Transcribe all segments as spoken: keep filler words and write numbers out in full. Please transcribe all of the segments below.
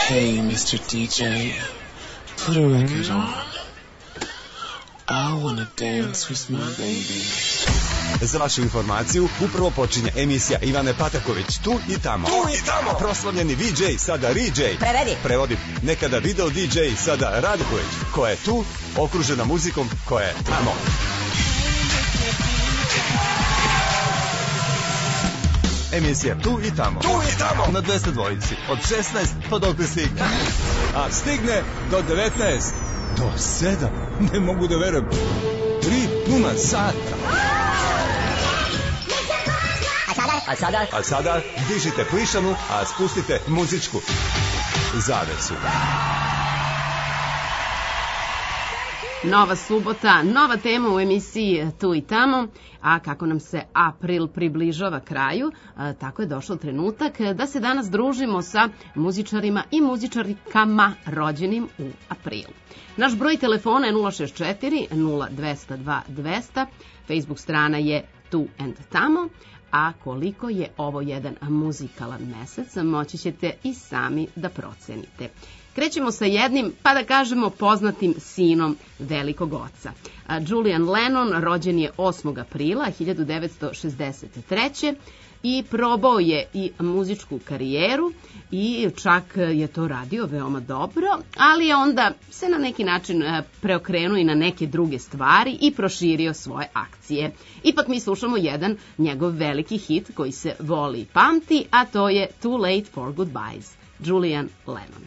Hey, mister D J, put a record on. I wanna dance with my baby. Za vašu informaciju, upravo počinje emisija Ivane Pataković, tu i tamo. Tu i tamo. Proslavljeni V J, sada R J. Prevedi. Prevodi. Nekada video D J, sada Radiković. Koja je tu, okružena muzikom koja je tamo. Emisija Tu i tamo. Tu i tamo. Na dvesta dvojici. Od šesnaest pa dok ne stigne. A stigne do devetnaest. Do sedam. Ne mogu da verujem. Tri puna sata. A sada? A sada dižite plišanu, a spustite muzičku zavesu. Nova subota, nova tema u emisiji Tu i tamo, a kako nam se april približava kraju, tako je došao trenutak da se danas družimo sa muzičarima i muzičarkama rođenim u aprilu. Naš broj telefona je nula šest četiri nula dva nula dva dvesta, Facebook strana je Tu and tamo, a koliko je ovo jedan muzikalan mesec, moći ćete i sami da procenite. Krećemo sa jednim, pa da kažemo, poznatim sinom velikog oca. Julian Lennon rođen je osmog aprila hiljadu devetsto šezdeset treće i probao je i muzičku karijeru i čak je to radio veoma dobro, ali je onda se na neki način preokrenuo i na neke druge stvari i proširio svoje akcije. Ipak mi slušamo jedan njegov veliki hit koji se voli i pamti, a to je Too Late for Goodbyes, Julian Lennon.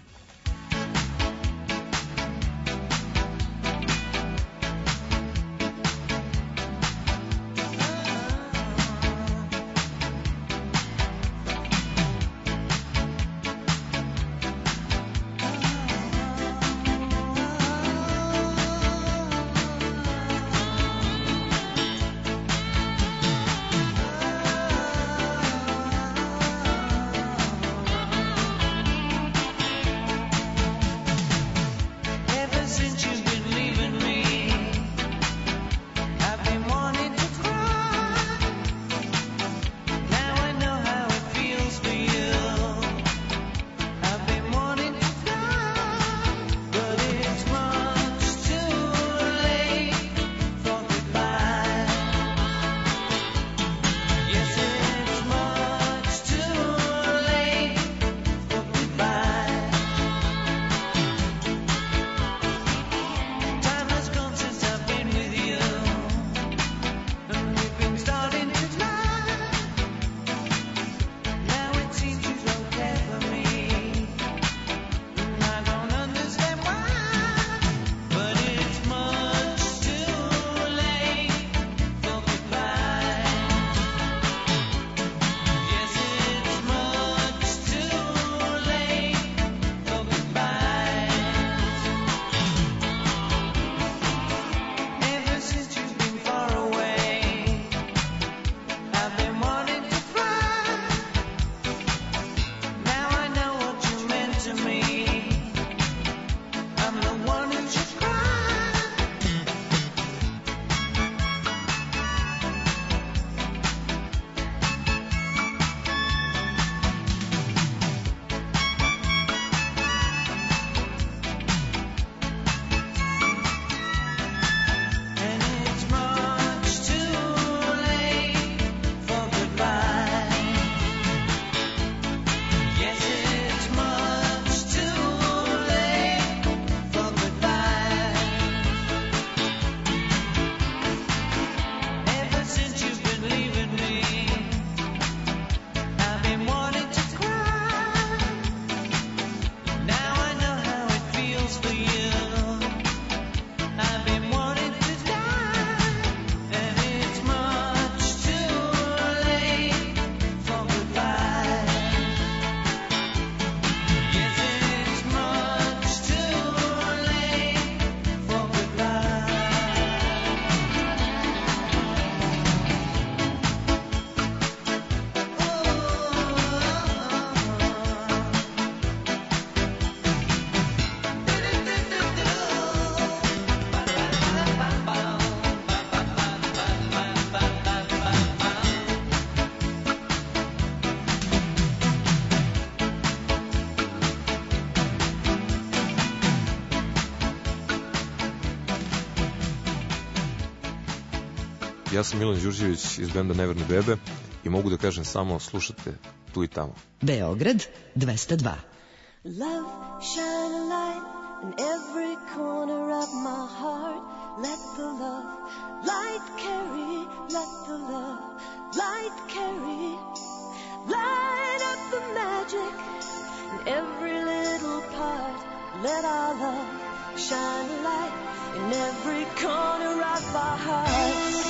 Ja sam Milan Đurđević iz benda Neverni Bebe i mogu da kažem samo slušate Tu i tamo. Beograd dvesta dva. Love, shine a light in every corner of my heart. Let the love light carry, let the love light carry. Light up the magic in every little part. Let our love shine a light in every corner of our hearts.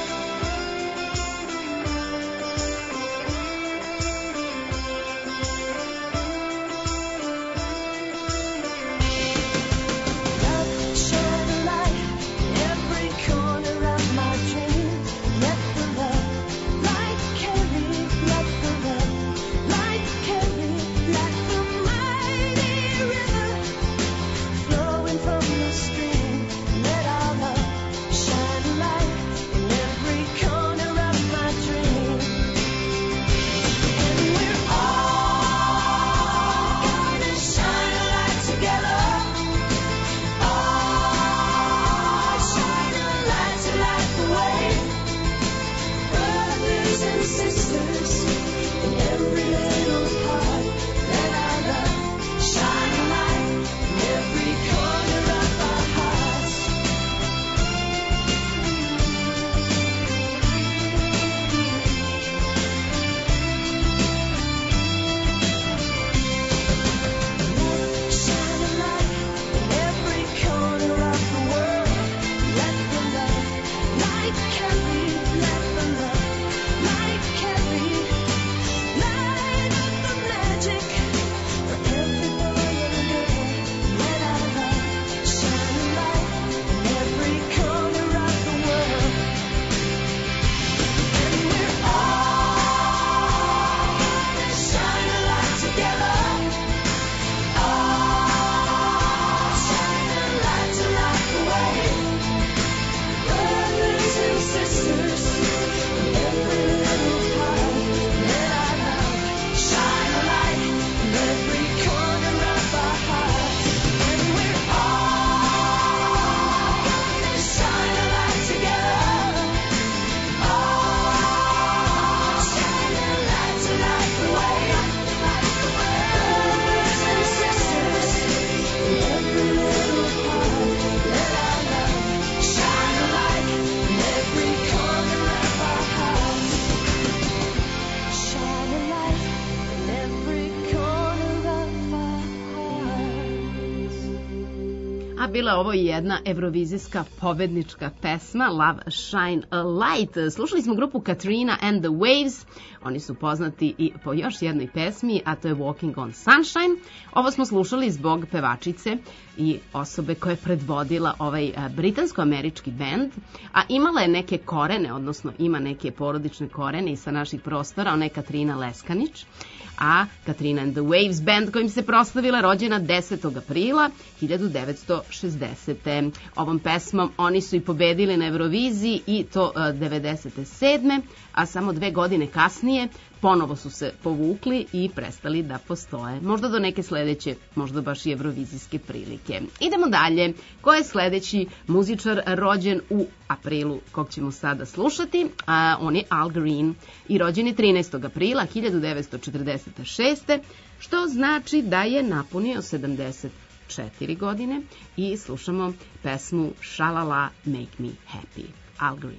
Bila je ovo jedna evrovizijska pobednička pesma Love, Shine a Light. Slušali smo grupu Katrina and the Waves. Oni su poznati i po još jednoj pesmi, a to je Walking on Sunshine. Ovo smo slušali zbog pevačice i osobe koja je predvodila ovaj britansko-američki bend, a imala je neke korene, odnosno ima neke porodične korene i sa naših prostora. Ona je Katrina Leskanić, a Katrina and the Waves band kojim se proslavila, rođena desetog aprila hiljadu devetsto šezdesete. Ovom pesmom oni su i pobedili na Euroviziji i to devedeset sedme. a samo dve godine kasnije ponovo su se povukli i prestali da postoje. Možda do neke sledeće, možda baš i evrovizijske prilike. Idemo dalje. Ko je sledeći muzičar rođen u aprilu, kog ćemo sada slušati? A, on je Al Green i rođen je trinaestog aprila hiljadu devetsto četrdeset šeste. Što znači da je napunio sedamdeset četiri godine i slušamo pesmu Shalala Make Me Happy. Al Green.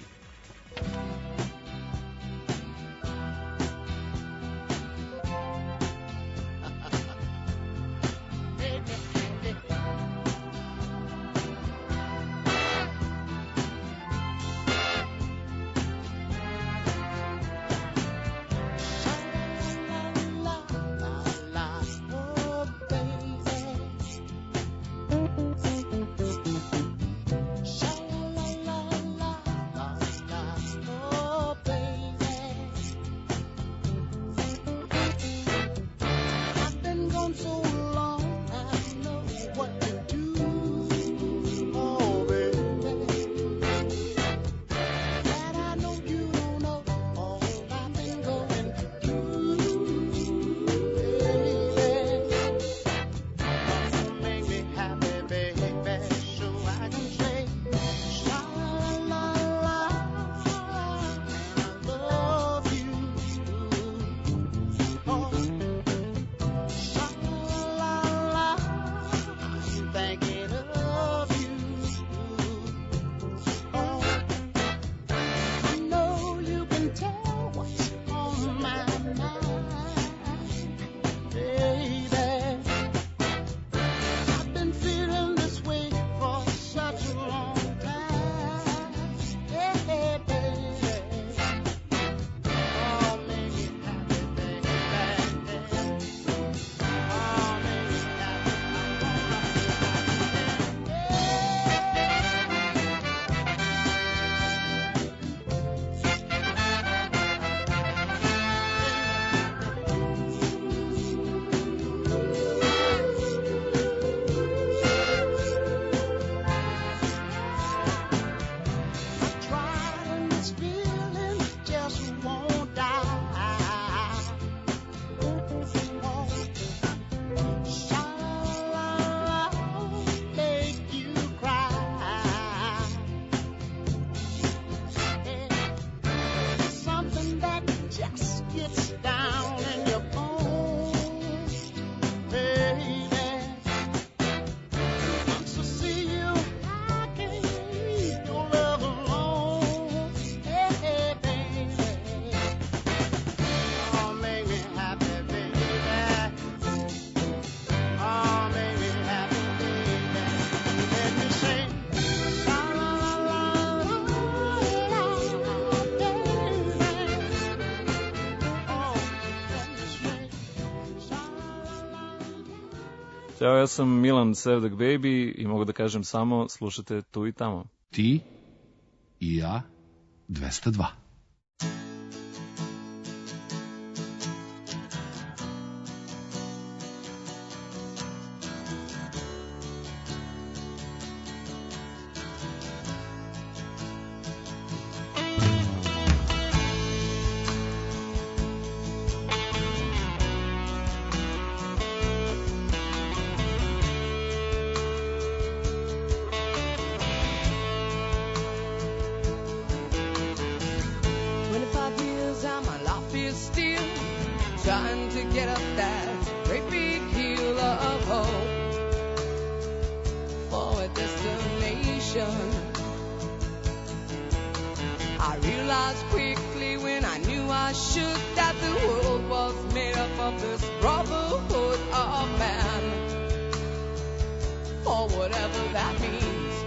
Oh Ćao, ja sam Milan Sevdak Baby i mogu da kažem samo slušajte tu i tamo. Ti i ja dvesta dva. Trying to get up that great big hill of hope for a destination. I realized quickly when I knew I should that the world was made up of this brotherhood of man, for whatever that means.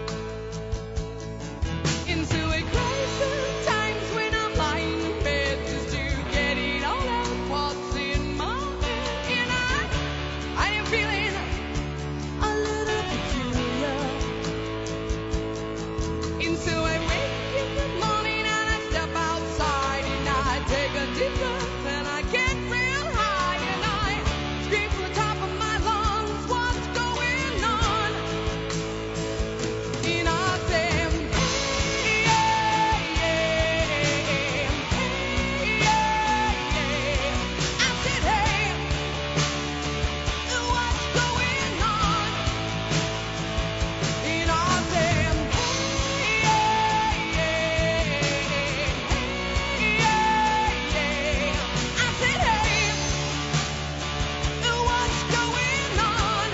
Into a crisis times when I'm lying in bed just to get it all out. What's in my head, and I, I am feeling a little peculiar. And so I wake in the morning and I step outside and I take a deep breath and I get real high and I scream from the top of my lungs, what's going on? And I say, hey, yeah, yeah, hey, yeah, yeah. I said, hey, what's going on? And I said, hey, yeah, yeah, yeah, yeah. I said, hey, what's going on?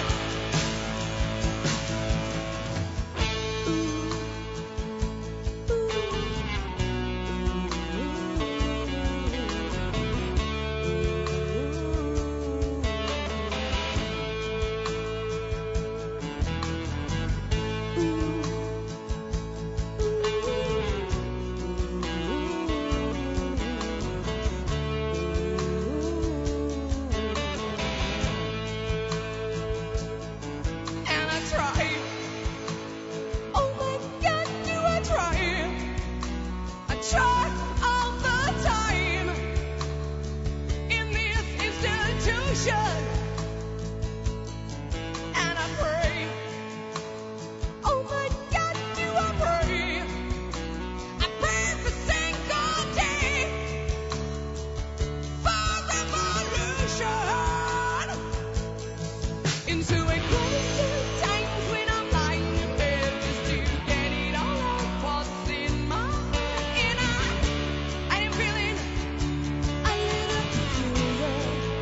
And I try. Oh my God, do I try? I try all the time in this institution. And I pray. Oh my God, do I pray? I pray every single day for revolution. Into a crisis times when I'm lying in bed just to get it all out what's in my head. And I, I am feeling a little peculiar.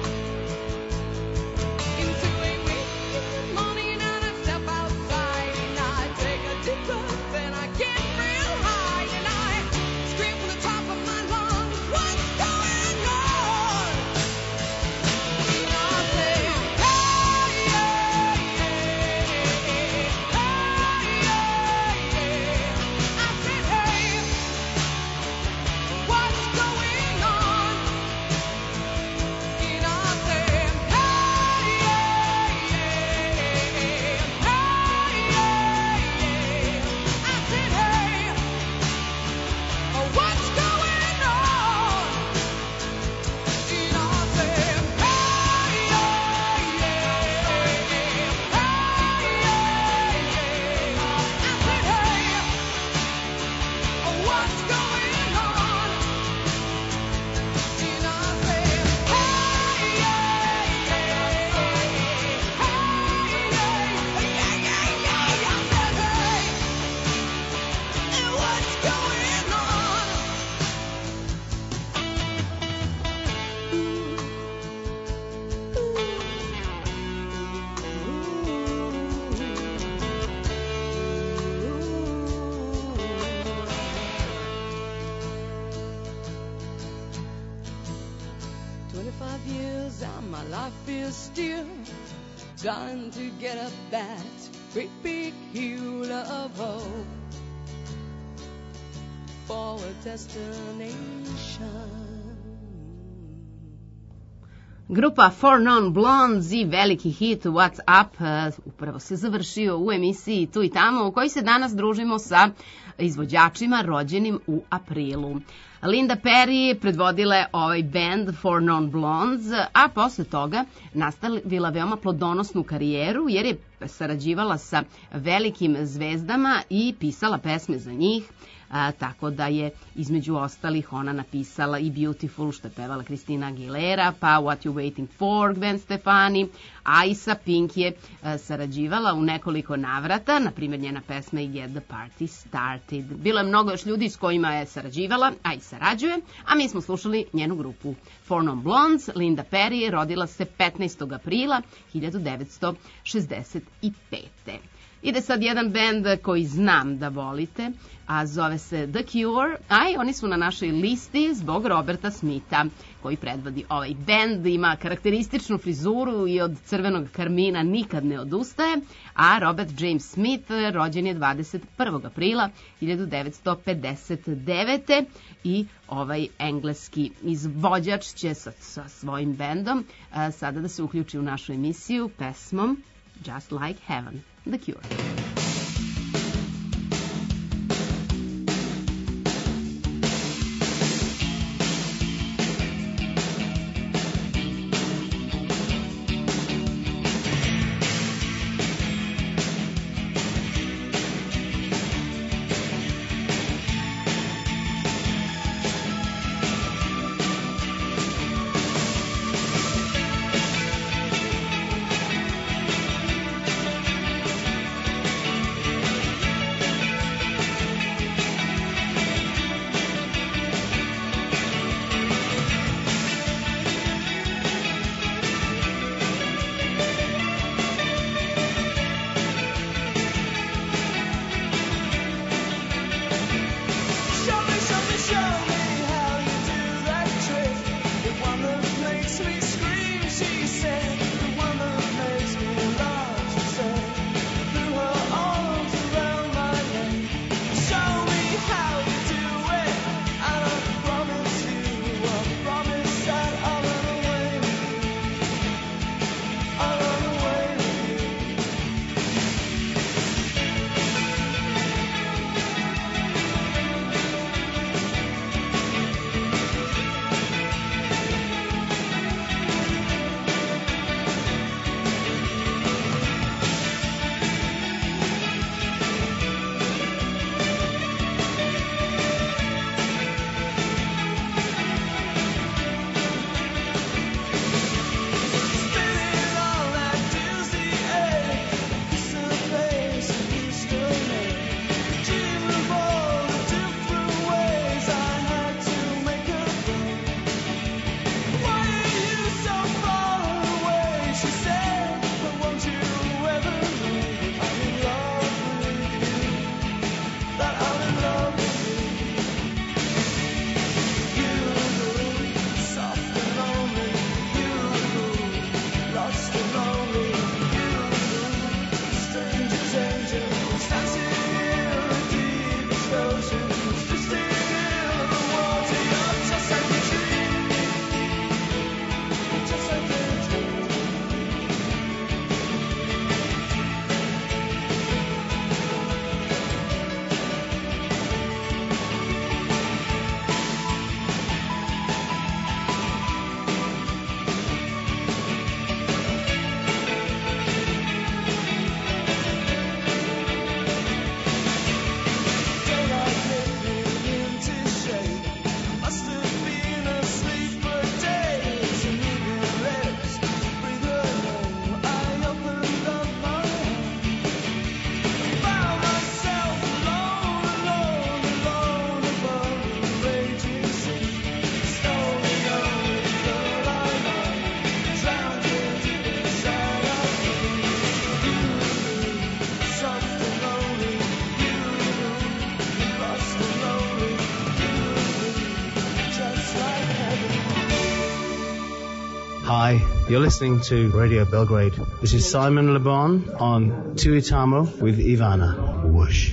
Into a wake in the morning and I step outside and I take a deep breath and I get real high and I scream from the top of my lungs, what's going on? And I say, hey, yeah, yeah, hey, yeah, yeah. I said, hey, what's going on? And I said, hey, yeah, yeah, hey, yeah, yeah. I said, hey, what's going on? And I said, hey, yeah, yeah, hey, yeah, yeah. I said, hey, what's going on? And I said, hey, yeah, yeah, hey, yeah, yeah, yeah. I said, hey, what's going on? Twenty-five years and my life is still trying to get up that great big hill of hope for a destination. Grupa Four Non Blondes i veliki hit What's Up uh, upravo se završio u emisiji Tu i tamo u kojoj se danas družimo sa izvođačima rođenim u aprilu. Linda Perry predvodila je ovaj band Four Non Blondes, a posle toga nastavila veoma plodonosnu karijeru jer je sarađivala sa velikim zvezdama i pisala pesme za njih. A, tako da je između ostalih ona napisala i Beautiful što je pevala Christina Aguilera, pa What You Waiting For Gwen Stefani, a i sa Pink je a, sarađivala u nekoliko navrata, na primjer njena pesma i Get the Party Started. Bilo je mnogo još ljudi s kojima je sarađivala, a i sarađuje, a mi smo slušali njenu grupu Four Non Blondes. Linda Perry rodila se petnaestog aprila hiljadu devetsto šezdeset pete. Ide sad jedan bend koji znam da volite, a zove se The Cure, a i oni su na našoj listi zbog Roberta Smitha, koji predvodi ovaj bend, ima karakterističnu frizuru i od crvenog karmina nikad ne odustaje, a Robert James Smith rođen je dvadeset prvog aprila hiljadu devetsto pedeset devete i ovaj engleski izvođač će sa, sa svojim bendom a, sada da se uključi u našu emisiju pesmom Just Like Heaven. The Cure. Hi, you're listening to Radio Belgrade. This is Simon Le Bon on Tuitamo with Ivana. Whoosh.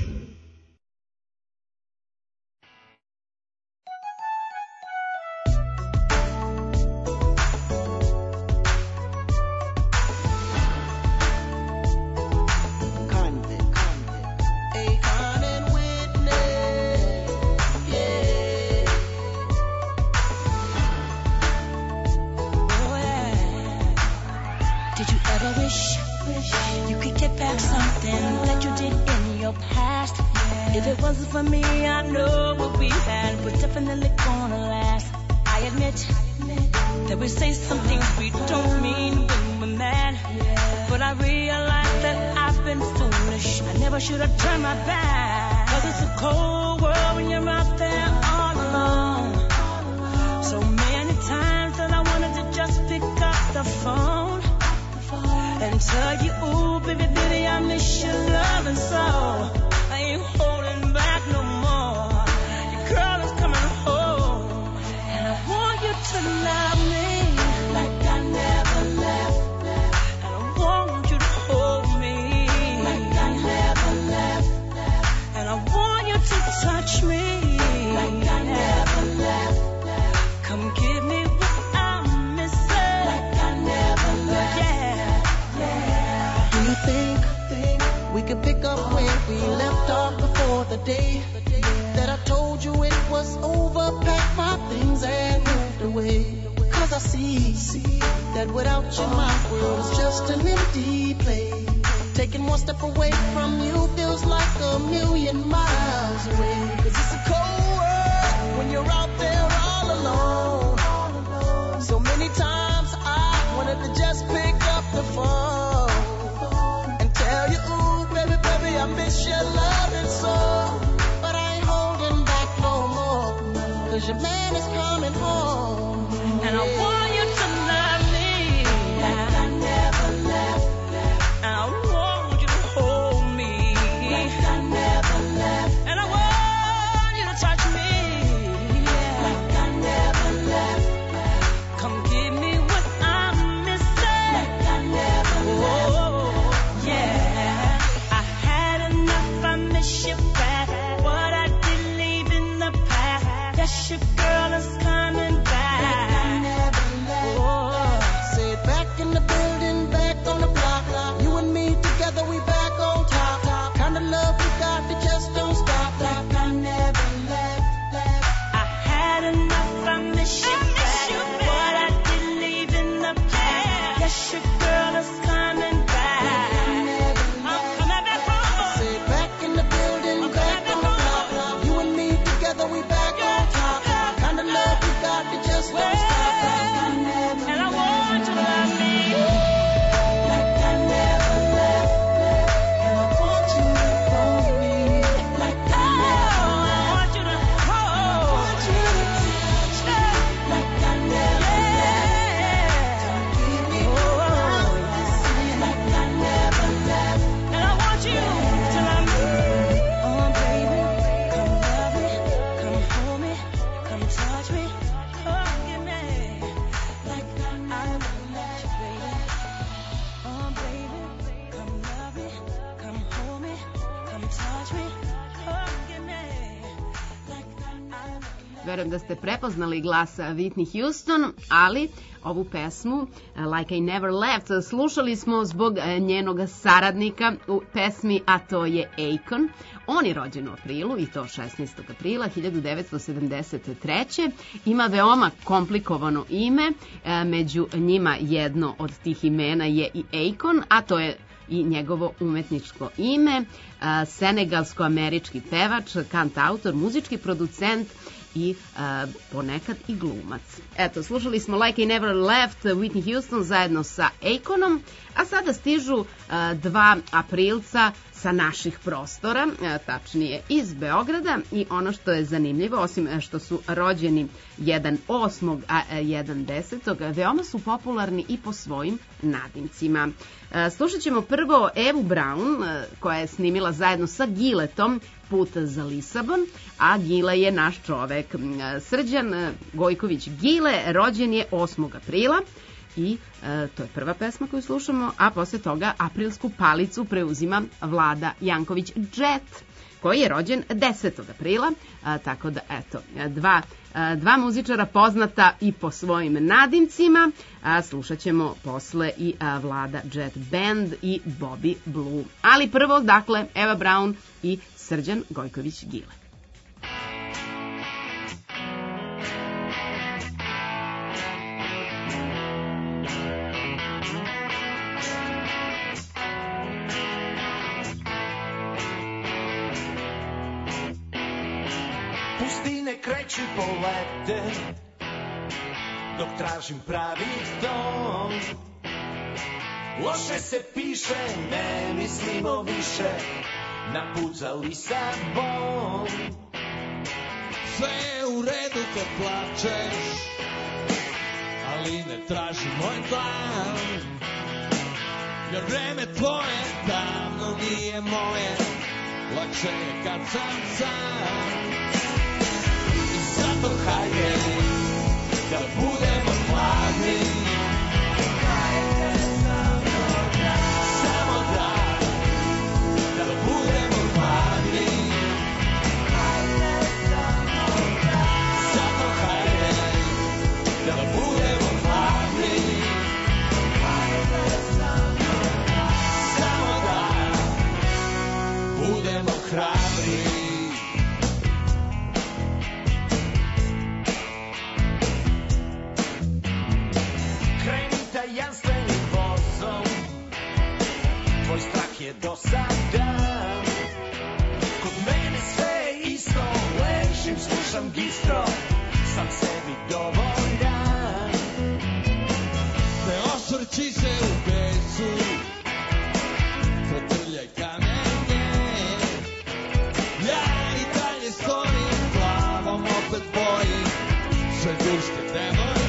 you could get back something that you did in your past. If it wasn't for me, I know what we had was definitely gonna last. I admit that we say some things we don't mean when we're mad, but I realize that I've been foolish. I never should have turned my back, 'cause it's a cold world when you're out there all alone. So many times that I wanted to just pick up the phone and tell you, ooh, baby, baby, I miss your loving so. I ain't holding back no more. Your girl is coming home, and I want you to love me like I never left. And I want you to hold me like I never left. And I want you to touch me like I never left. Come give me what I'm missing like I never left. Yeah, yeah. Do you think, think we could pick up where we left off before the day that I told you it was over? Pack my things and moved away. 'Cause I see, see that without you my world is just an empty place. Taking one step away from you feels like a million miles away. 'Cause it's a cold world when you're out there all alone. So many times I wanted to just pick up the phone and tell you, ooh, baby, baby, I miss your loving so. But I ain't holding back no more, 'cause your man is coming home. And I want you to love me like I never left. And I want you to hold me like I never left. And I want you to touch me like I never left. Come give me what I'm missing like I never left. Oh, yeah. I had enough, I miss you back. What I did leave in the past. Yes, your girl is coming back. Like I never left. Oh. Say it back in the building, back on the block. You and me together, we back on top. Kind of love we got that just don't stop. Like I never left, left. I had enough, I miss you back. What I did leave in the past. Yes, your girl is coming back. I'm coming back home. Say it back in the building, back on the block. You and me together, we back on top. Kind of love we got that just don't stop. And I want you to love me like I never left. And I want you to hold me Like I never left. I want you to hold. I want you to touch me like I never left. give me Oh, what like I never left. And I want you to love me. Oh, baby, come love me, come hold me, come touch me, come give me like I never left you, baby. Oh, baby, come love me, come hold me, come touch me, come give me like I never left. Verujem da ste prepoznali glas Whitney Houston, ali ovu pesmu Like I Never Left slušali smo zbog njenog saradnika u pesmi, a to je Akon. On je rođen u aprilu, i to šesnaestog aprila hiljadu devetsto sedamdeset treće. Ima veoma komplikovano ime, među njima jedno od tih imena je i Akon, a to je i njegovo umetničko ime, senegalsko-američki pevač, kantautor, muzički producent i a, ponekad i glumac. Eto, slušali smo Like I Never Left, Whitney Houston zajedno sa Akonom, a sada stižu a, dva aprilca sa naših prostora, a, tačnije iz Beograda, i ono što je zanimljivo, osim što su rođeni jedan osmog a jedan desetog, veoma su popularni i po svojim nadimcima. A, slušat ćemo prvo Evu Brown, a, koja je snimila zajedno sa Giletom Put za Lisabon, a Gile je naš čovek. Srđan Gojković Gile rođen je osmog aprila i e, to je prva pesma koju slušamo, a posle toga aprilsku palicu preuzima Vlada Janković Jet, koji je rođen desetog aprila, a, tako da eto, dva, a, dva muzičara poznata i po svojim nadimcima, a slušat ćemo posle i a, Vlada Jet Band i Bobby Blue. Ali prvo, dakle, Eva Brown i Srđan Gojković Gile. I Pustine kreću polete, dok tražim pravi dom. Loše se piše, ne mislimo više na put za Lisabon. Sve je u redu kad plačeš, ali ne traži moj plan. Jer vreme tvoje davno nije moje, lakše je kad sam sam. I zato hajde da budemo hladni, samo da, da budemo hladni. Zato hajde da budemo hladni, samo da budemo hrabri. Tajanstvenim vozom, tvoj strah je dosadan. Kod mene sve je isto, ležim, slušam gistro, sam sebi dovoljan. Ne osvrći se u besu, protrljaj kamenje. Ja i dalje stojim, glavom opet bojim sve turske devojke.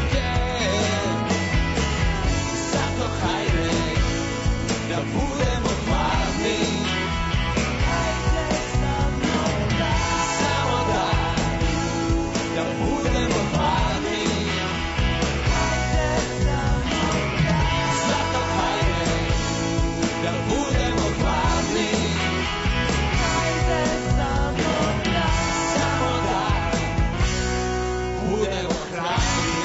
Hajde da budemo hladni, samo da, da budemo hladni. Zato hajde da budemo hladni, samo da budemo hrabri.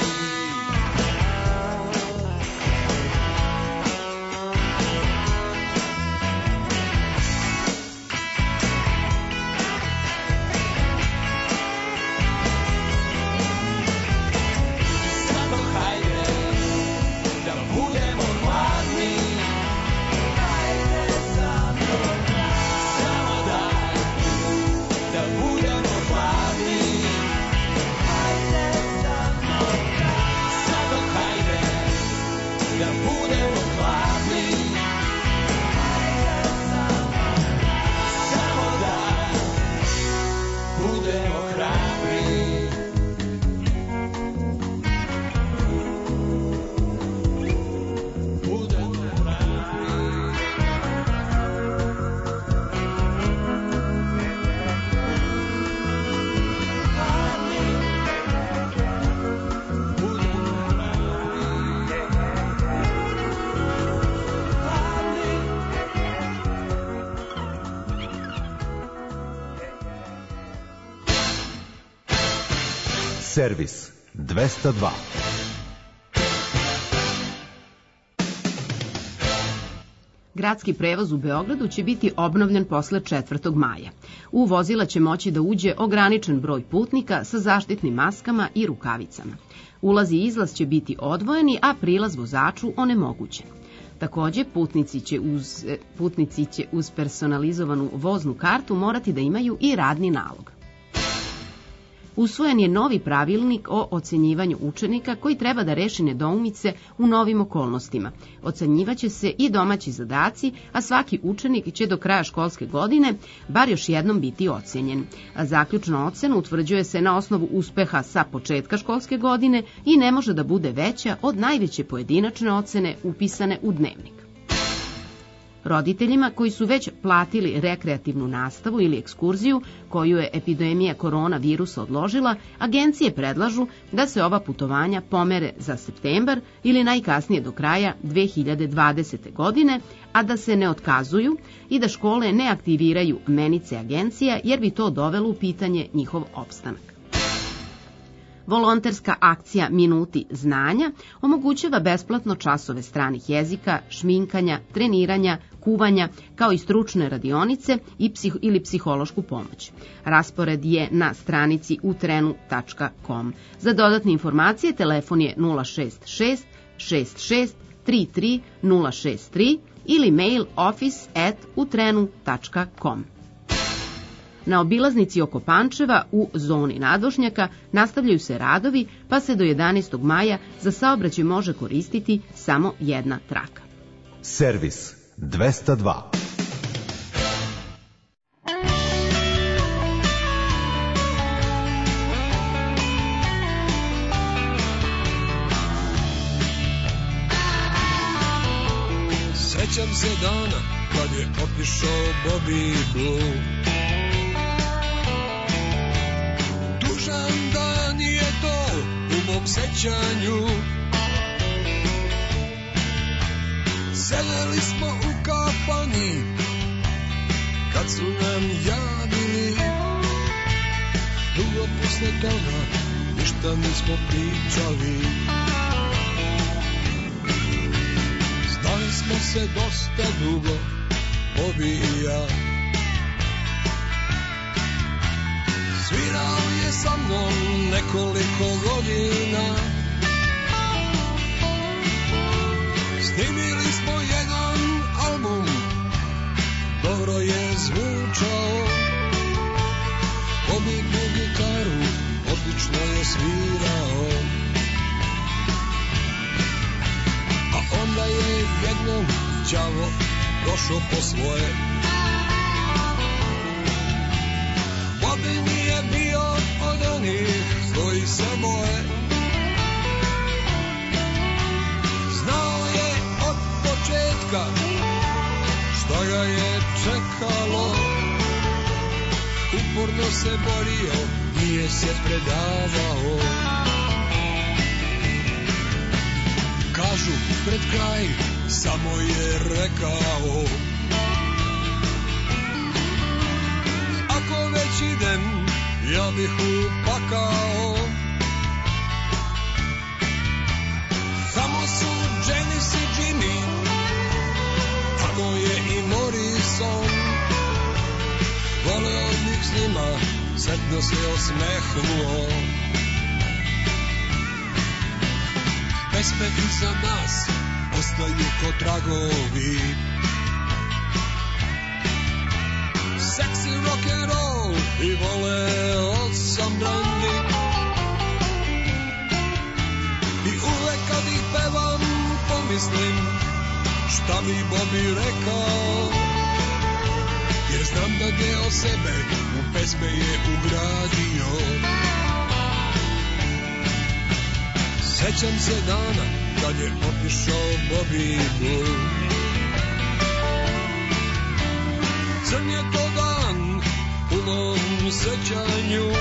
Servis dvesta dva. Gradski prevoz u Beogradu će biti obnovljen posle četvrtog maja. U vozila će moći da uđe ograničen broj putnika sa zaštitnim maskama i rukavicama. Ulaz i izlaz će biti odvojeni, a prilaz vozaču onemogućen. Takođe, putnici će uz, putnici će uz personalizovanu voznu kartu morati da imaju i radni nalog. Usvojen je novi pravilnik o ocenjivanju učenika koji treba da reši nedoumice u novim okolnostima. Ocenjivaće se i domaći zadaci, a svaki učenik će do kraja školske godine bar još jednom biti ocenjen. A zaključna ocena utvrđuje se na osnovu uspeha sa početka školske godine i ne može da bude veća od najveće pojedinačne ocene upisane u dnevnik. Roditeljima koji su već platili rekreativnu nastavu ili ekskurziju koju je epidemija koronavirusa odložila, agencije predlažu da se ova putovanja pomere za septembar ili najkasnije do kraja dve hiljade dvadesete. godine, a da se ne otkazuju i da škole ne aktiviraju menice agencija jer bi to dovelo u pitanje njihov opstanak. Volonterska akcija Minuti znanja omogućava besplatno časove stranih jezika, šminkanja, treniranja, kuvanja, kao i stručne radionice i psih, ili psihološku pomoć. Raspored je na stranici utrenu tačka com. Za dodatne informacije telefon je nula šest šest šest šest tri tri nula šest tri ili mail office at utrenu tačka com. Na obilaznici oko Pančeva u zoni nadvožnjaka nastavljaju se radovi, pa se do jedanaestog maja za saobraćaj može koristiti samo jedna traka. Servis dvesta dva. Sećam se dana kad je otišao Bobby Blue. Dužan dan je to u mom sećanju. Sedeli smo u kafani kad su nam javili. Dugo posle toga ništa nismo pričali. Znali smo se dosta dugo, Bobby i ja. Svirao je sa mnom nekoliko godina. Snimili smo jedan album, dobro je zvučao. Bobby tu gitaru odlično je svirao. A onda je jednom đavo došao po svoje. Bobby nije bio od onih koji se boje. Znao je od početka šta ga je čekalo. Uporno se borio, nije se predavao. Kažu pred kraj, samo je rekao: ako već idem, ja bih upakao. Tamo su Janis i Jimmy, tamo je i Morrison. Voleo bih s njima, sretno se osmehnuo. Pesme iza nas ostaju ko tragovi. Seksi rock and roll i voleo sam brandy. I uvek kad ih pevam pomislim šta bi Bobby rekao. Jer znam da deo sebe u pesme je ugradio. Sećam se dana kad je otišao Bobby Blue. Crn je to dan u mom sećanju.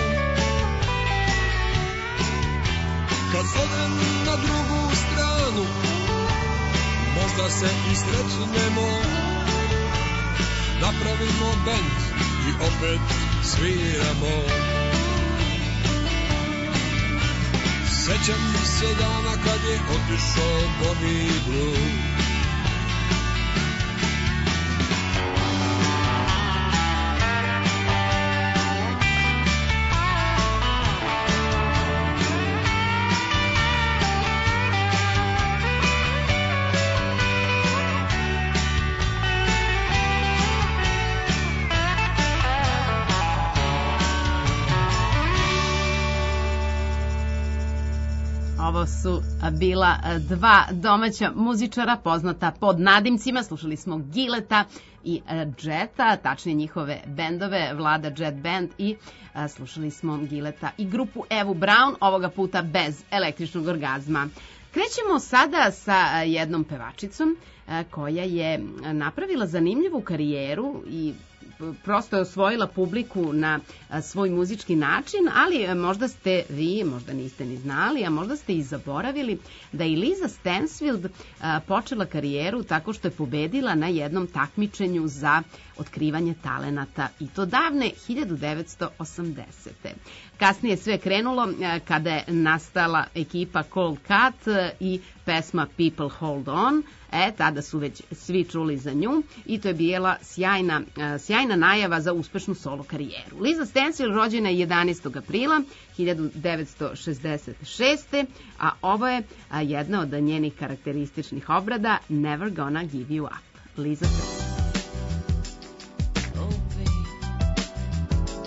Kad odem na drugu stranu, možda se i sretnemo. Napravimo bend i opet sviramo. Sećam se dana kad je otišao Bobby Blue. Ovo su bila dva domaća muzičara poznata pod nadimcima. Slušali smo Gileta i Jeta, tačnije njihove bendove, Vlada Jet Band, i a, slušali smo Gileta i grupu Evu Brown, ovoga puta bez električnog orgazma. Krećemo sada sa jednom pevačicom a, koja je napravila zanimljivu karijeru i prosto je osvojila publiku na svoj muzički način, ali možda ste vi, možda niste ni znali, a možda ste i zaboravili da je Lisa Stansfield počela karijeru tako što je pobedila na jednom takmičenju za otkrivanje talenata, i to davne hiljadu devetsto osamdesete. Kasnije sve krenulo kada je nastala ekipa Cold Cut i pesma People Hold On. E, tada su već svi čuli za nju i to je bila sjajna, sjajna najava za uspešnu solo karijeru. Lisa Stansfield rođena je jedanaestog aprila hiljadu devetsto šezdeset šeste. a ovo je jedna od njenih karakterističnih obrada Never Gonna Give You Up. Lisa Stansfield.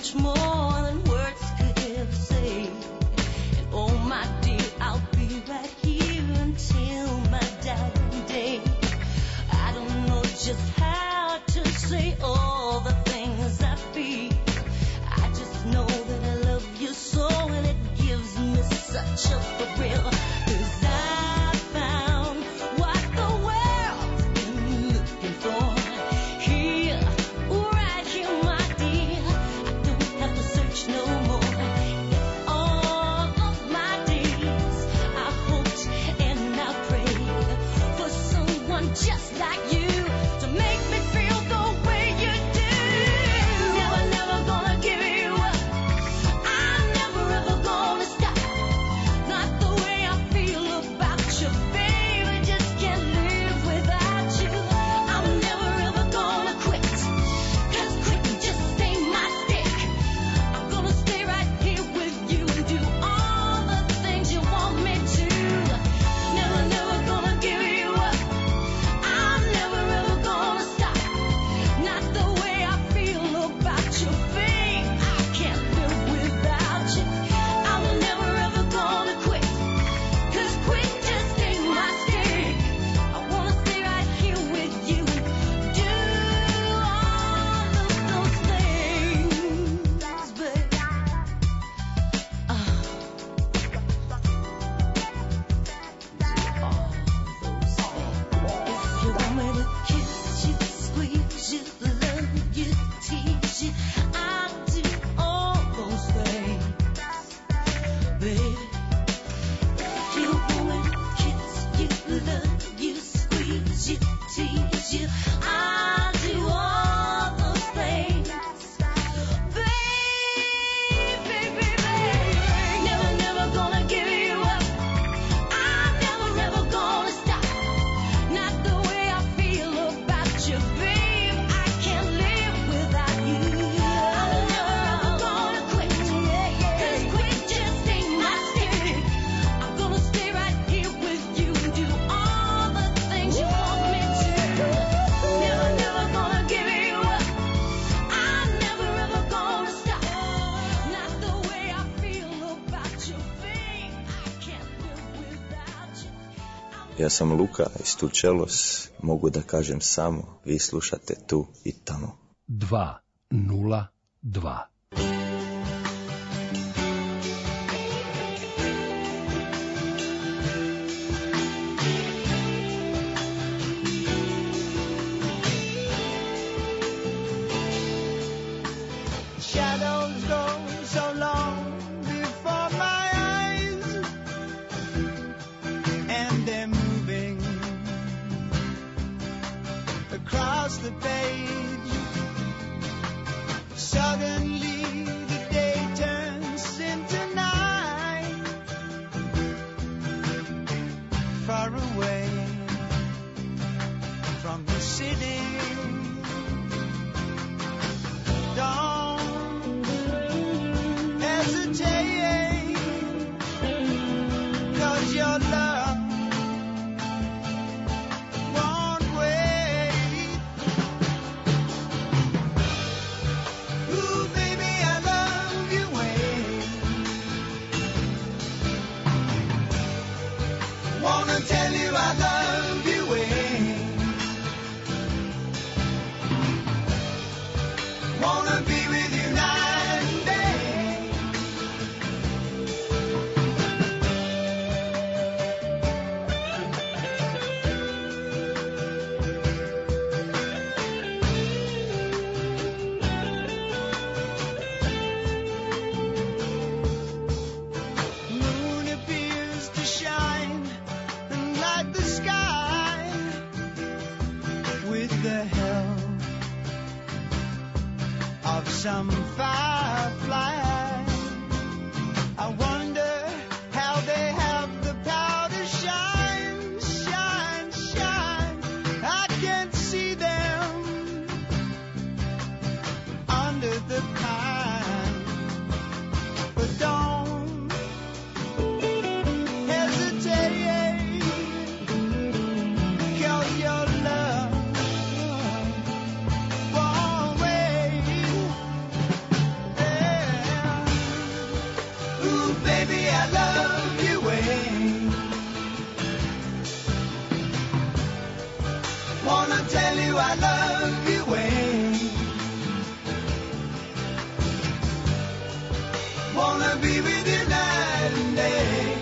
much more than words could ever say. And oh my dear, I'll be right here until my dying day. I don't know just how to say all the things I feel. I just know that I love you so, and it gives me such a thrill. 'Cause I found what the world's been looking for. Here, right here, my dear. I don't have to search no more. In all of my days, I hoped and I prayed for someone just like you to make me feel the way you do. Never, never gonna give you up. I'm never ever gonna stop. Not the way I feel about you, baby. Just can't live without you. I'm never ever gonna quit. 'Cause quitting just ain't my stick. I'm gonna stay right here with you and do all the things you want me to. Never, never gonna give you up. I'm never ever gonna stop. Not the way I feel about you, babe. I can't live without you. I'm never ever gonna quit. 'Cause quit just ain't my stick. I wanna stay right here with you and do all of those things, babe. Uh, If you want me to kiss you, squeeze you, love you, tease you, I'll do all those things, baby. If you want me to kiss you, love you, squeeze you, tease you, I'll do all those things, baby, baby. Never, never gonna give you up. I'm never, ever gonna stop. Not the way I feel about you, babe. I can't live without you. I'm never ever gonna quit. 'Cause quit just ain't my stick. I'm gonna stay right here with you and do all the things you want me to. Never, never gonna give you up. I'm never ever gonna stop. Not the way I feel about you, babe. I can't live without you. Ja sam Luka iz Tučelos, mogu da kažem samo, vi slušate tu i tamo. dva nula dva. Shadows go so long before my eyes, and they're moving across the page. Suddenly the day turns into night, far away from the city. Don't hesitate, 'cause your love won't wait. Ooh, baby, I love you, wait. Wanna tell you I love you, wait. Wanna be with you night and day. Moon appears to shine and light the sky with the help of some firefly. I wonder how they have the power to shine, shine, shine. I can't see them under the pine, but don't hesitate, 'cause your love won't wait. be with you night and day.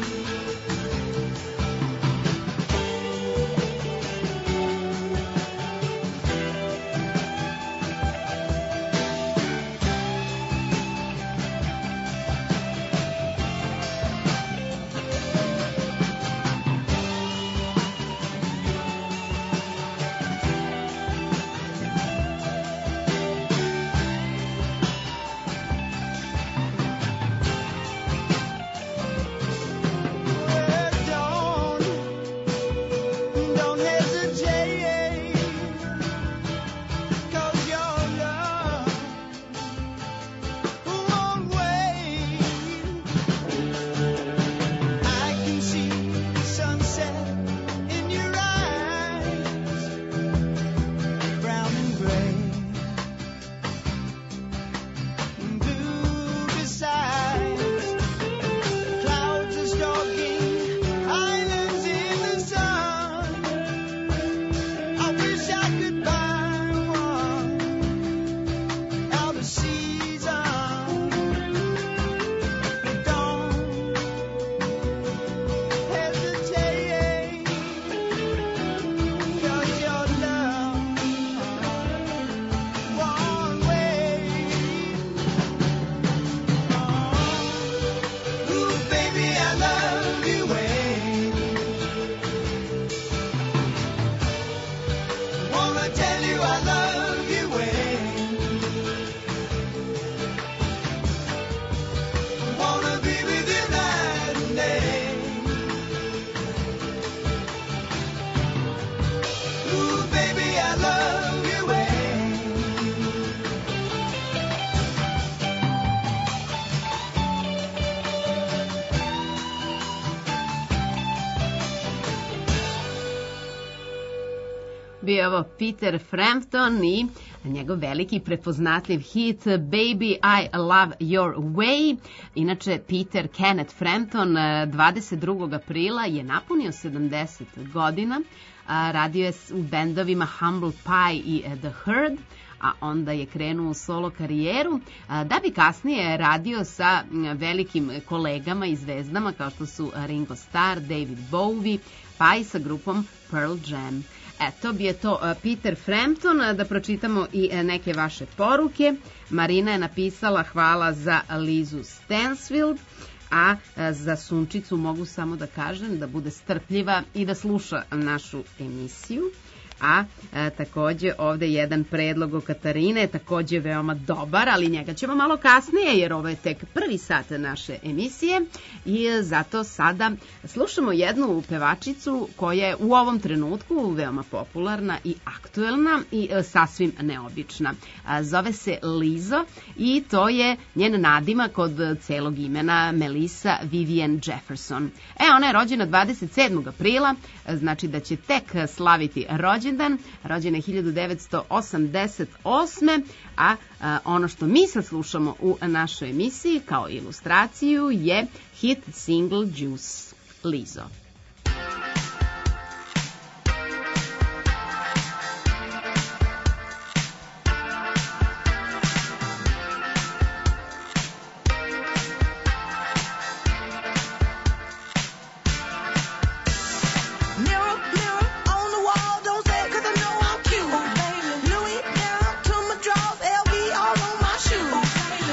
Bio je ovo Peter Frampton i njegov veliki prepoznatljiv hit Baby I Love Your Way. Inače, Peter Kenneth Frampton dvadeset drugog aprila je napunio sedamdeset godina. Radio je u bendovima Humble Pie i The Herd, a onda je krenuo u solo karijeru, da bi kasnije radio sa velikim kolegama i zvezdama kao što su Ringo Starr, David Bowie, pa i sa grupom Pearl Jam. Eto, bi je to Peter Frampton. Da pročitamo i neke vaše poruke. Marina je napisala hvala za Lizu Stansfield, a za Sunčicu mogu samo da kažem da bude strpljiva i da sluša našu emisiju. A, a takođe ovde jedan predlog o Katarine, takođe veoma dobar, ali njega ćemo malo kasnije jer ovo je tek prvi sat naše emisije i zato sada slušamo jednu pevačicu koja je u ovom trenutku veoma popularna i aktuelna i sasvim neobična. A, zove se Lizzo i to je njen nadimak od celog imena Melissa Vivian Jefferson. E, ona je rođena dvadeset sedmog aprila, znači da će tek slaviti rođendan. Rođena je hiljadu devetsto osamdeset osme. A, a ono što mi sad slušamo u našoj emisiji kao ilustraciju je hit single Juice, Lizzo.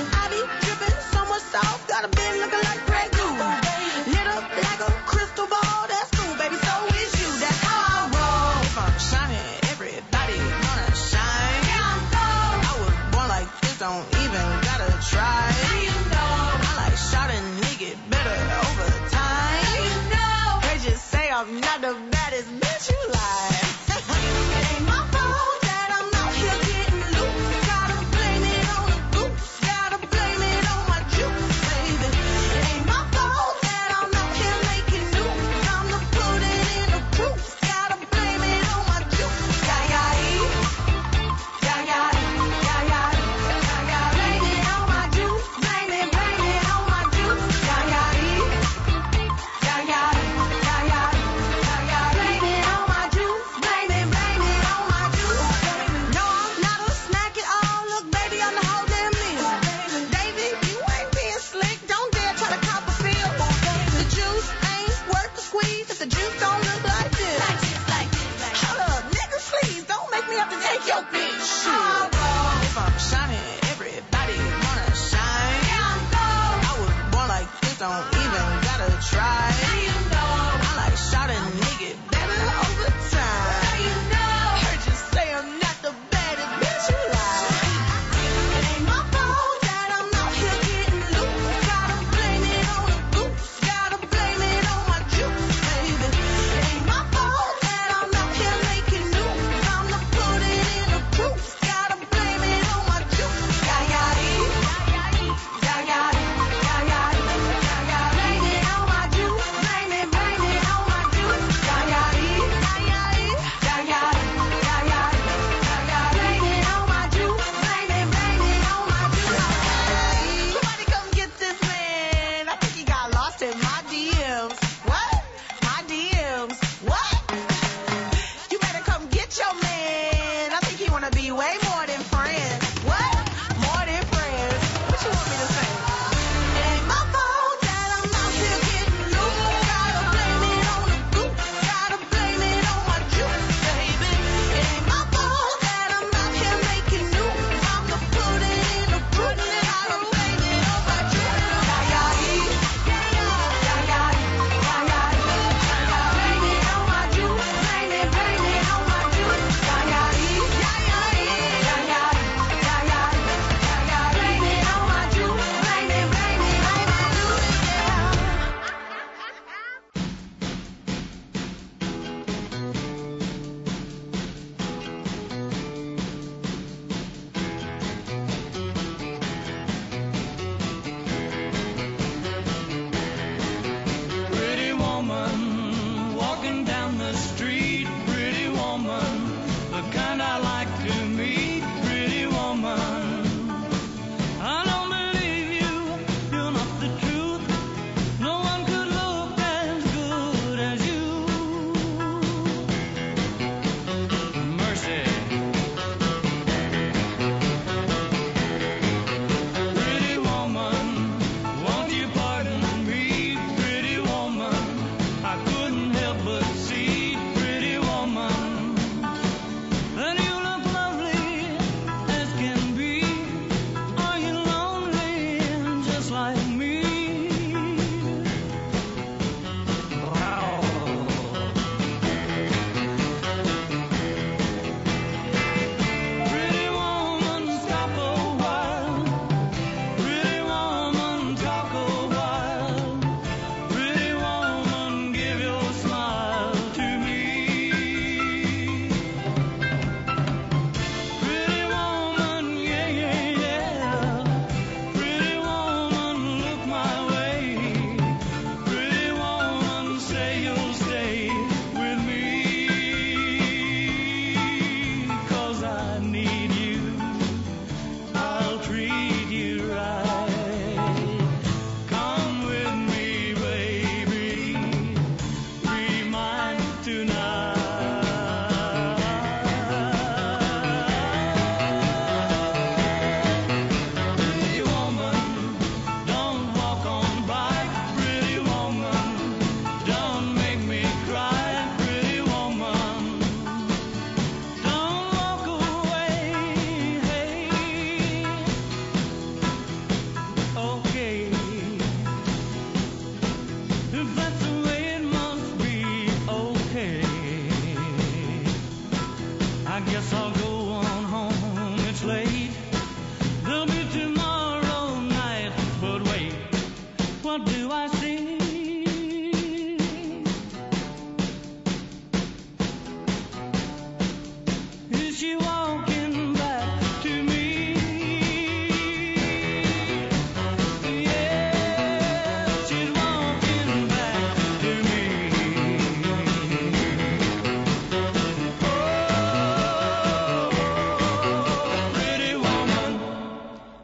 Got a bed looking like Grey Goose. Lit up like a crystal ball.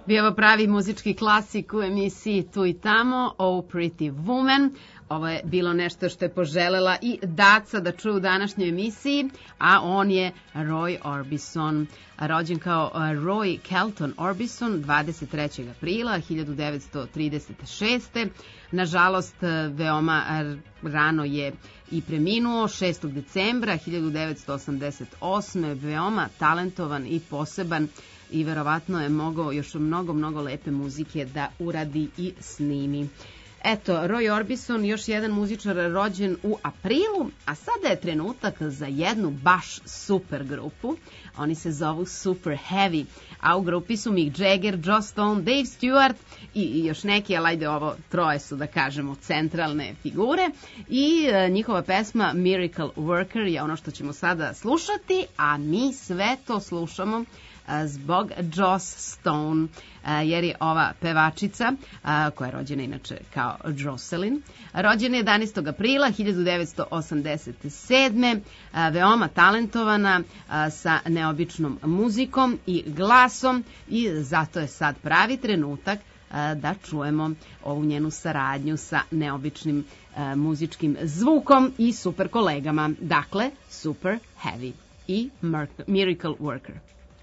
Bio ovo pravi muzički klasik u emisiji Tu i tamo, Oh Pretty Woman. Ovo je bilo nešto što je poželela i Daca da čuje u današnjoj emisiji, a on je Roy Orbison, rođen kao Roy Kelton Orbison dvadeset trećeg aprila hiljadu devetsto trideset šeste. Nažalost, veoma rano je i preminuo šestog decembra hiljadu devetsto osamdeset osme. Veoma talentovan i poseban i verovatno je mogao još mnogo, mnogo lepe muzike da uradi i snimi. Eto, Roy Orbison, još jedan muzičar rođen u aprilu, a sada je trenutak za jednu baš super grupu. Oni se zovu Super Heavy, a u grupi su Mick Jagger, Joss Stone, Dave Stewart i, i još neki, ali ajde ovo troje su, da kažemo, centralne figure. I e, njihova pesma Miracle Worker je ono što ćemo sada slušati, a mi sve to slušamo zbog Joss Stone, jer je ova pevačica, koja je rođena inače kao Jocelyn, rođena jedanaestog aprila hiljadu devetsto osamdeset sedme. Veoma talentovana, sa neobičnom muzikom i glasom, i zato je sad pravi trenutak da čujemo ovu njenu saradnju sa neobičnim muzičkim zvukom i super kolegama. Dakle, Super Heavy i Miracle Worker.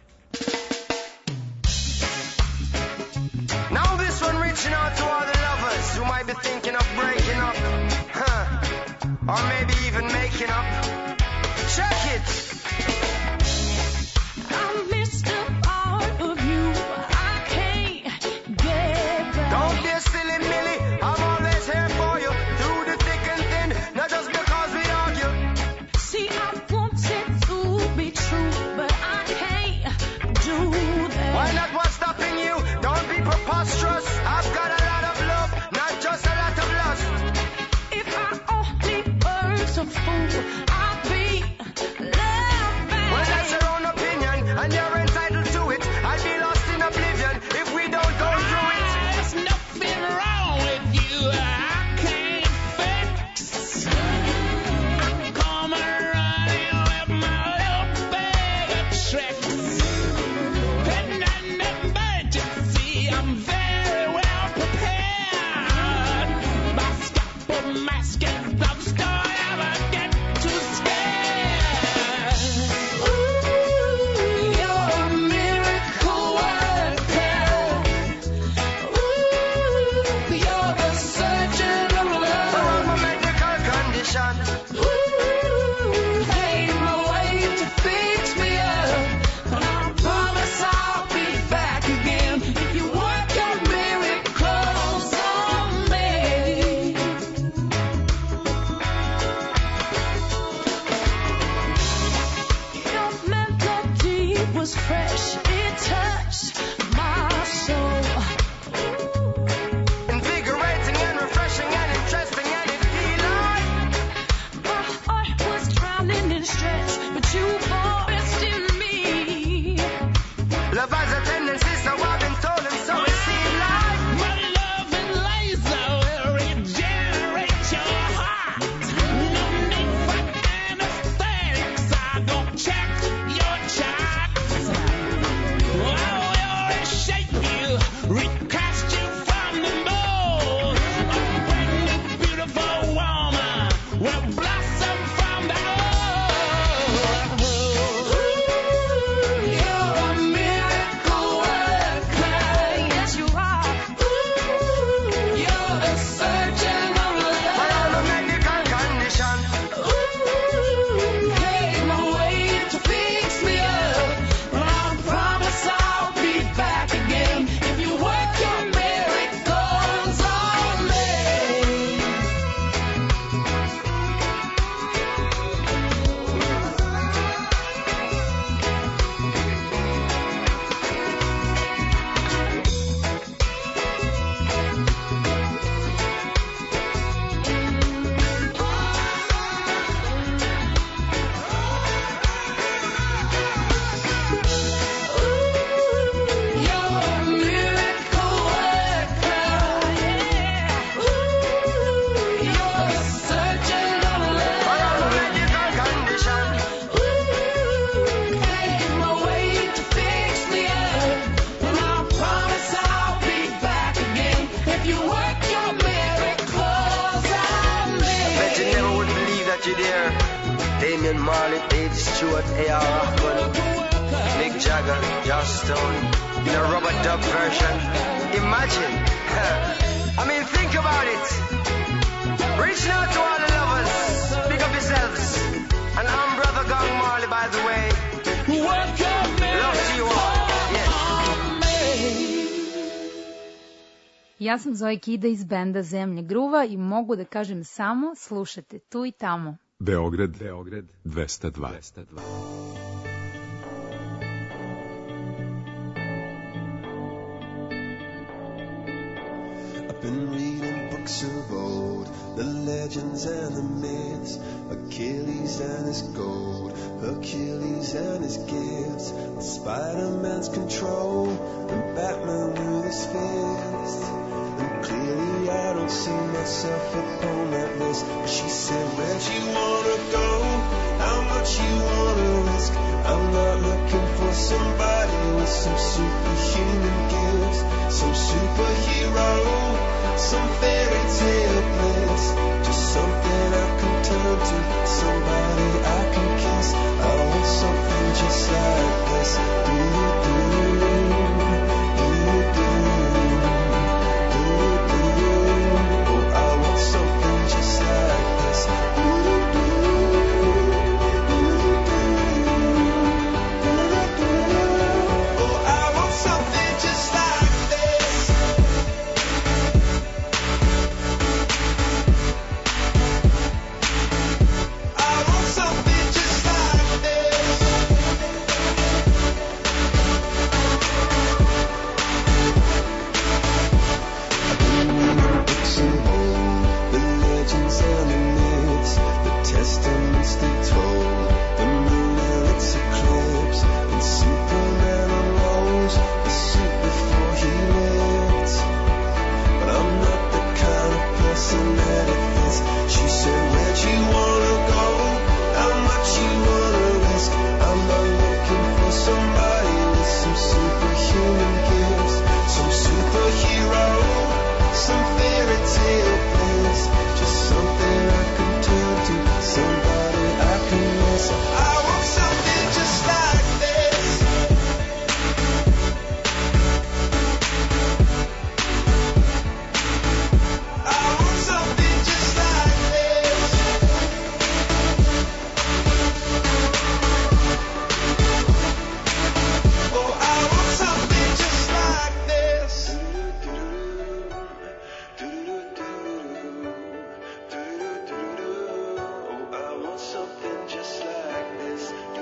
Now this one reaching out to all the lovers who might be thinking of breaking up, huh? Or maybe even making up. Check it! I missed a part of you I can't get back. Don't be a silly Millie, I'm always here for you, through the thick and thin, not just because we argue. See, I want it to be true, but I can't do that. Why not what's stopping you? Don't be preposterous. I've got a lot of love, not just a lot of lust. If I only were so fool, I'd be loved back. Well, that's your own opinion, and you're entitled to it. I'd be lost in oblivion if we don't go through it. There's nothing wrong with you I can't fix. Come running with my little bag of tricks. And an emergency, I'm very well prepared. My scalpel mask and love story ever get too scared. Ooh, you're a miracle worker. Ooh, you're the surgeon of love. For all my medical condition, Ooh, pave my way to fix me up. And I promise I'll be back again if you work your Damian Marley, Dave Stewart, A R Rahman, Mick Jagger, Joss Stone, in a rubber dub version. Imagine. I mean, think about it. Reaching out to all the lovers. Pick up yourselves. And I'm Brother Gang Marley, by the way. Love to you all. Yes. Ja sam Zoe Kida iz benda Zemlje gruva i mogu da kažem samo slušate tu i tamo. Beograd, Beograd dvesta dva. I've been reading books of old, the legends and the myths, Achilles and his gold, Hercules and his gifts, Spider-Man's control, and Batman with his fist. And clearly I don't see myself upon that list. But she said, where'd you wanna go? How much you wanna risk? I'm not looking for somebody with some superhuman gifts, some superhero, some fairy tale bliss, just something I can turn to, somebody I can kiss. I want something just like this. Do do do do do do. Oh, I want something just like this. Do do do do. Oh, I want something just like this. I want something just like this. I've been reading books of old, the legends and the myths, the testaments they told, the moon and its eclipse, and Superman unrolls the suit before he lived. But I'm not the kind of person that it fits. She said, where'd you wanna go? How much you wanna risk? I'm not looking for somebody with some superhuman gifts, some superhero, some fairy tale bliss, just something I can turn to, somebody I can miss. I want something just like this. I want something just like this. Oh, I want something just like this. Oh, I want something just like this.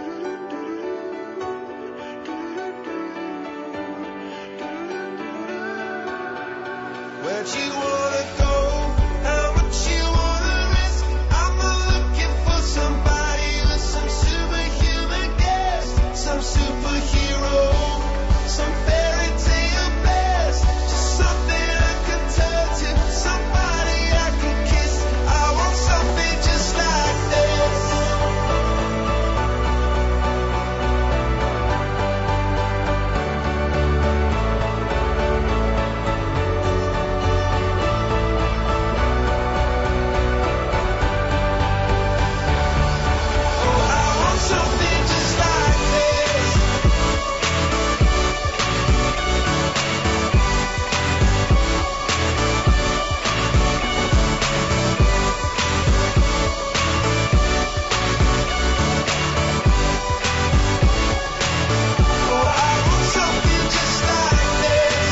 Where'd you wanna go? How much you wanna risk? I'm not looking for somebody with some superhuman gifts, some superhero, some fairy tale bliss, just something I can turn to, somebody I can kiss. I want something just like this. Oh, I want something just like this. Oh, I want something just like this.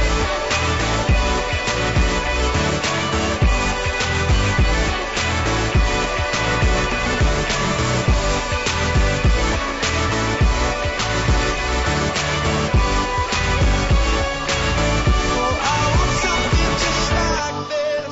Oh, I want something just like this.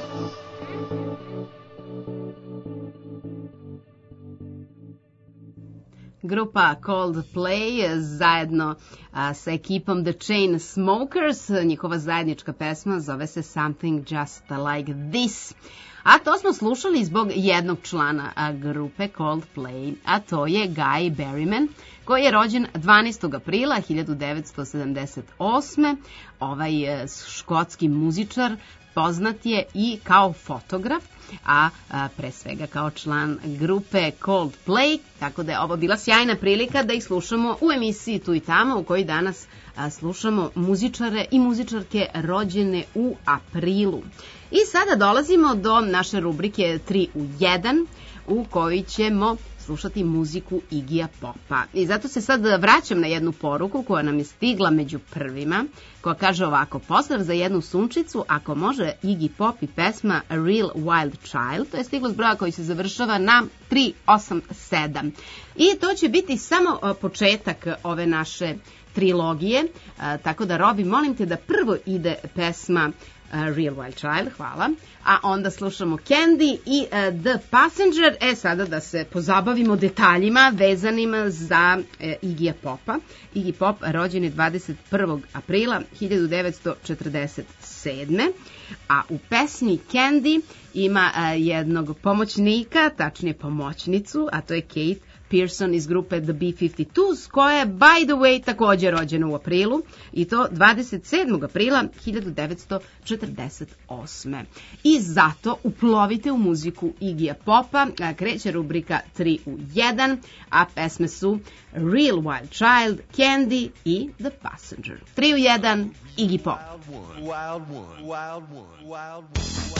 Grupa Coldplay zajedno a, sa ekipom The Chainsmokers, njihova zajednička pesma zove se Something Just Like This. A to smo slušali zbog jednog člana a, grupe Coldplay, a to je Guy Berryman, koji je rođen dvanaestog aprila hiljadu devetsto sedamdeset osme. Ovaj e, škotski muzičar poznat je i kao fotograf, a, a pre svega kao član grupe Coldplay, tako da je ovo bila sjajna prilika da ih slušamo u emisiji Tu i tamo, u kojoj danas a, slušamo muzičare i muzičarke rođene u aprilu. I sada dolazimo do naše rubrike tri u jedan, u kojoj ćemo slušati muziku Igija Popa. I zato se sad vraćam na jednu poruku koja nam je stigla među prvima, koja kaže ovako: pozdrav za jednu sunčicu, ako može Iggy Pop i pesma A Real Wild Child. To je stiglo s broja koji se završava na tri osam sedam. I to će biti samo početak ove naše trilogije, tako da, Robi, molim te da prvo ide pesma Real Wild Child, hvala, a onda slušamo Candy i uh, The Passenger. E, sada da se pozabavimo detaljima vezanima za uh, Igija Popa. Iggy Pop rođen je dvadeset prvog aprila hiljadu devetsto četrdeset sedme. A u pesmi Candy ima uh, jednog pomoćnika, tačnije pomoćnicu, a to je Kate Pearson iz grupe The B pedeset dva, koja je, by the way, također rođena u aprilu, i to dvadeset sedmog aprila hiljadu devetsto četrdeset osme. I zato uplovite u muziku Igija Popa, kreće rubrika tri u jedan, a pesme su Real Wild Child, Candy i The Passenger. tri u jedan, Iggy Pop. Wild one, wild one, wild one.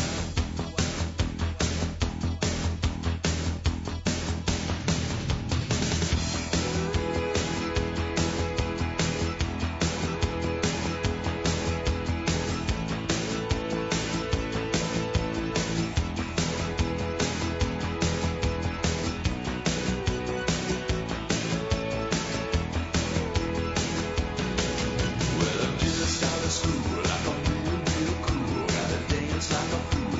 Well, I'm just out of school, like I'm real, real cool. Gotta dance like a fool.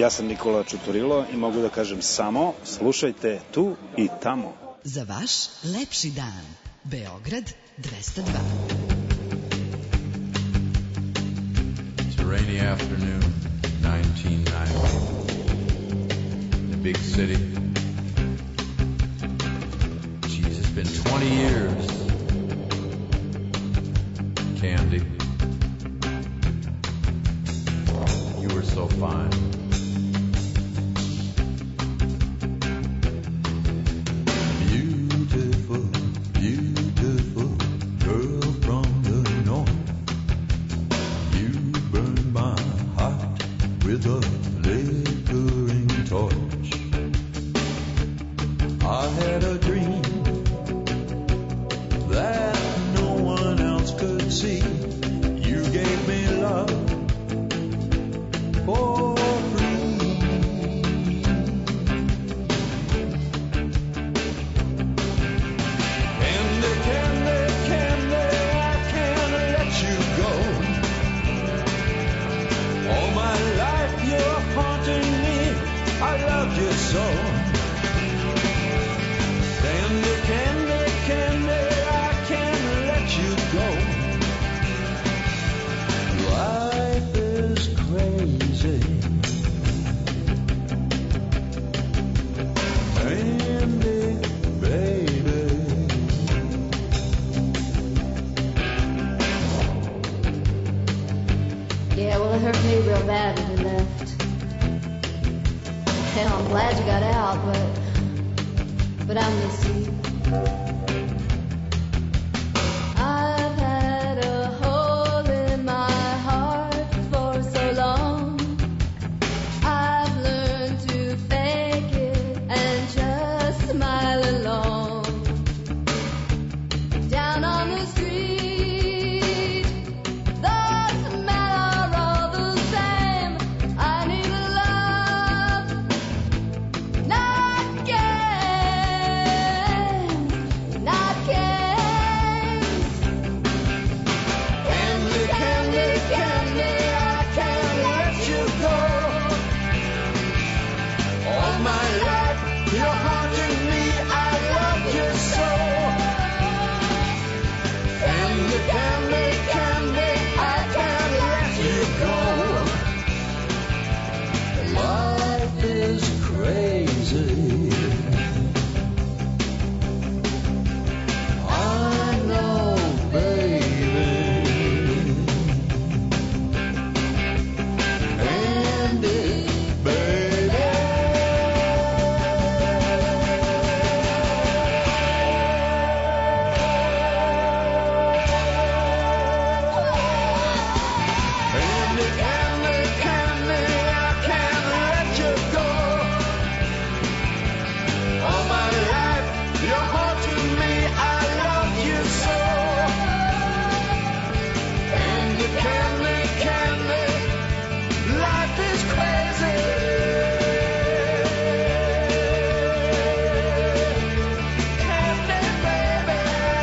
Ja sam Nikola Čuturilo i mogu da kažem samo slušajte tu i tamo. Za vaš lepši dan. Beograd dvesta dva. It's a rainy afternoon, nineteen ninety. In a big city. Jeez, it's been twenty years. Candy. You were so fine. Beautiful, beautiful girl from the north. You burned my heart with a flickering torch. I had a dream that no one else could see. You gave me love for free. Candy, candy, candy, I can't let you go. All my life you're haunting me, I love you so. Candy, candy, candy, I can't let you go. Life is crazy. Candy, baby. Yeah, well, it hurt me real bad when you left. Hell, I'm glad you got out, but but I miss you. I've had a hole in my heart for so long. I've learned to fake it and just smile along. Down on the street, the men are all the same. I need a love, not games, not games. Candy, candy, candy, I can't let you go. All my life you're haunting me, I love you so. Candy, candy, candy, I can't let you go. Life is crazy. I know, baby. Candy, baby. Candy, candy, candy, I can't let you go. All my life you're haunting me, I love you so. Candy, candy, candy, life is crazy. Candy, baby.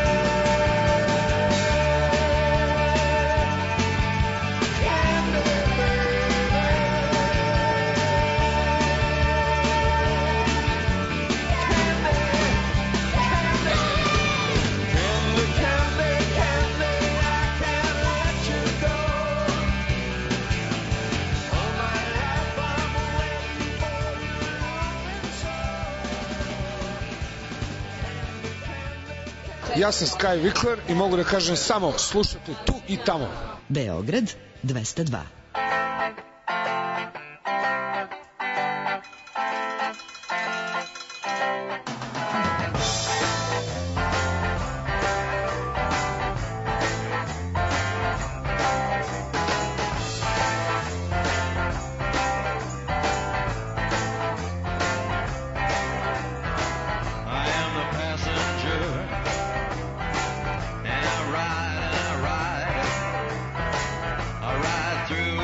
Candy, Candy, candy, candy, I can't let you go. All my life I'm waiting for you, loving so. Ja sam Sky Vikler i mogu da kažem samo slušajte tu i tamo. Beograd dvesta dva. I am the passenger, and I ride and I ride, I ride through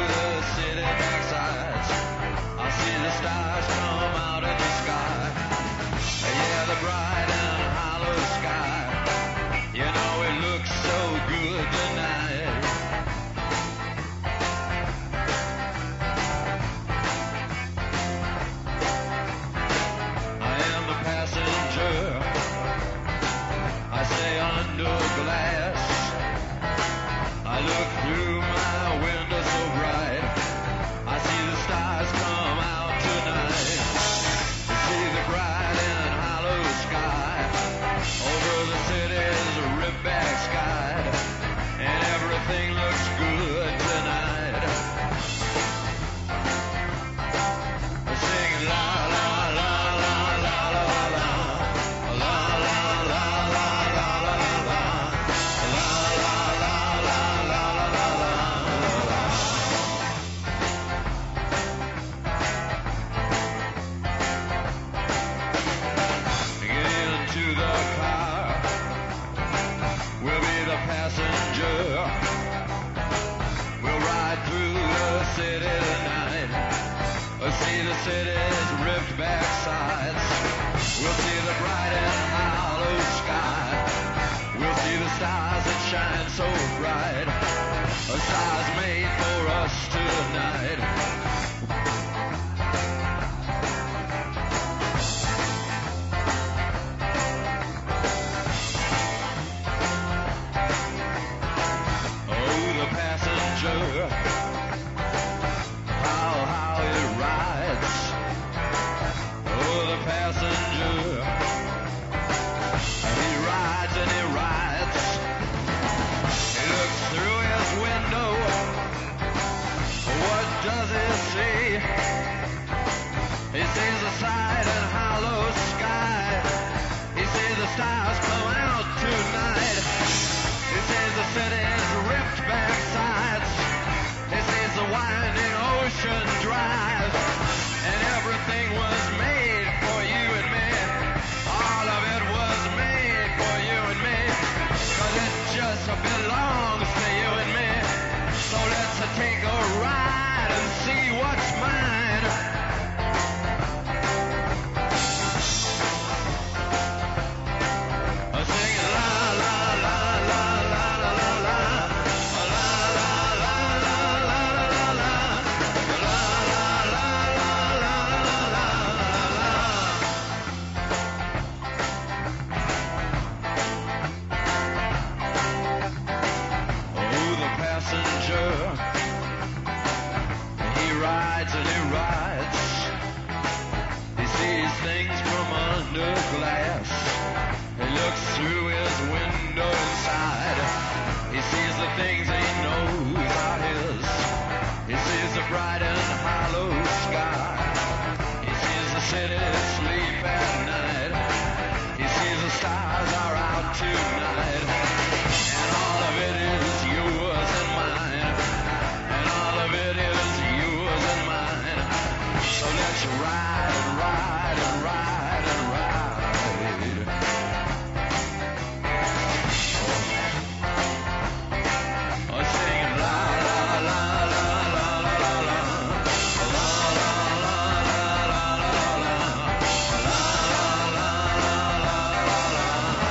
car. We'll be the passenger. We'll ride through the city tonight. We'll see the city's ripped back sides. We'll see the bright and hollow sky. We'll see the stars that shine so bright. A stars made for us tonight. Oh, the passenger, how, how it rides. Oh, the passenger, he rides and he rides. He looks through his window. What does he see? He sees the side and hollow sky. He sees the stars come out tonight. He sees the city's ripped back sides. He sees the winding ocean drive. And everything was made for you and me. All of it was made for you and me. 'Cause it just belongs to you and me. So let's take a ride and see what's mine. Singing la la la la la la la la. La la la la la la la. La la la la la la la. Oh, the passenger, he rides and he rides. He sees things from under glass. He looks through his window inside. He sees the things he knows are his. He sees the bright and hollow sky. He sees the city sleep at night. He sees the stars are out tonight. And all of it is yours and mine. And all of it is yours and mine. So let's ride and ride and ride and ride. Oh, singing la la la la la la la la. La la la la la la la. La la la la la la la.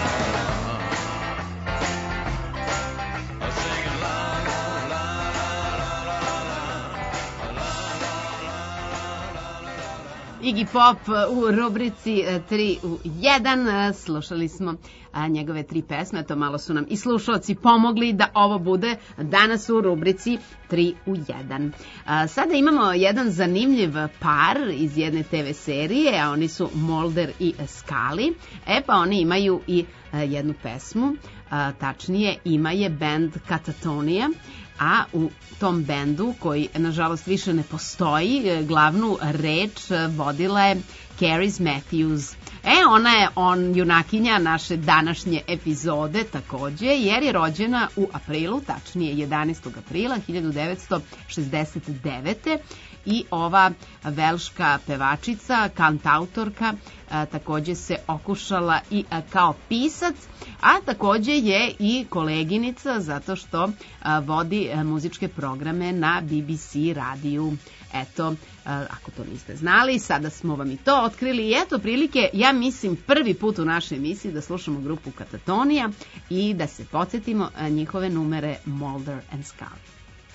Oh, singing la la la la la la la. La la la la la la. Iggy Pop u rubrici tri u jedan. Slušali smo a, njegove tri pesme, to malo su nam i slušalci pomogli da ovo bude danas u rubrici tri u jedan. A, sada imamo jedan zanimljiv par iz jedne te ve serije, a oni su Mulder i Scully. E pa oni imaju i a, jednu pesmu, a, tačnije ima je band Katatonia, a u tom bendu, koji nažalost više ne postoji, glavnu reč vodila je Caris Matthews. E, ona je on junakinja naše današnje epizode takođe, jer je rođena u aprilu, tačnije jedanaestog aprila hiljadu devetsto šezdeset devete. I ova velška pevačica, kantautorka, a, takođe se okušala i a, kao pisac, a takođe je i koleginica zato što a, vodi a, muzičke programe na be be ce radiju. Eto, a, ako to niste znali, sada smo vam i to otkrili i eto prilike, ja mislim prvi put u našoj emisiji da slušamo grupu Katatonia i da se podsjetimo a, njihove numere Mulder and Scully.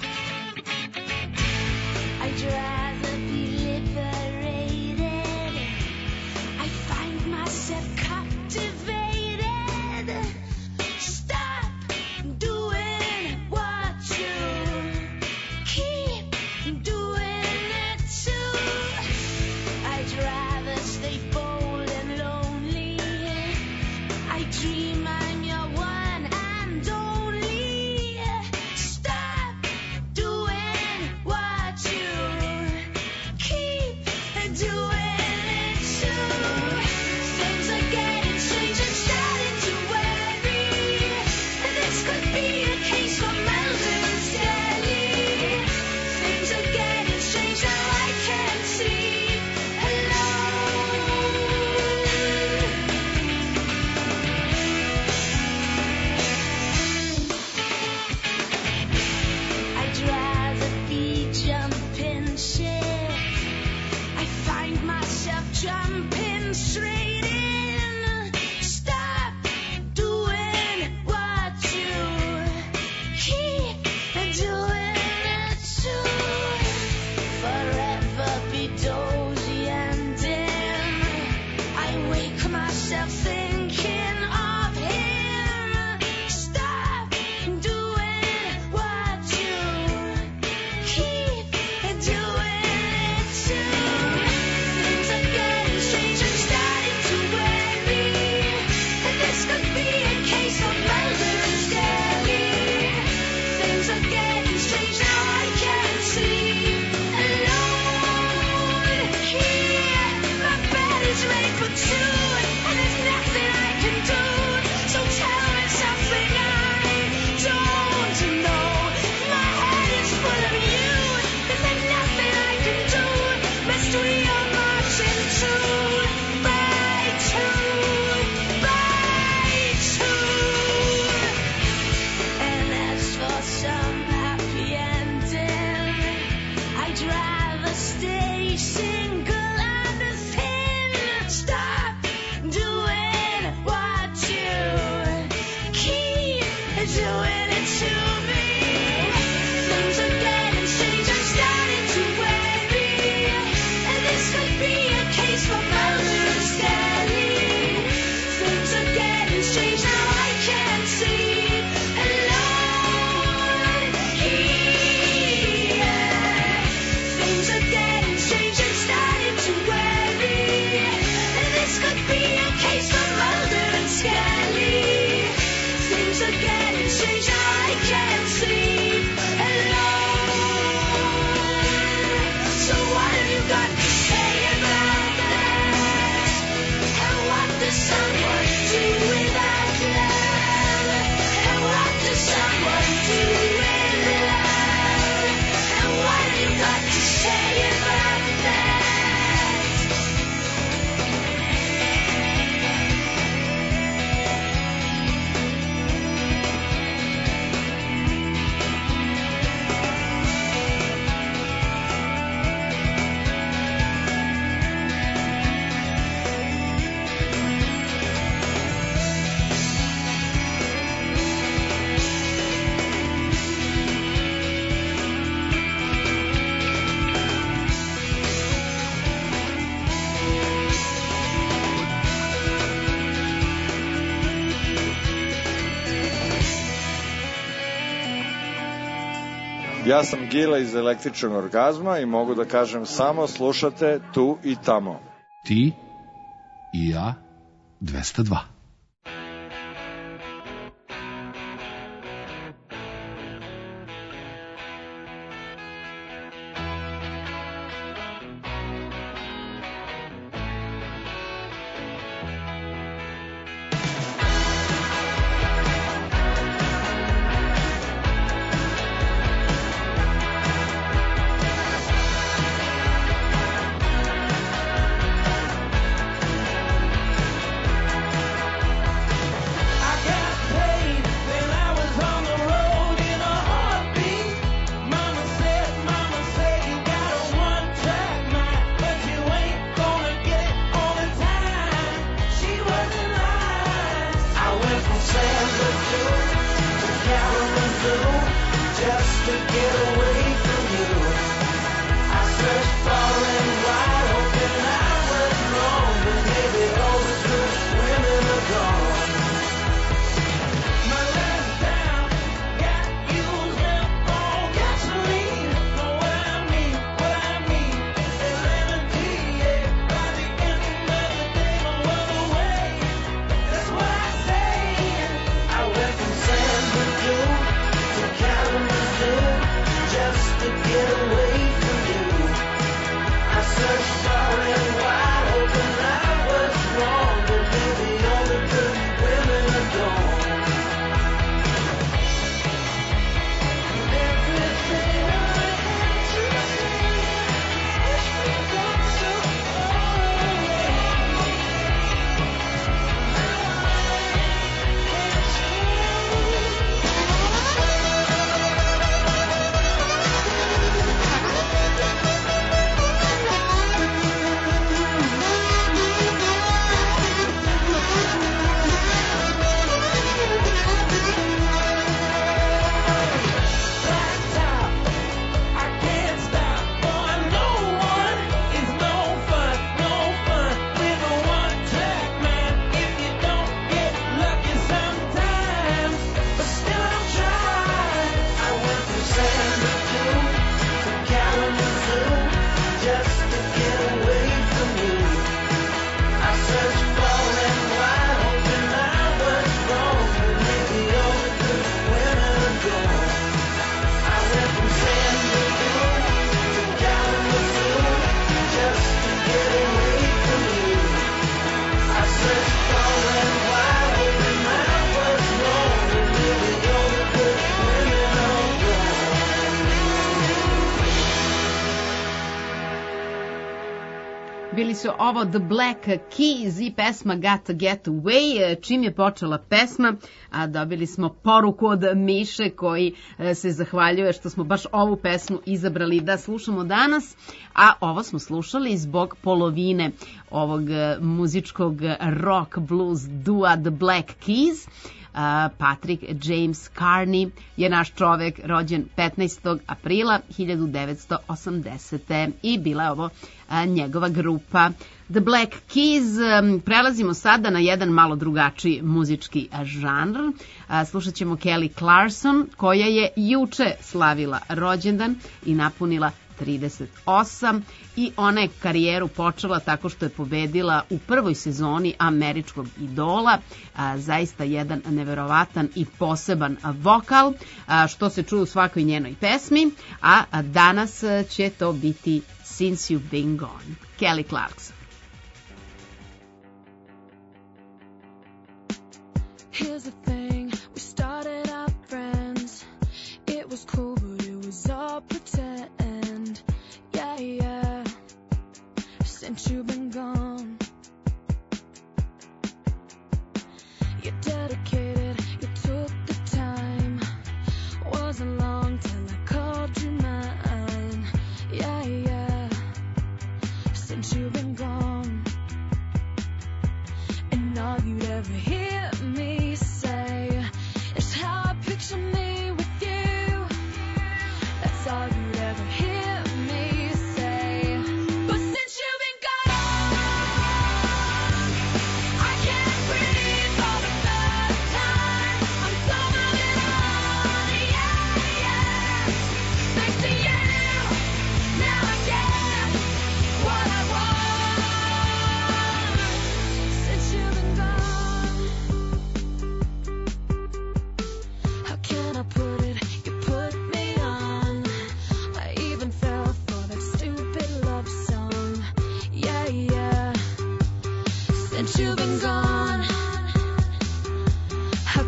I'd rather be liberated. I find myself captivated. Stop doing what you keep doing it too. I'd rather stay bold and lonely. I dream I'm your one and only. Stop doing what you Ja sam Gila iz Električnog orgazma i mogu da kažem samo slušate tu i tamo. Ti i ja dvesta dva. Bili su ovo The Black Keys i pesma Got to Get Away. Čim je počela pesma, a dobili smo poruku od Miše koji se zahvaljuje što smo baš ovu pesmu izabrali da slušamo danas, a ovo smo slušali zbog polovine ovog muzičkog rock blues dua The Black Keys. Patrick James Carney je naš čovek, rođen petnaestog aprila hiljadu devetsto osamdesete i bila je ovo njegova grupa The Black Keys. Prelazimo sada na jedan malo drugačiji muzički žanr. Slušat ćemo Kelly Clarkson, koja je juče slavila rođendan i napunila trideset osam i ona je karijeru počela tako što je pobedila u prvoj sezoni Američkog idola. A, zaista jedan neverovatan i poseban vokal, a, što se čuje u svakoj njenoj pesmi, a, a danas će to biti Since You've Been Gone. Kelly Clarkson. Here's the thing, we started out friends. It was cool, but it was all pretend. Yeah, yeah. Since you've been gone, you dedicated, you took the time. Wasn't long till I called you mine. Yeah, yeah. Since you've been gone.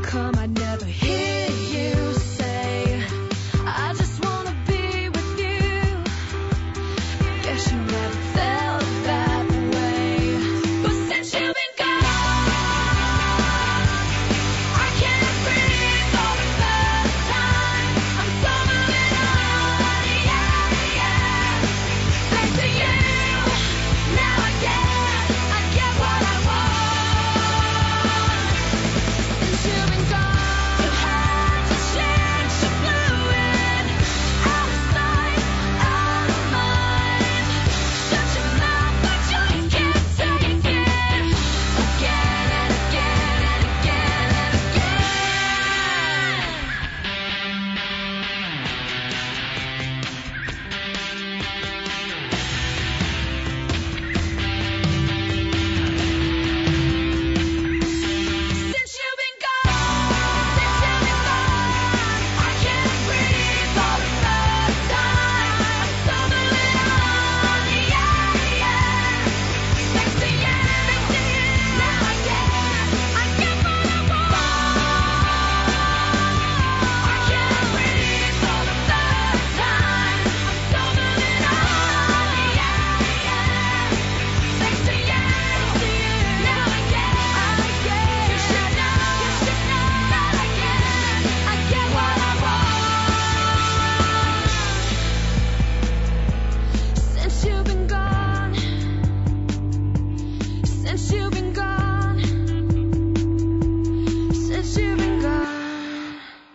come, I'd never hear you say, I just wanna be with you. Guess you never felt that way. But since you've been gone, I can't breathe for the first time. I'm so moving on, yeah, yeah. Thanks to you, now I get, I get what I want. Since you've been gone, you had to change the fluid. Out of sight, out of mind. Shut your mouth, but you can't take it. Again and again and again and Since you've been gone, since you've been gone, I can't breathe for the first time. I'm so moving on, yeah, yeah. Thanks to you, now I get, I get what I want. I can't breathe for the first time. I'm so moving on, yeah, yeah. Thanks to you, now I get, I get. You should know, you should know that I get, I get what I want. Since you've been gone, since you've been gone, since you've been gone.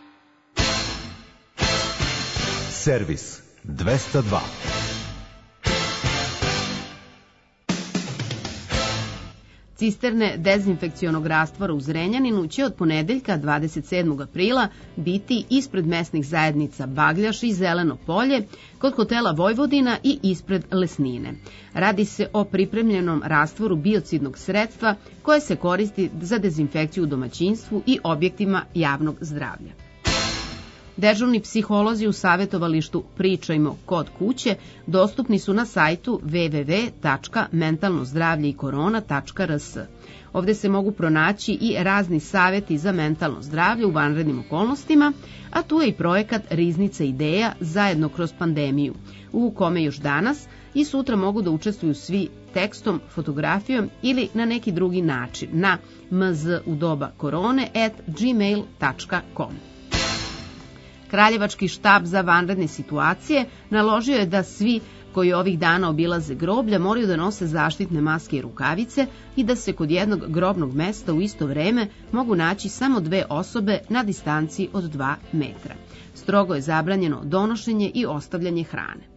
Servis dvesta dva. Cisterne dezinfekcionog rastvora u Zrenjaninu će od ponedeljka dvadeset sedmog aprila biti ispred mesnih zajednica Bagljaš i Zeleno polje, kod hotela Vojvodina i ispred Lesnine. Radi se o pripremljenom rastvoru biocidnog sredstva koje se koristi za dezinfekciju u domaćinstvu i objektima javnog zdravlja. Dežurni psiholozi u savjetovalištu Pričajmo kod kuće dostupni su na sajtu w w w tačka mentalno zdravlje i korona tačka r s. Ovde se mogu pronaći i razni savjeti za mentalno zdravlje u vanrednim okolnostima, a tu je i projekat Riznica ideja zajedno kroz pandemiju, u kome još danas i sutra mogu da učestvuju svi tekstom, fotografijom ili na neki drugi način na mz u doba korone at gmail tačka com. Kraljevački štab za vanredne situacije naložio je da svi koji ovih dana obilaze groblja moraju da nose zaštitne maske i rukavice i da se kod jednog grobnog mesta u isto vreme mogu naći samo dve osobe na distanciji od dva metra. Strogo je zabranjeno donošenje i ostavljanje hrane.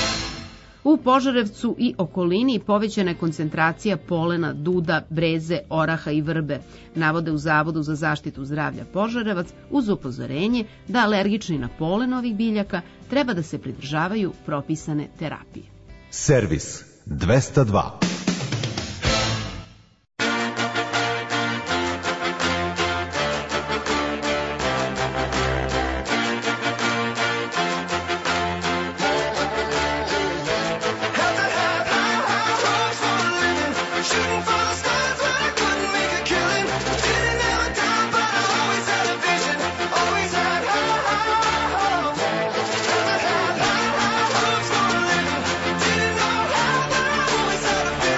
U Požarevcu i okolini povećana je koncentracija polena, duda, breze, oraha i vrbe, navode u Zavodu za zaštitu zdravlja Požarevac uz upozorenje da alergični na polen ovih biljaka treba da se pridržavaju propisane terapije. Servis dvesta dva. Always had a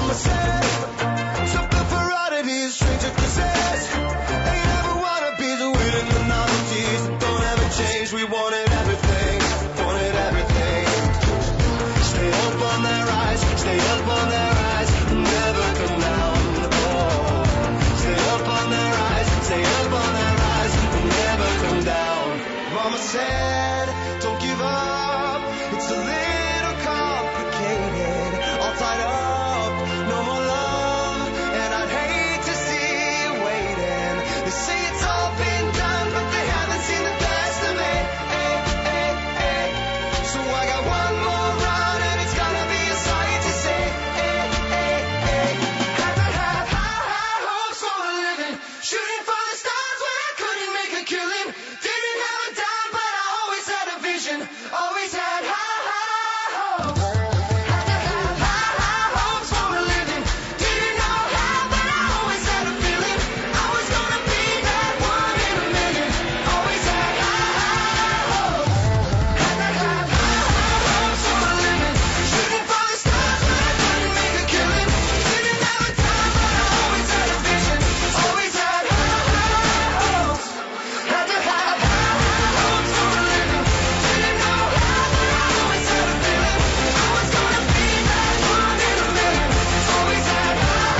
Mama said, something for oddities, strange to possess. Ain't never wanna be the winning the novelties. Don't ever change, we wanted everything, wanted everything. Stay up on that rise, stay up on that rise, never come down. Oh, stay up on that rise, stay up on that rise, never come down. Mama said, don't give up, it's a little complicated, all tied up, no more love, and I'd hate to see you waiting. They say it's all been done, but they haven't seen the best of me. Hey, hey, hey. So I got one more run, and it's gonna be a sight to see. Hey, hey, hey. Had to have high, high hopes for a living, shooting for the stars when I couldn't make a killing. Didn't have a dime, but I always had a vision, always had high, high hopes. Had to have high, high hopes for a living. Didn't know how, but I always had a feeling I was gonna be that one in a million. Always had high, high hopes. Had to have high, high hopes for a living. Shooting for the stars when I couldn't make a killing. Didn't have a time, but I always had a vision. Always had high, high hopes. Had to have high, high hopes for a living. Didn't know how, but I always had a feeling I was gonna be that one in a million. Always had high,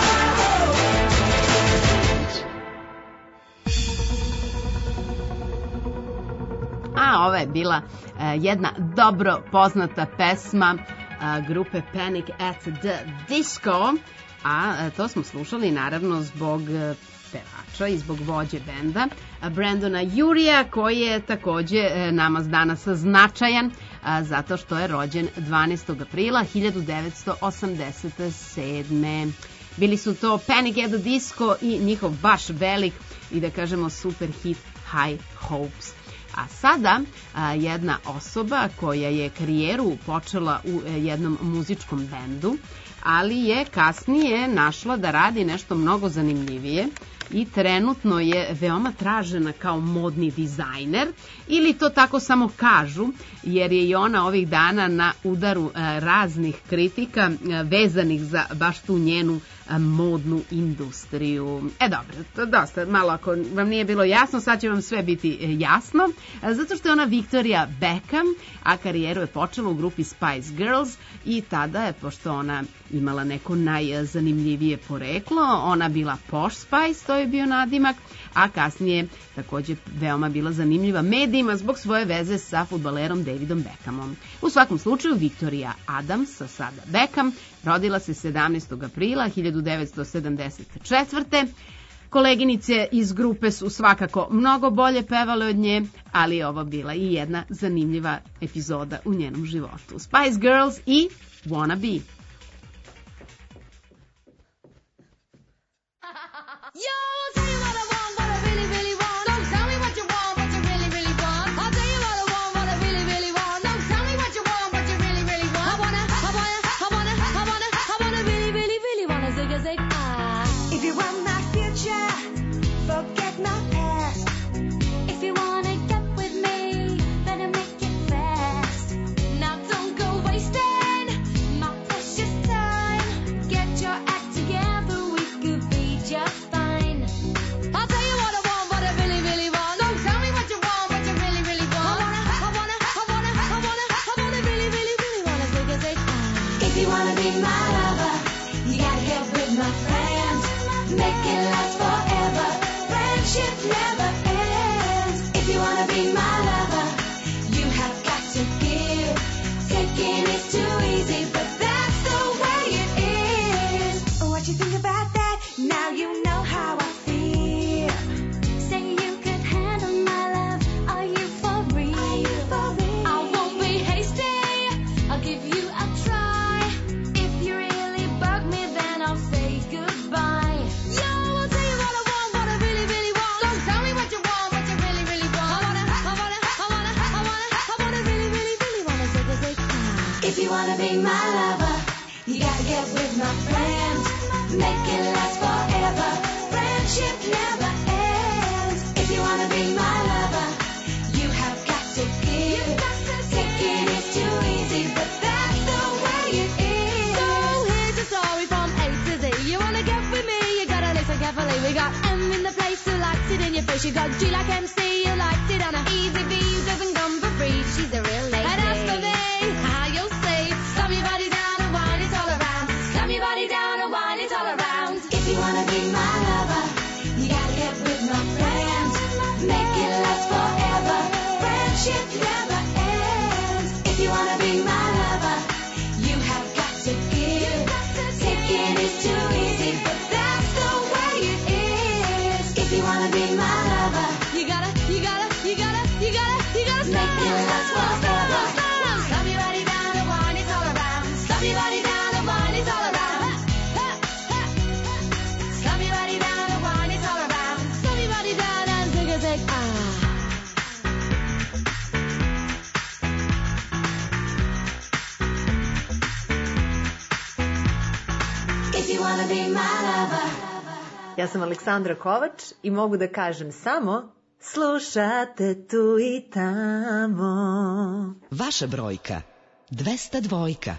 A ova je bila e, jedna dobro poznata pesma e, grupe Panic at the Disco, a e, to smo slušali naravno zbog e, pevača i zbog vođe benda e, Brandona Urija, koji je takođe e, nama danas značajan a, zato što je rođen dvanaestog aprila hiljadu devetsto osamdeset sedme. Bili su to Panic at the Disco i njihov baš velik i da kažemo super hit High Hopes. A sada a, jedna osoba koja je karijeru počela u e, jednom muzičkom bendu, ali je kasnije našla da radi nešto mnogo zanimljivije i trenutno je veoma tražena kao modni dizajner, ili to tako samo kažu, jer je i ona ovih dana na udaru e, raznih kritika e, vezanih za baš tu njenu e, modnu industriju. E dobro, to dosta, malo ako vam nije bilo jasno, sad će vam sve biti e, jasno, e, zato što je ona Victoria Beckham, a karijeru je počela u grupi Spice Girls i tada je, pošto ona imala neko najzanimljivije poreklo, ona bila Posh Spice, to je bio nadimak, a kasnije takođe veoma bila zanimljiva medijima zbog svoje veze sa fudbalerom Davidom Beckhamom. U svakom slučaju, Victoria Adams, sada Beckham, rodila se sedamnaestog aprila hiljadu devetsto sedamdeset četvrte. Koleginice iz grupe su svakako mnogo bolje pevale od nje, ali je ovo bila i jedna zanimljiva epizoda u njenom životu. Spice Girls i Wanna Be. Yo, I'll tell you what I want, what I really, really want. Don't tell me what you want, what you really, really want. I'll tell you what I want, what I really, really want. Don't tell me what you want, what you really, really want. I wanna, I wanna, I wanna, I wanna, I wanna really, really, really wanna zig a zig. Ah. If you want my future, forget my past. If you wanna get with me, better make it fast. Now don't go wasting my precious time. Get your act together, we could be just fine. I'll tell you what I want, what I really, really want. Don't tell me what you want, what you really, really want. I wanna, I wanna, I wanna, I wanna, I wanna really, really, really wanna zig a zig. If you wanna be my lover, you gotta get with my friends. Make it last forever. Friendship never ends. If you wanna be my lover, you have got to give. Taking is too easy, but that's the way it is. What you think about that? Now you know how I feel. Say you could handle my love. Are you for real? Are you for real? I won't be hasty. I'll give you a try. If you really bug me, then I'll say goodbye. Yo, I'll tell you what I want, what I really, really want. Don't tell me what you want, what you really, really want. I wanna, I wanna, I wanna, I wanna, I wanna really, really, really wanna zig a zig. If you wanna be my lover, you gotta get with my friends. Make it last forever. Friendship never ends. If you wanna be my lover, you have got to give. Taking is too easy, but that's the way it is. So here's a story from carefully. We got M in the place who likes it in your face. You got G like M C, you liked it on a easy V who doesn't come for free. She's a real lady. And as for me, how you'll see, slam your body down and wine it all around. Slam your body down and wine it all around. If you wanna be my lover, you gotta get with my friends. Make it last forever. Friendship never ends. If you wanna be my lover, you have got to give. Taking is too easy, but that's the way it is. If you wanna be my lover, you gotta, you gotta, you gotta, you gotta, you gotta make it last forever. Slam your body down and wine it all around. Slam your body down and wine it all around. Slam your body down and wine it all around. Slam your body down and take a take. Ah. If you wanna be my lover. Ja sam Aleksandra Kovač i mogu da kažem samo slušate tu i tamo. Vaša brojka dvesta dva.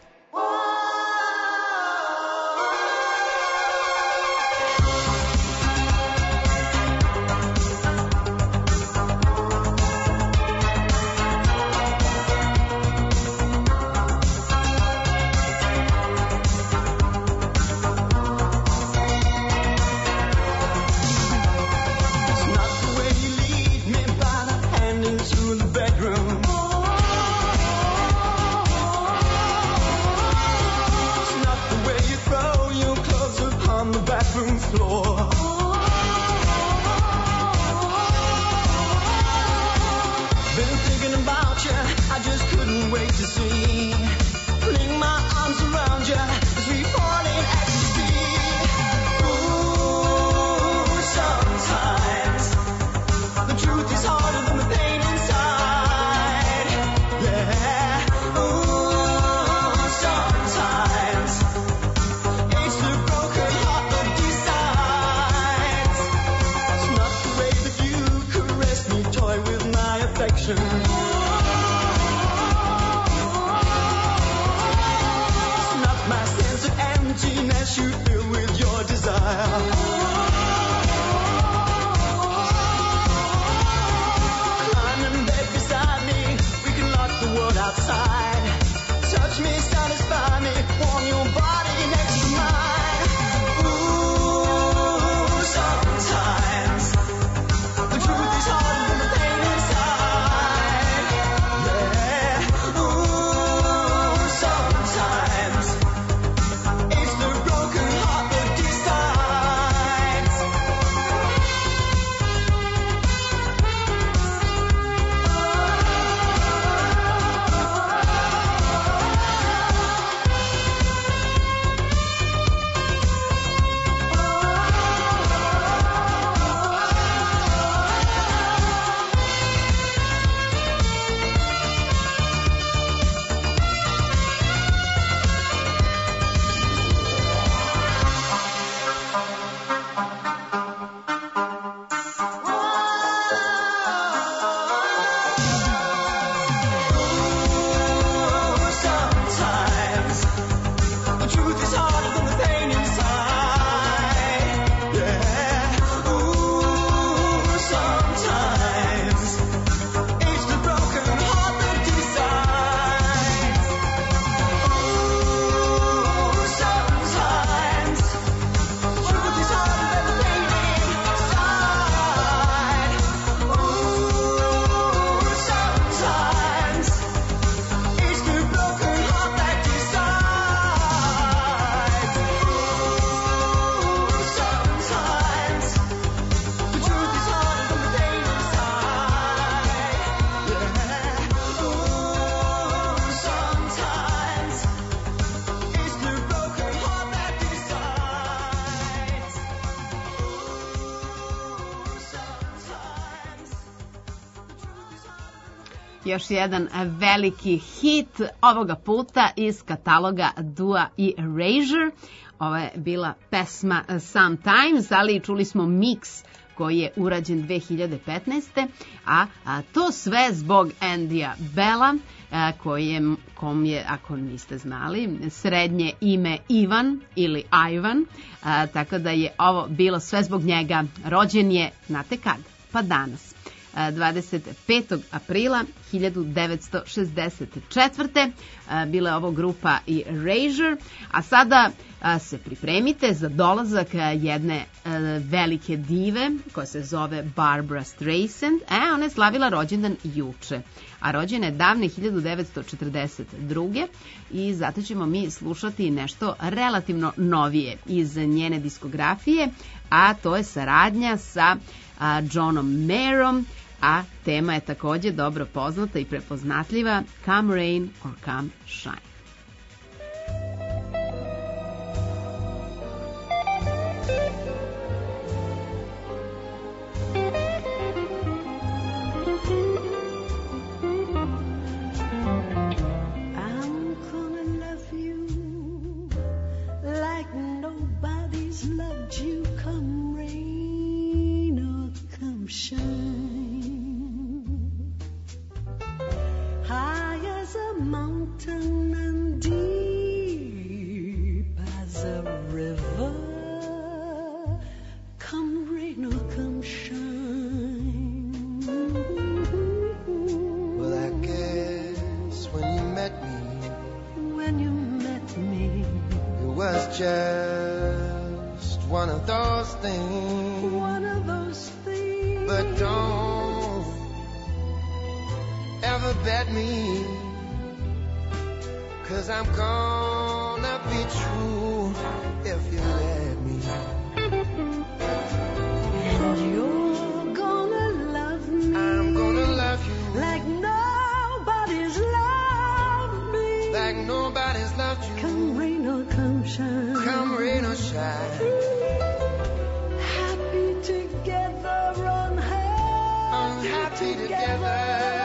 Još jedan veliki hit, ovoga puta iz kataloga Dua i Erasure. Ovo je bila pesma Sometimes, ali čuli smo mix koji je urađen dve hiljade petnaeste. A, a to sve zbog Andyja Bella, a, kojem, kom je, ako niste znali, srednje ime Ivan ili Ivan, a, tako da je ovo bilo sve zbog njega. Rođen je, znate kad? Pa danas. dvadeset petog aprila hiljadu devetsto šezdeset četvrte. Bila je ovo grupa Erasure, a sada se pripremite za dolazak jedne velike dive koja se zove Barbra Streisand. E, ona je slavila rođendan juče, a rođena je davne hiljadu devetsto četrdeset druge. i zato ćemo mi slušati nešto relativno novije iz njene diskografije, a to je saradnja sa a, Johnom Mayerom, a tema je takođe dobro poznata i prepoznatljiva Come Rain or Come Shine. Just one of those things, one of those things. But don't ever bet me, 'cause I'm gonna be true if you let me. And you're gonna love me, I'm gonna love you like nobody's loved me, like nobody's loved you. Come rain or come shine, come rain or shine, happy together, unhappy, unhappy together,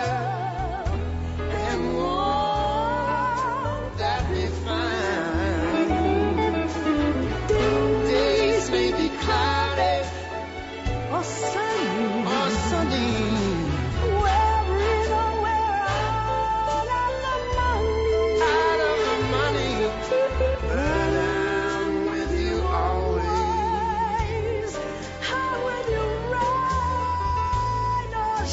and won't that be fine? Days may be cloudy or sunny, or sunny, we're in or we're out of the money, out of the money, but I'm with you always. I'm with you rain or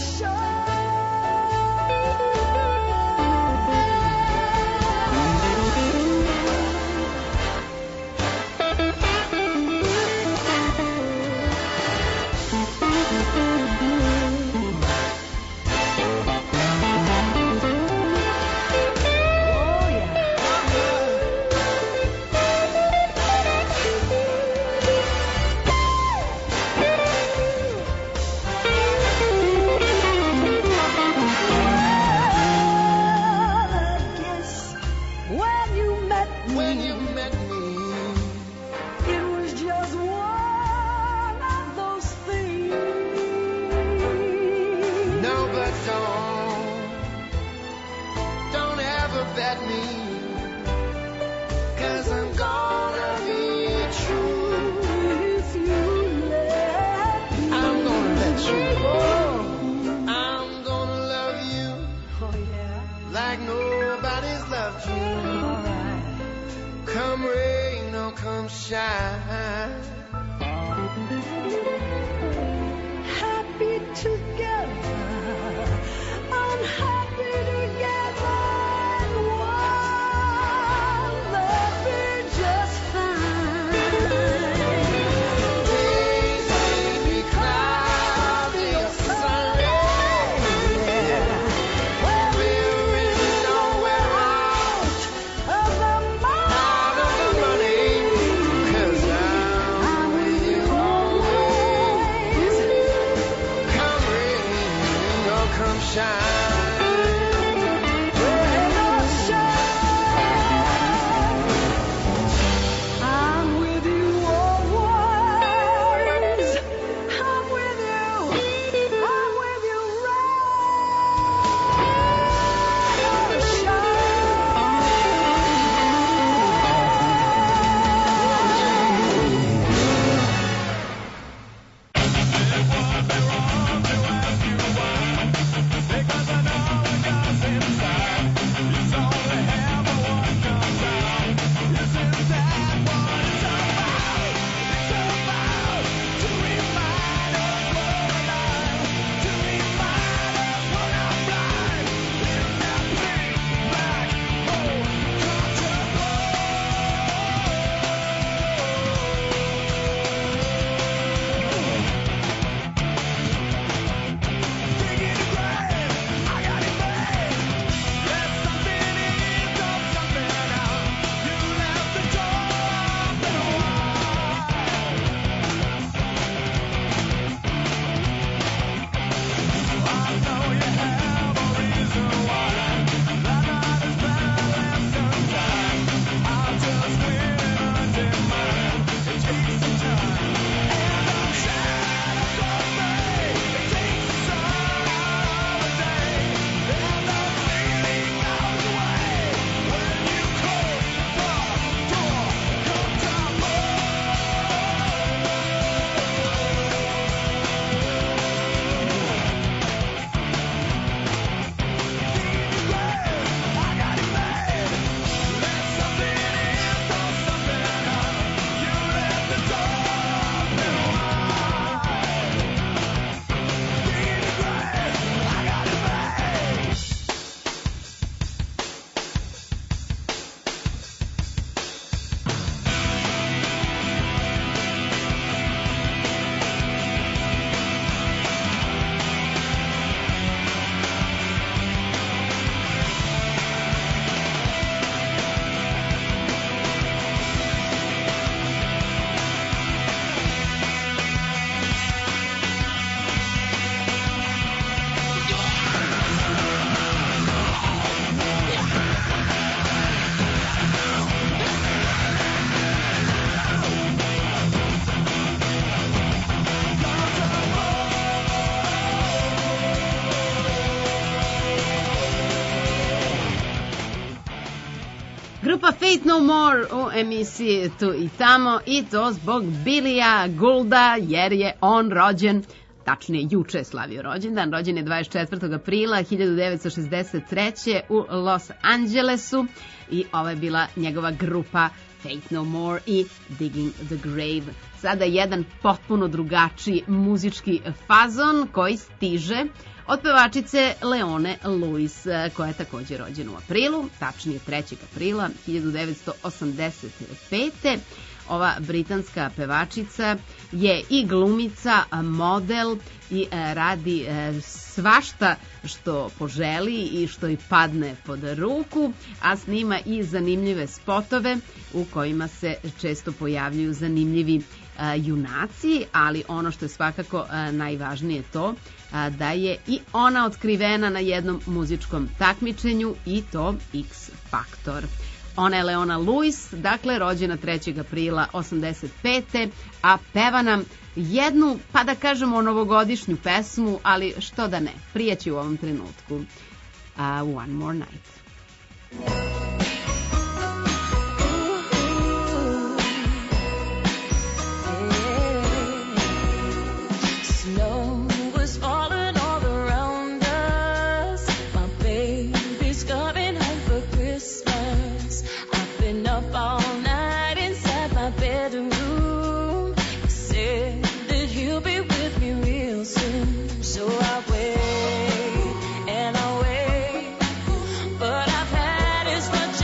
Grupa Faith No More u emisiji Tu i tamo, i to zbog Billija Goulda, jer je on rođen, tačnije juče je slavio rođendan, rođen je dvadeset četvrtog aprila hiljadu devetsto šezdeset treće u Los Angelesu i ova je bila njegova grupa Faith No More i Digging the Grave. Sada jedan potpuno drugačiji muzički fazon koji stiže od pevačice Leone Lewis, koja je takođe rođena u aprilu, tačnije trećeg aprila hiljadu devetsto osamdeset pete. Ova britanska pevačica je i glumica, model i radi svašta što poželi i što i padne pod ruku, a snima i zanimljive spotove u kojima se često pojavljuju zanimljivi junaci, ali ono što je svakako najvažnije to da je i ona otkrivena na jednom muzičkom takmičenju, i to X Factor. Ona je Leona Lewis, dakle rođena trećeg aprila osamdeset pete. a peva nam jednu, pa da kažemo, novogodišnju pesmu, ali što da ne, prijeći u ovom trenutku. Uh, One More Night. So I wait and I wait, but I've had as much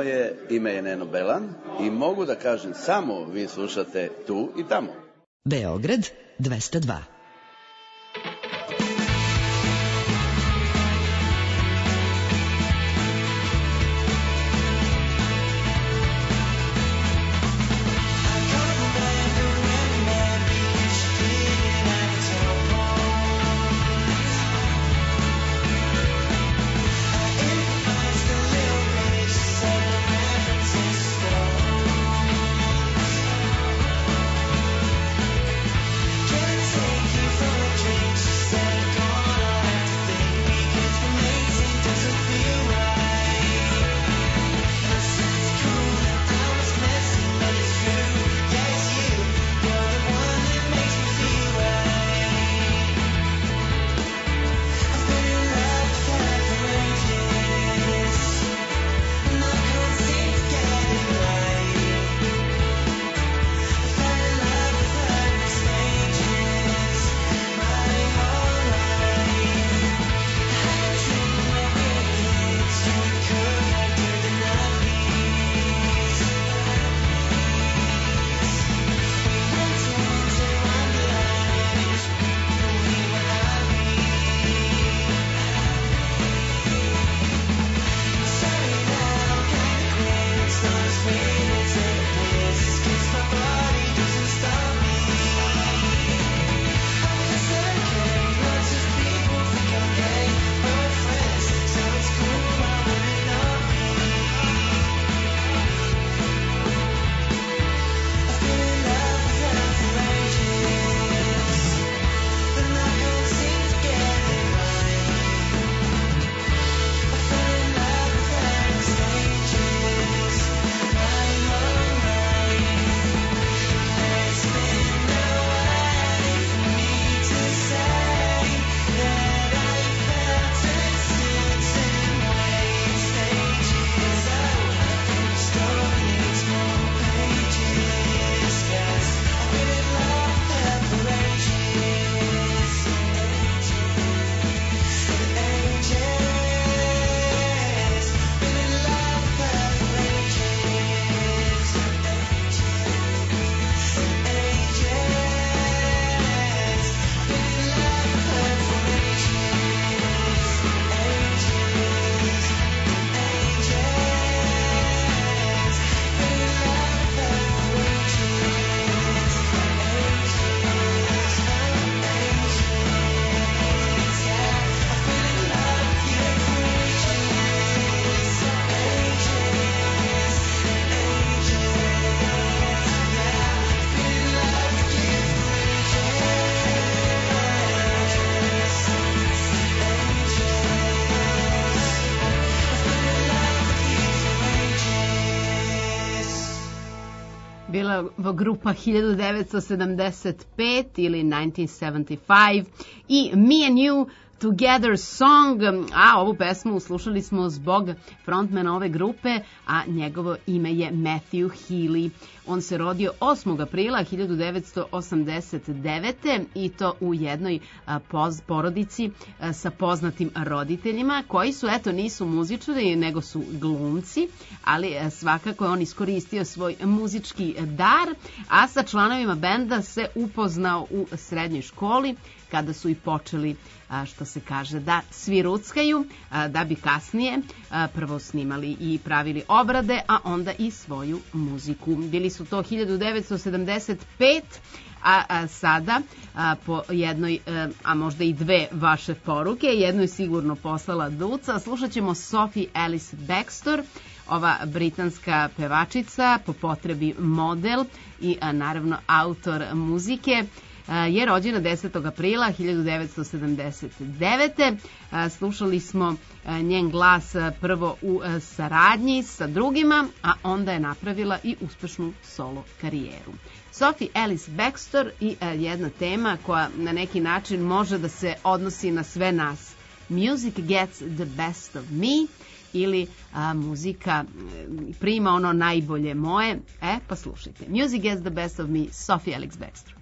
Moje ime je Neno Belan i mogu da kažem samo vi slušate tu i tamo. Beograd dvesta dva. Bila grupa hiljadu devetsto sedamdeset pet ili nineteen seventy-five i Me and You Together Song, a ovu pesmu slušali smo zbog frontmana ove grupe, a njegovo ime je Matthew Healy. On se rodio osmog aprila hiljadu devetsto osamdeset devete i to u jednoj poz, porodici sa poznatim roditeljima, koji su, eto, nisu muzičari, nego su glumci, ali svakako je on iskoristio svoj muzički dar, a sa članovima benda se upoznao u srednjoj školi, kada su i počeli, što se kaže, da sviruckaju, da bi kasnije prvo snimali i pravili obrade, a onda i svoju muziku. Bili su to hiljadu devetsto sedamdeset pet, a, a sada a, po jednoj, a možda i dve vaše poruke, jednu je sigurno poslala Duca. Slušat ćemo Sophie Alice Baxter, ova britanska pevačica, po potrebi model i a, naravno autor muzike, je rođena desetog aprila hiljadu devetsto sedamdeset devete. Slušali smo njen glas prvo u saradnji sa drugima, a onda je napravila i uspešnu solo karijeru. Sophie Alice Baxter i jedna tema koja na neki način može da se odnosi na sve nas. Music gets the best of me, ili a, muzika prima ono najbolje moje. E, pa slušajte. Music gets the best of me, Sophie Alice Baxter.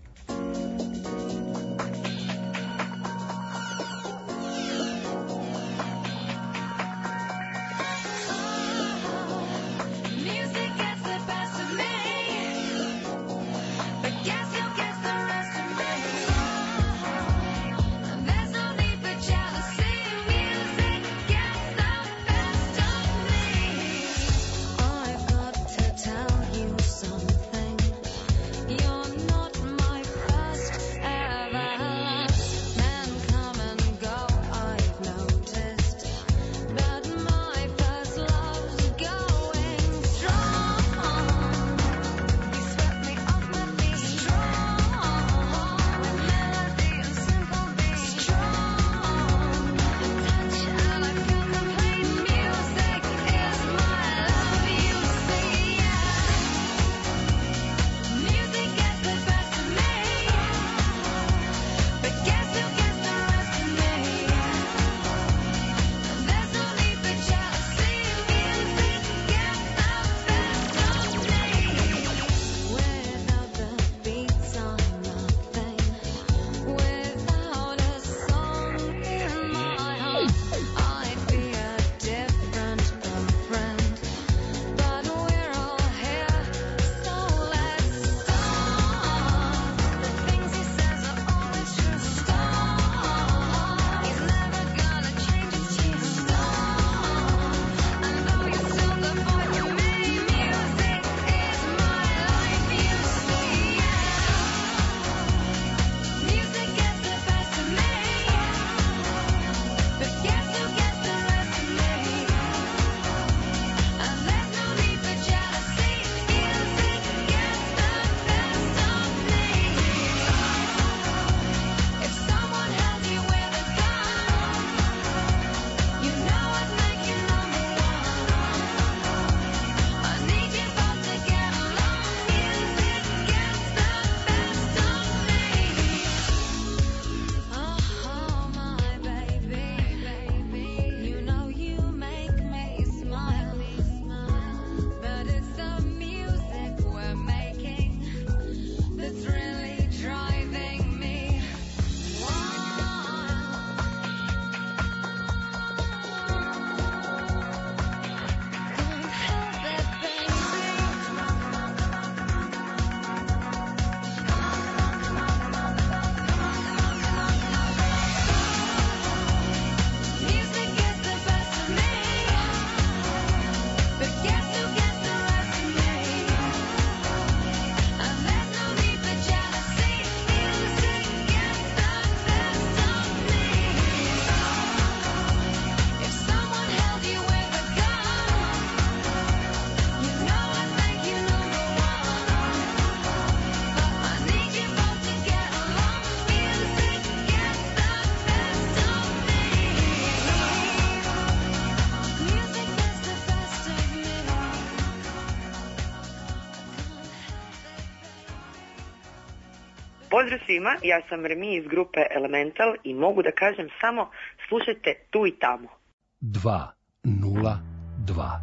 Pozdrav svima, ja sam Remi iz grupe Elemental i mogu da kažem samo slušajte tu i tamo. dva nula dva.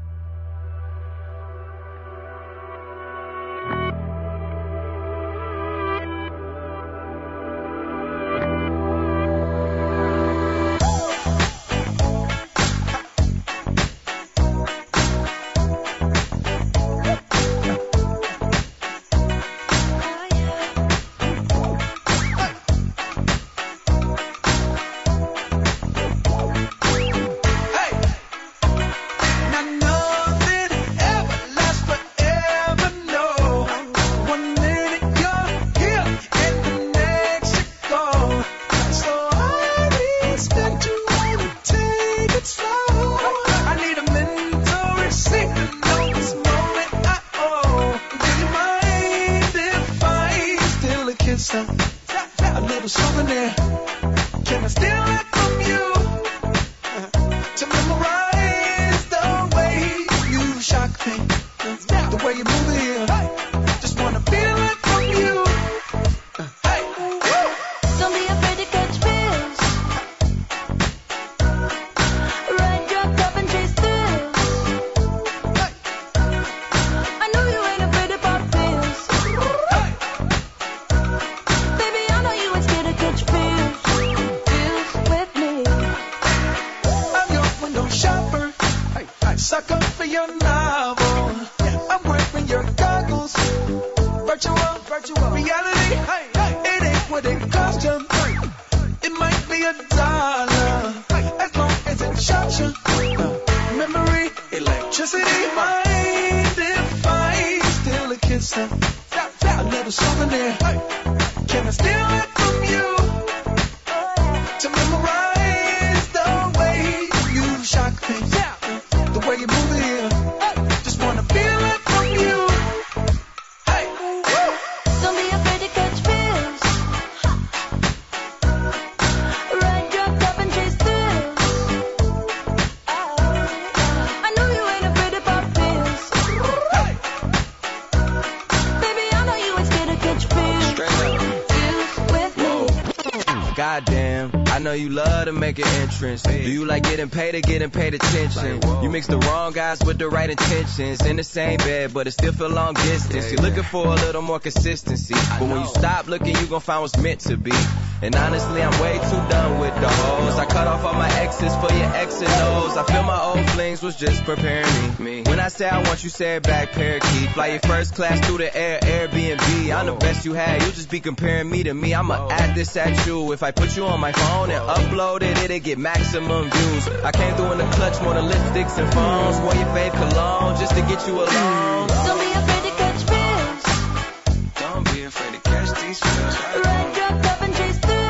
Do you like getting paid or getting paid attention? You mix the wrong guys with the right intentions. In the same bed, but it still feel long distance. You're looking for a little more consistency. But when you stop looking, you gon' find what's meant to be. And honestly, I'm way too done with the hoes. I cut off all my exes for your X and O's. I feel my old flings was just preparing me. When I say I want you, say it back, parakeet. Fly your first class through the air, Airbnb. I'm the best you had, you just be comparing me to me. I'ma add this at you. If I put you on my phone and upload it, it'll get maximum views. I came through in the clutch, more than lipsticks and phones. Wore your fave cologne just to get you alone. Don't be afraid to catch feels. Don't be afraid to catch these feels. Ride, dropped up and chase thrills.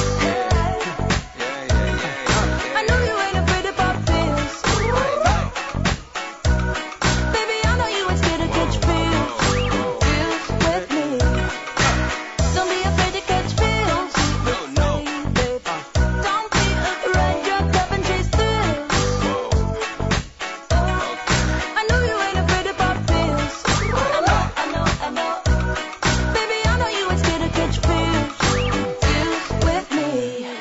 I know you ain't afraid to pop pills. Baby, I know you ain't scared to catch feels. Feels with me. Don't be afraid to catch feels. No, no. Don't be ride, dropped up and chase thrills. I know you ain't afraid to pop pills. I know, I know, I know. Baby, I know you ain't scared to catch feels. Feels with me.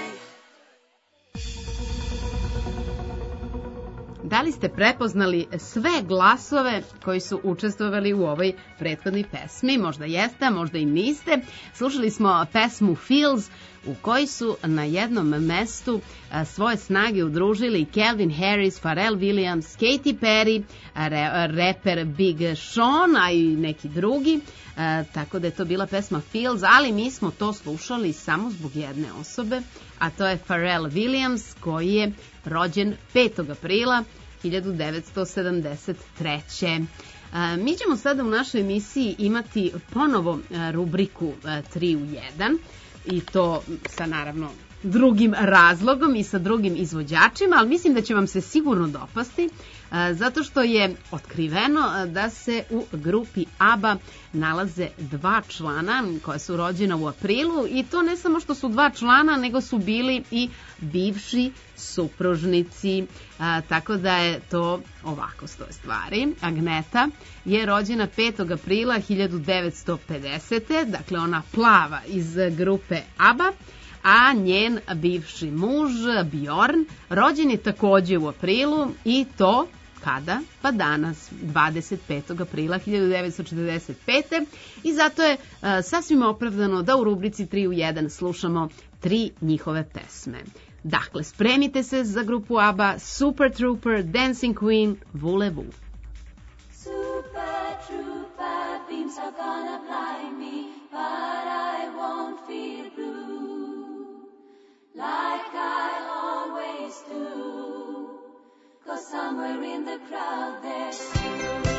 Da li ste prepoznali sve glasove koji su učestvovali u ovoj prethodnoj pesmi? Možda jeste, a možda i niste. Slušali smo pesmu Feels, u kojoj su na jednom mestu a, svoje snage udružili Calvin Harris, Pharrell Williams, Katy Perry, re, reper Big Sean, a i neki drugi. A, tako da je to bila pesma Feels, ali mi smo to slušali samo zbog jedne osobe, a to je Pharrell Williams, koji je rođen petog aprila hiljadu devetsto sedamdeset treće. A, mi ćemo sada u našoj emisiji imati ponovo a, rubriku a, tri u jedan, i to sa naravno drugim razlogom i sa drugim izvođačima, ali mislim da će vam se sigurno dopasti, zato što je otkriveno da se u grupi ABBA nalaze dva člana koja su rođena u aprilu i to ne samo što su dva člana, nego su bili i bivši supružnici, a, tako da je to ovako stoje stvari. Agneta je rođena petog aprila hiljadu devetsto pedesete. Dakle ona plava iz grupe ABBA, a njen bivši muž Bjorn rođen je takođe u aprilu i to kada? Pa danas, dvadeset petog aprila hiljadu devetsto četrdeset pete. I zato je uh, sasvim opravdano da u rubrici tri u jedan slušamo tri njihove pesme. Dakle, spremite se za grupu ABBA, Super Trooper, Dancing Queen, Voulez-vous. Super Trooper, beams are gonna blind me, but I won't feel blue, like I always do, 'cause somewhere in the crowd there's you.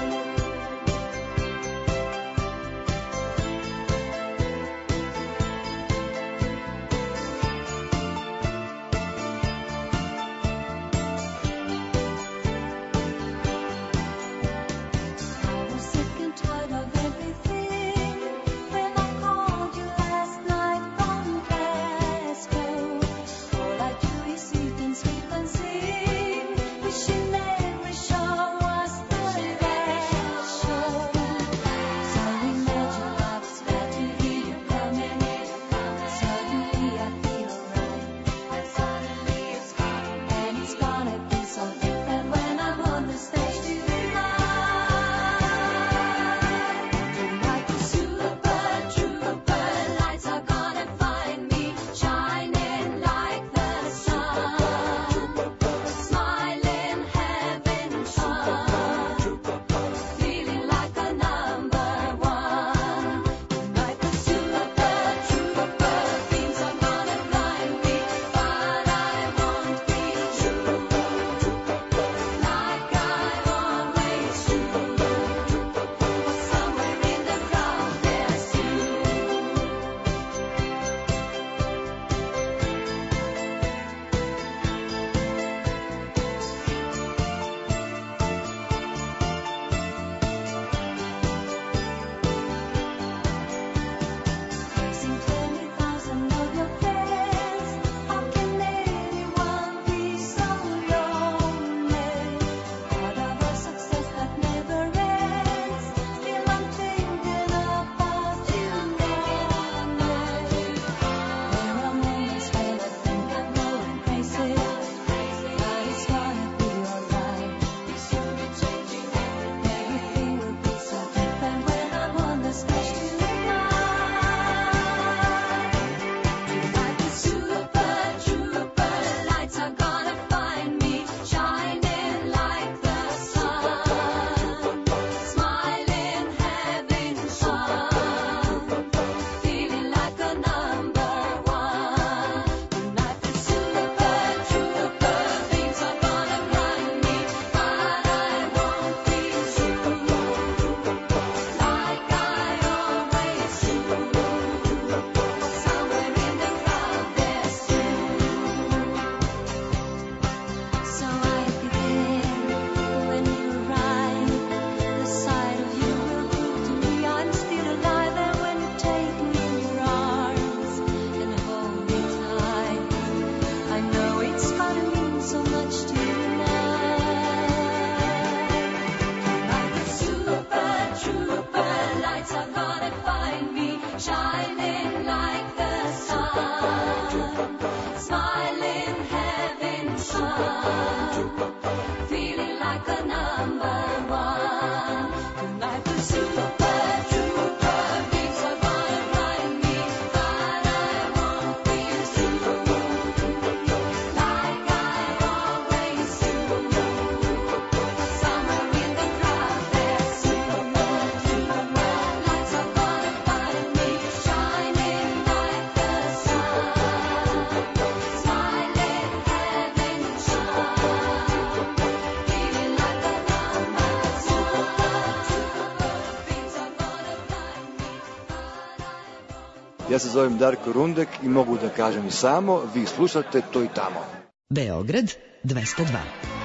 Ja se zovem Darko Rundek i mogu da kažem i samo, vi slušate to i tamo. Beograd dvesta dva.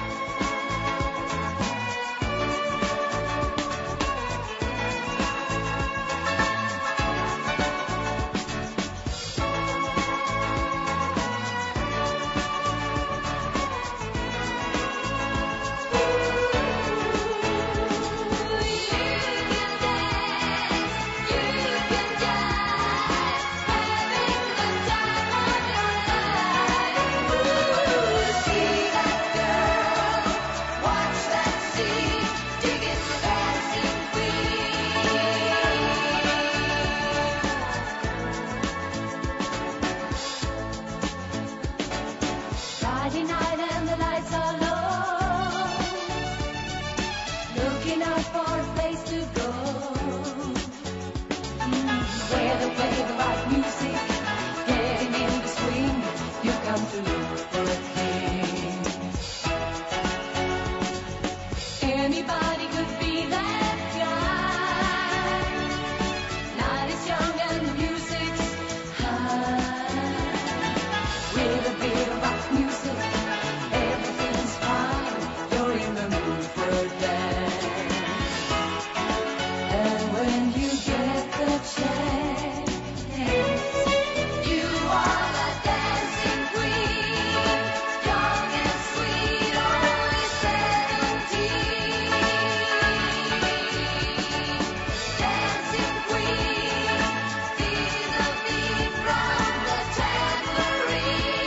Friday night and the lights are low, looking out for a place to go, mm, where they play the right music, getting in the swing, you come to look for a king. Anybody could be that guy, night is young and the music's high, with a bit of rock music, everything's fine, you're in the mood for a dance. And when you get the chance, you are the dancing queen, young and sweet, only seventeen. Dancing queen, feel the beat from the tambourine.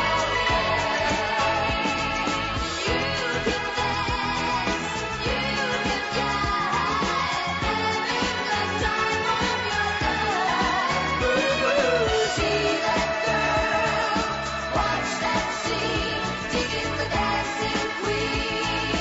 You can dance, you can jive, having the time of your life. Ooh, see that girl, watch that scene, digging the dancing queen.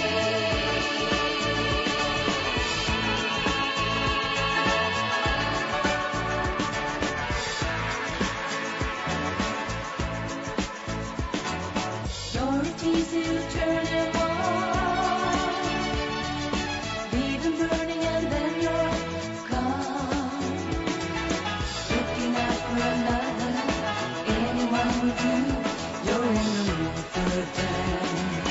You're a tease to turn him on, leave him burning and then you're gone. Looking out for another, anyone would do, you're in the mood for a dance.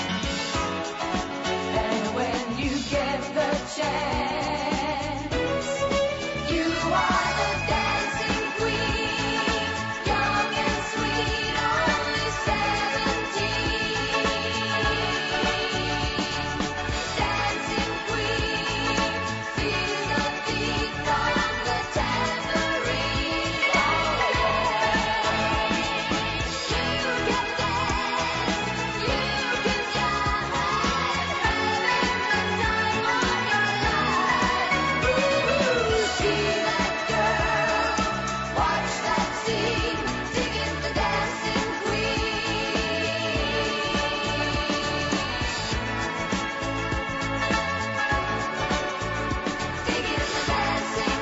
And when you get the chance, you are the dancing queen, young and sweet, only seventeen. Dancing queen, feel the beat from the tambourine. You can dance, you can jive, having the time of your life. Ooh, see that girl, watch that scene, digging the dancing queen. Digging the dancing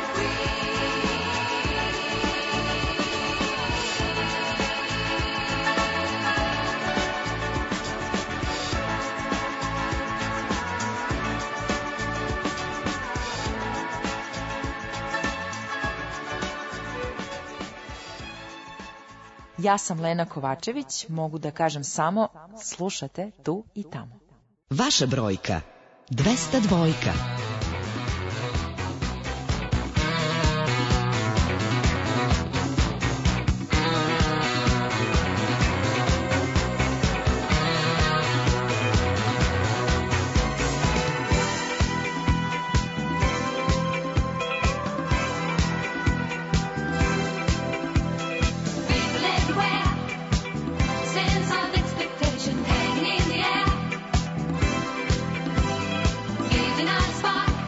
Ja sam Lena Kovačević, mogu da kažem samo slušate tu i tamo. Vaša brojka dvesta dvojka. People everywhere, sense of expectation hanging in the air. Gazing out a spot,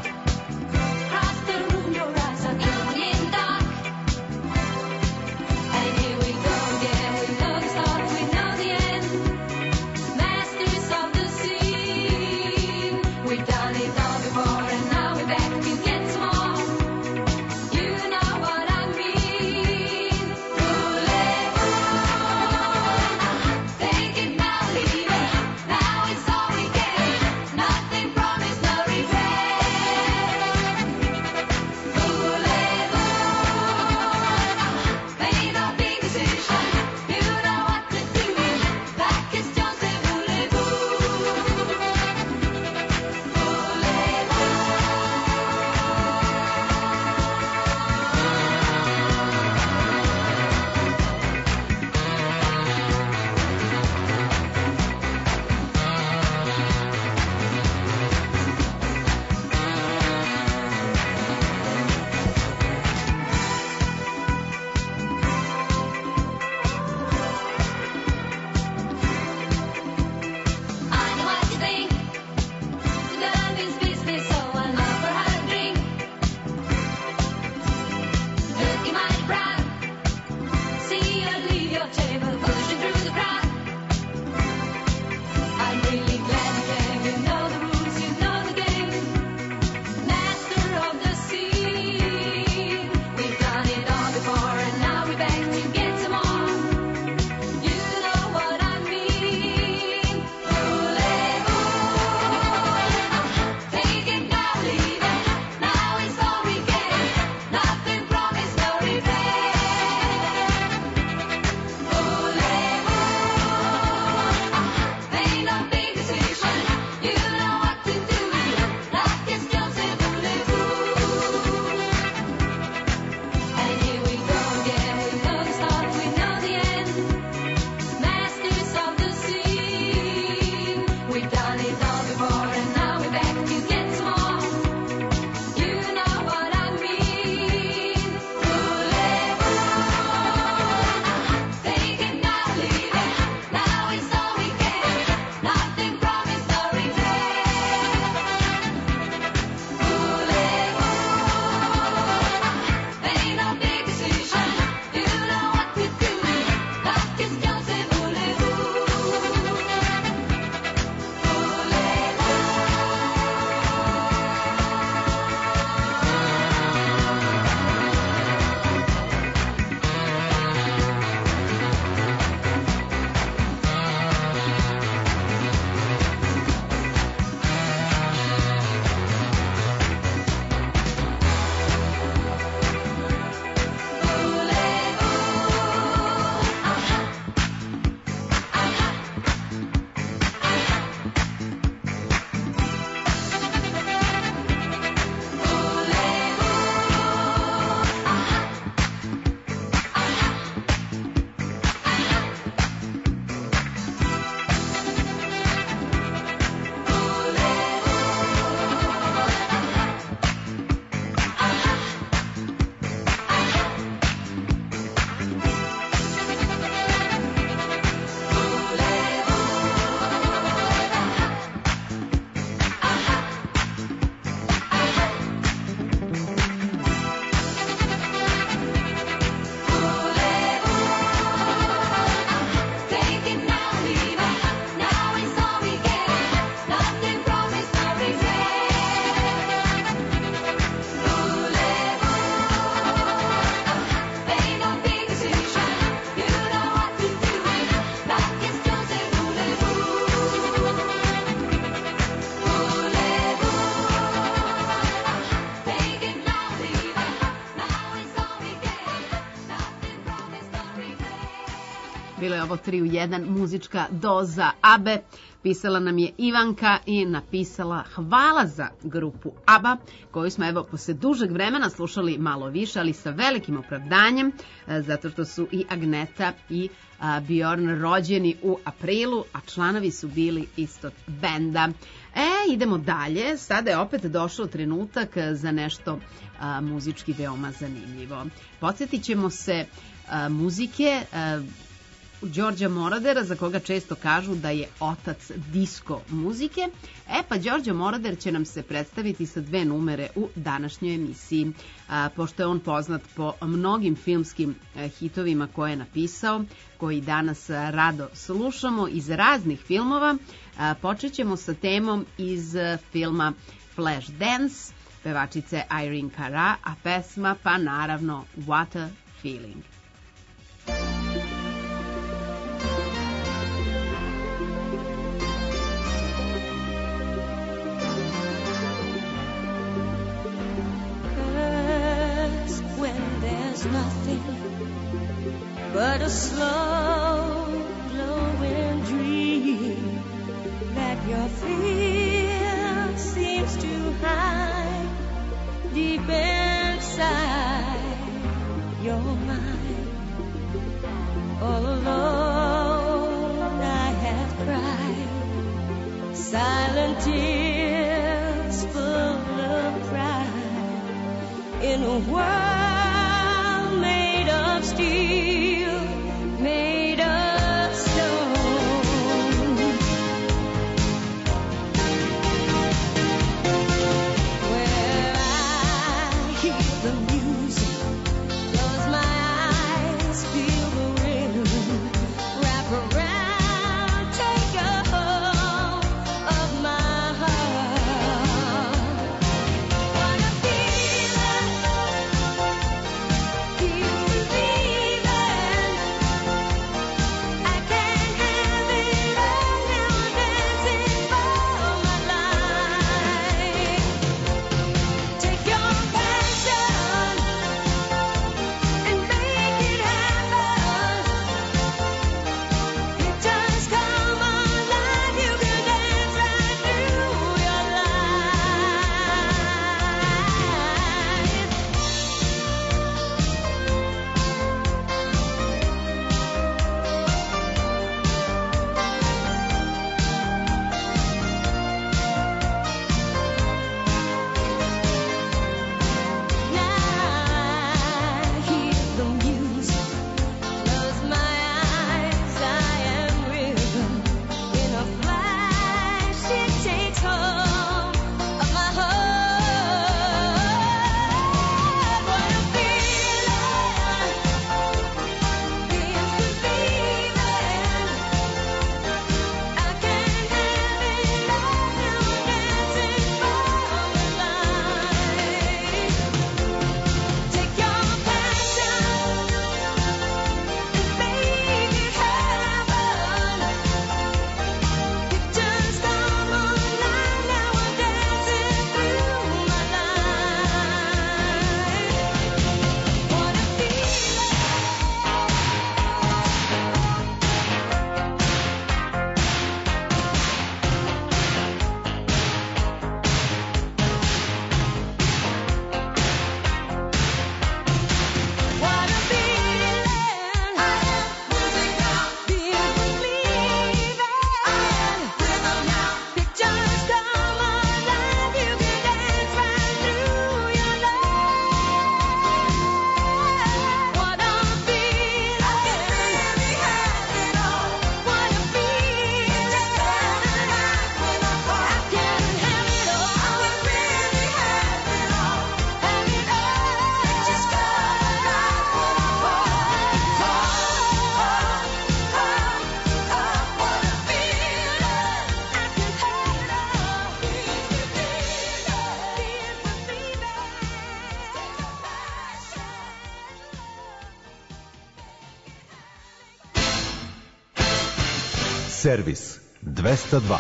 Evo tri u jedan muzička doza Abe. Pisala nam je Ivanka i napisala hvala za grupu ABBA, koju smo evo posle dužeg vremena slušali malo više, ali sa velikim opravdanjem, zato što su i Agneta i Bjorn rođeni u aprilu, a članovi su bili istog benda. E, idemo dalje. Sada je opet došao trenutak za nešto a, muzički veoma zanimljivo. Podsjetit ćemo se a, muzike a, Đorđa Moradera, za koga često kažu da je otac disko muzike. E pa Đorđe Morader će nam se predstaviti sa dve numere u današnjoj emisiji. A, pošto je on poznat po mnogim filmskim a, hitovima koje je napisao, koji danas a, rado slušamo iz raznih filmova, a, počet ćemo sa temom iz a, filma Flashdance, pevačice Irene Cara, a pesma pa naravno What a Feeling. Nothing but a slow glowing dream that your fear seems to hide deep inside your mind. All alone I have cried silent tears full of pride in a world made of steel, made of stone. Where I hear the music, close my eyes, feel the rhythm, wrap around, take a hold of my heart. What a feeling! Servis dvesta dva.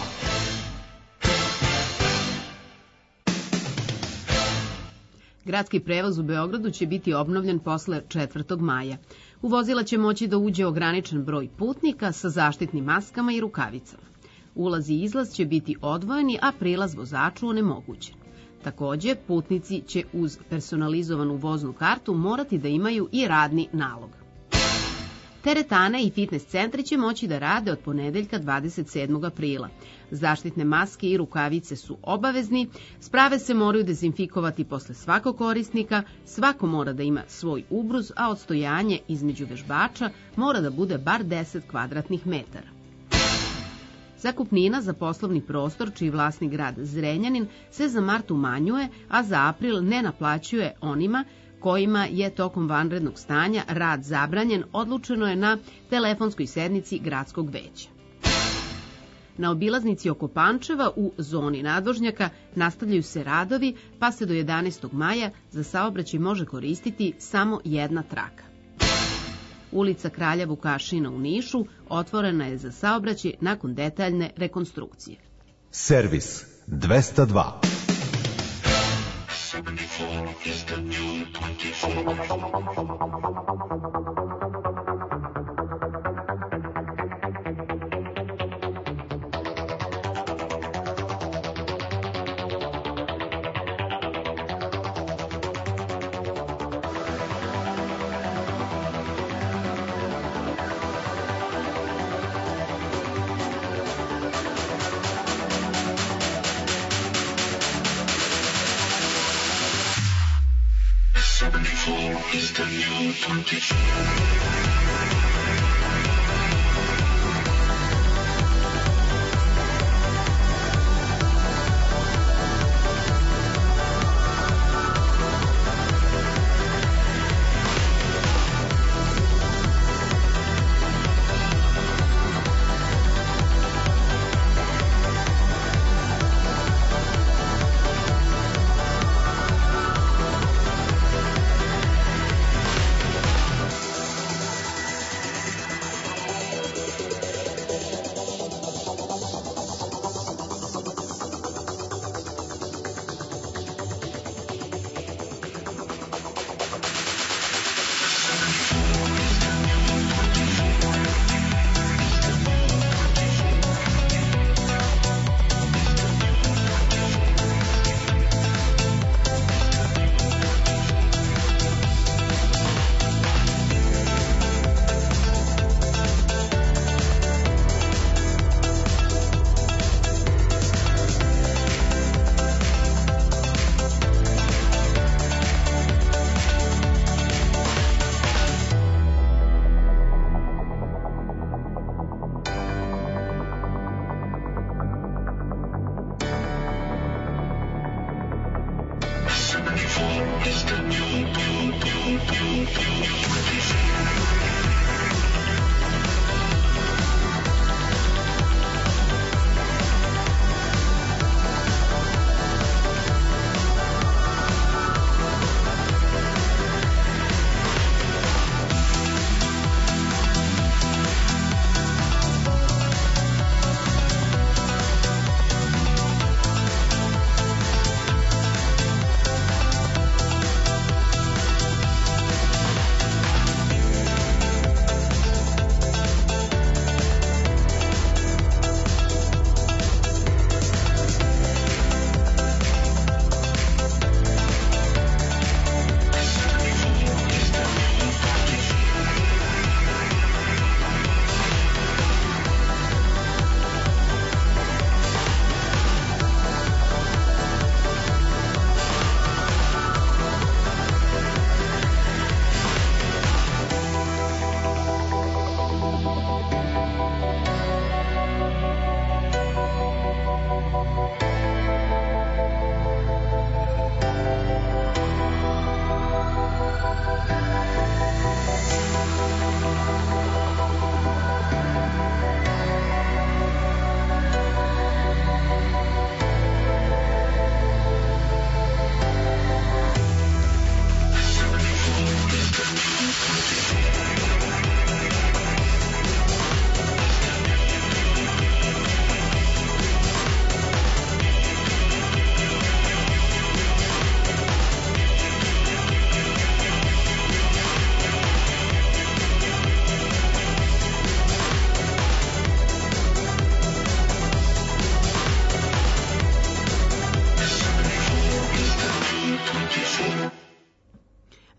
Gradski prevoz u Beogradu će biti obnovljen posle četvrtog maja. U vozila će moći da uđe ograničen broj putnika sa zaštitnim maskama i rukavicama. Ulaz i izlaz će biti odvojeni, a prilaz vozaču onemogućen. Takođe, putnici će uz personalizovanu voznu kartu morati da imaju i radni nalog. Teretane i fitness centri će moći da rade od ponedeljka dvadeset sedmog aprila. Zaštitne maske i rukavice su obavezni, sprave se moraju dezinfikovati posle svakog korisnika, svako mora da ima svoj ubruz, a odstojanje između vežbača mora da bude bar deset kvadratnih metara. Zakupnina za poslovni prostor, čiji vlasnik grad Zrenjanin, se za mart umanjuje, a za april ne naplaćuje onima kojima je tokom vanrednog stanja rad zabranjen, odlučeno je na telefonskoj sednici gradskog veća. Na obilaznici oko Pančeva u zoni nadvožnjaka nastavljaju se radovi, pa se do jedanaestog maja za saobraćaj može koristiti samo jedna traka. Ulica Kralja Vukašina u Nišu otvorena je za saobraćaj nakon detaljne rekonstrukcije. Servis dvesta dva.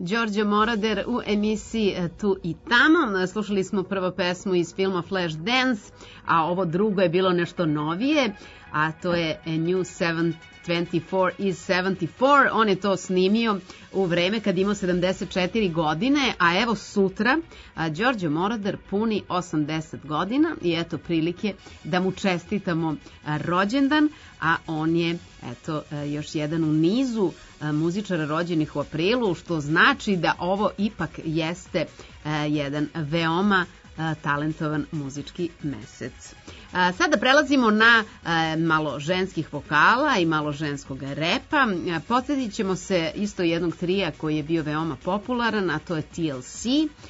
Đorđe Moroder u emisiji Tu i tamo. Slušali smo prvo pesmu iz filma Flashdance, a ovo drugo je bilo nešto novije, a to je A New seven twenty-four is seventy-four. On je to snimio u vreme kad imao sedamdeset četiri godine, a evo sutra a, Đorđe Moroder puni osamdeset godina i eto prilike da mu čestitamo a, rođendan, a on je eto a, još jedan u nizu a, muzičara rođenih u aprilu, što znači da ovo ipak jeste a, jedan veoma a, talentovan muzički mesec. A, sada prelazimo na a, malo ženskih vokala i malo ženskog repa. Podsjetit ćemo se isto jednog trija koji je bio veoma popularan, a to je T L C,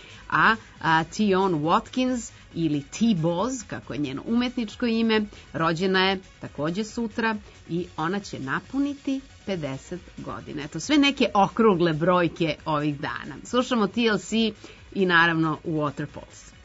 a, a Tion Watkins ili T-Boz, kako je njeno umetničko ime, rođena je takođe sutra i ona će napuniti pedeset godina. Eto, sve neke okrugle brojke ovih dana. Slušamo T L C i naravno Waterfalls.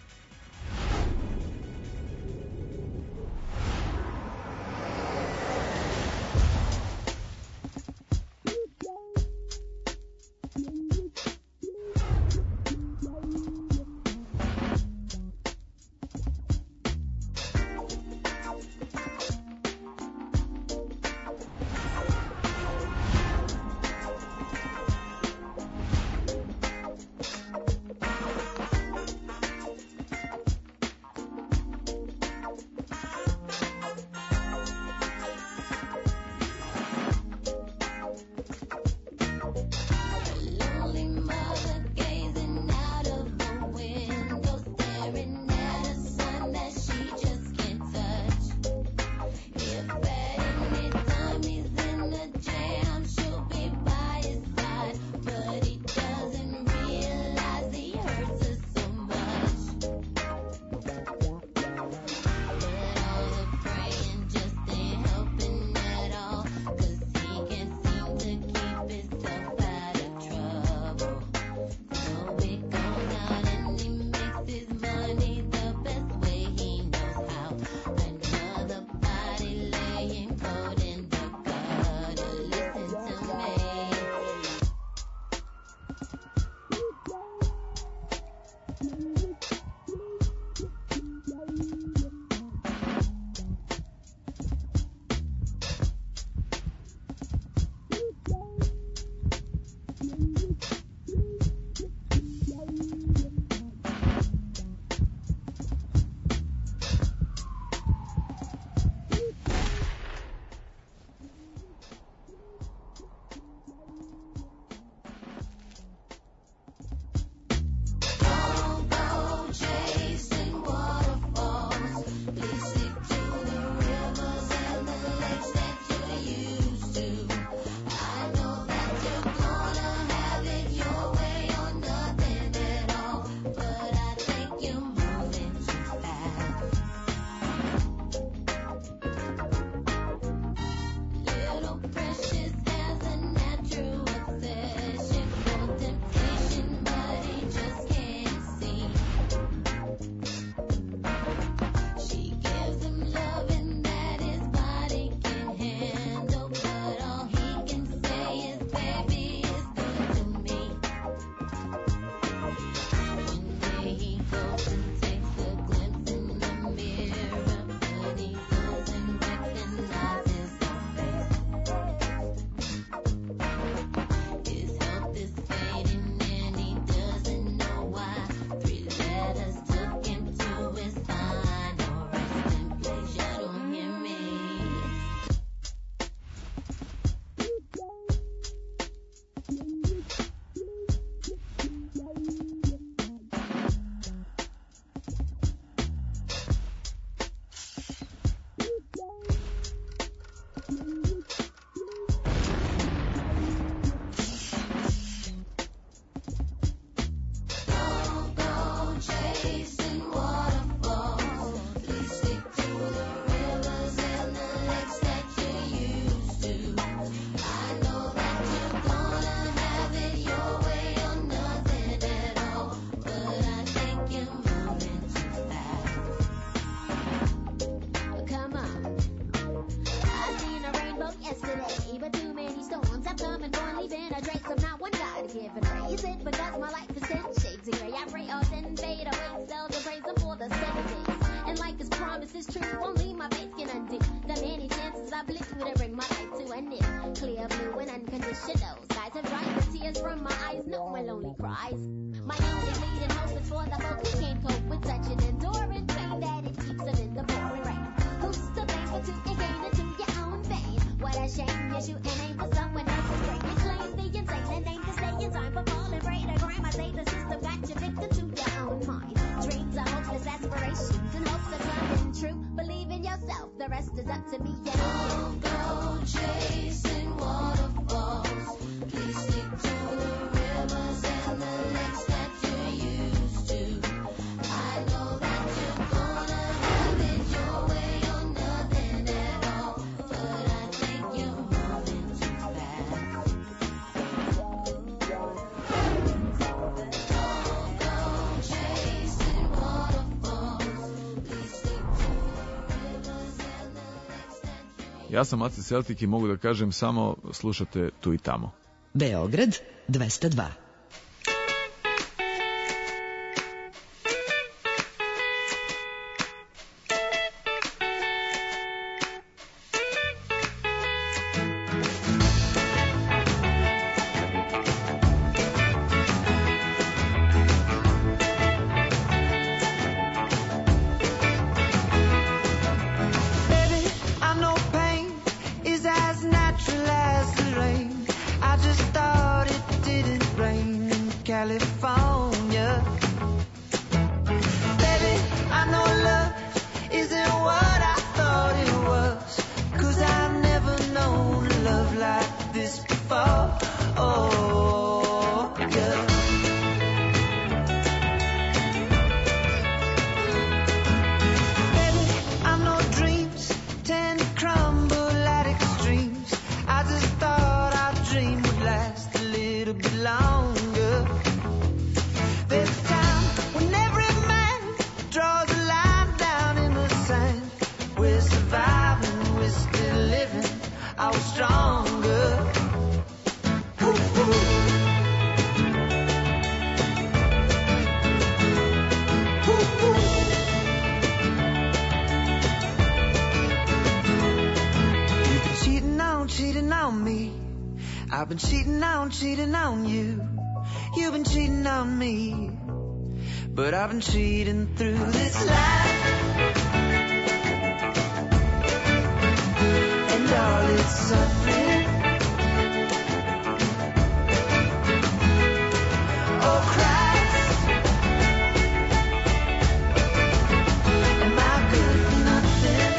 But too many storms have come and gone, leaving a trace of not one guy to give and raise it. only my faith can undo the many chances I blew to bring my life to an end. Clear blue and unconditional skies have dried the tears from my eyes. No more lonely cries. My only leading hope is for the folk who can't cope with such an enduring pain that it keeps them in the pouring rain. Who's to blame for to gain into your own vein? What a shame you're shooting aim for someone else's brain. You claim the insane and aim to stay in time for falling prey to crime. I say the system got you victim to your own mind. Dreams are hopeless aspirations and hopes are coming true. Believe in yourself, the rest is up to me. Yeah. Don't go chasing waterfalls. Please stick to the rivers and the lakes that you're used to. I know that you're gonna have it your way or nothing at all, but I think you're moving too fast. Don't go chasing waterfalls. Please stick to the rivers and the lakes that you're Ja sam Aci Celtic i mogu da kažem samo slušate tu i tamo. Beograd dvesta dva. Baby, I know pain is as natural as the rain. I just thought it didn't rain in California. Baby, I know love isn't what I thought it was, 'cause I've never known love like this before. Oh, yeah. Baby, I know dreams tend to crumble at extremes. I just thought our dream would last a little bit longer. There's a time when every man draws a line down in the sand. We're surviving, we're still living, I was stronger. Ooh, ooh. Ooh, ooh. You've been cheating on, cheating on me. I've been cheating on, cheating on you. You've been cheating on me, but I've been cheating through this life. And all its suffering. Oh Christ, am I good for nothing?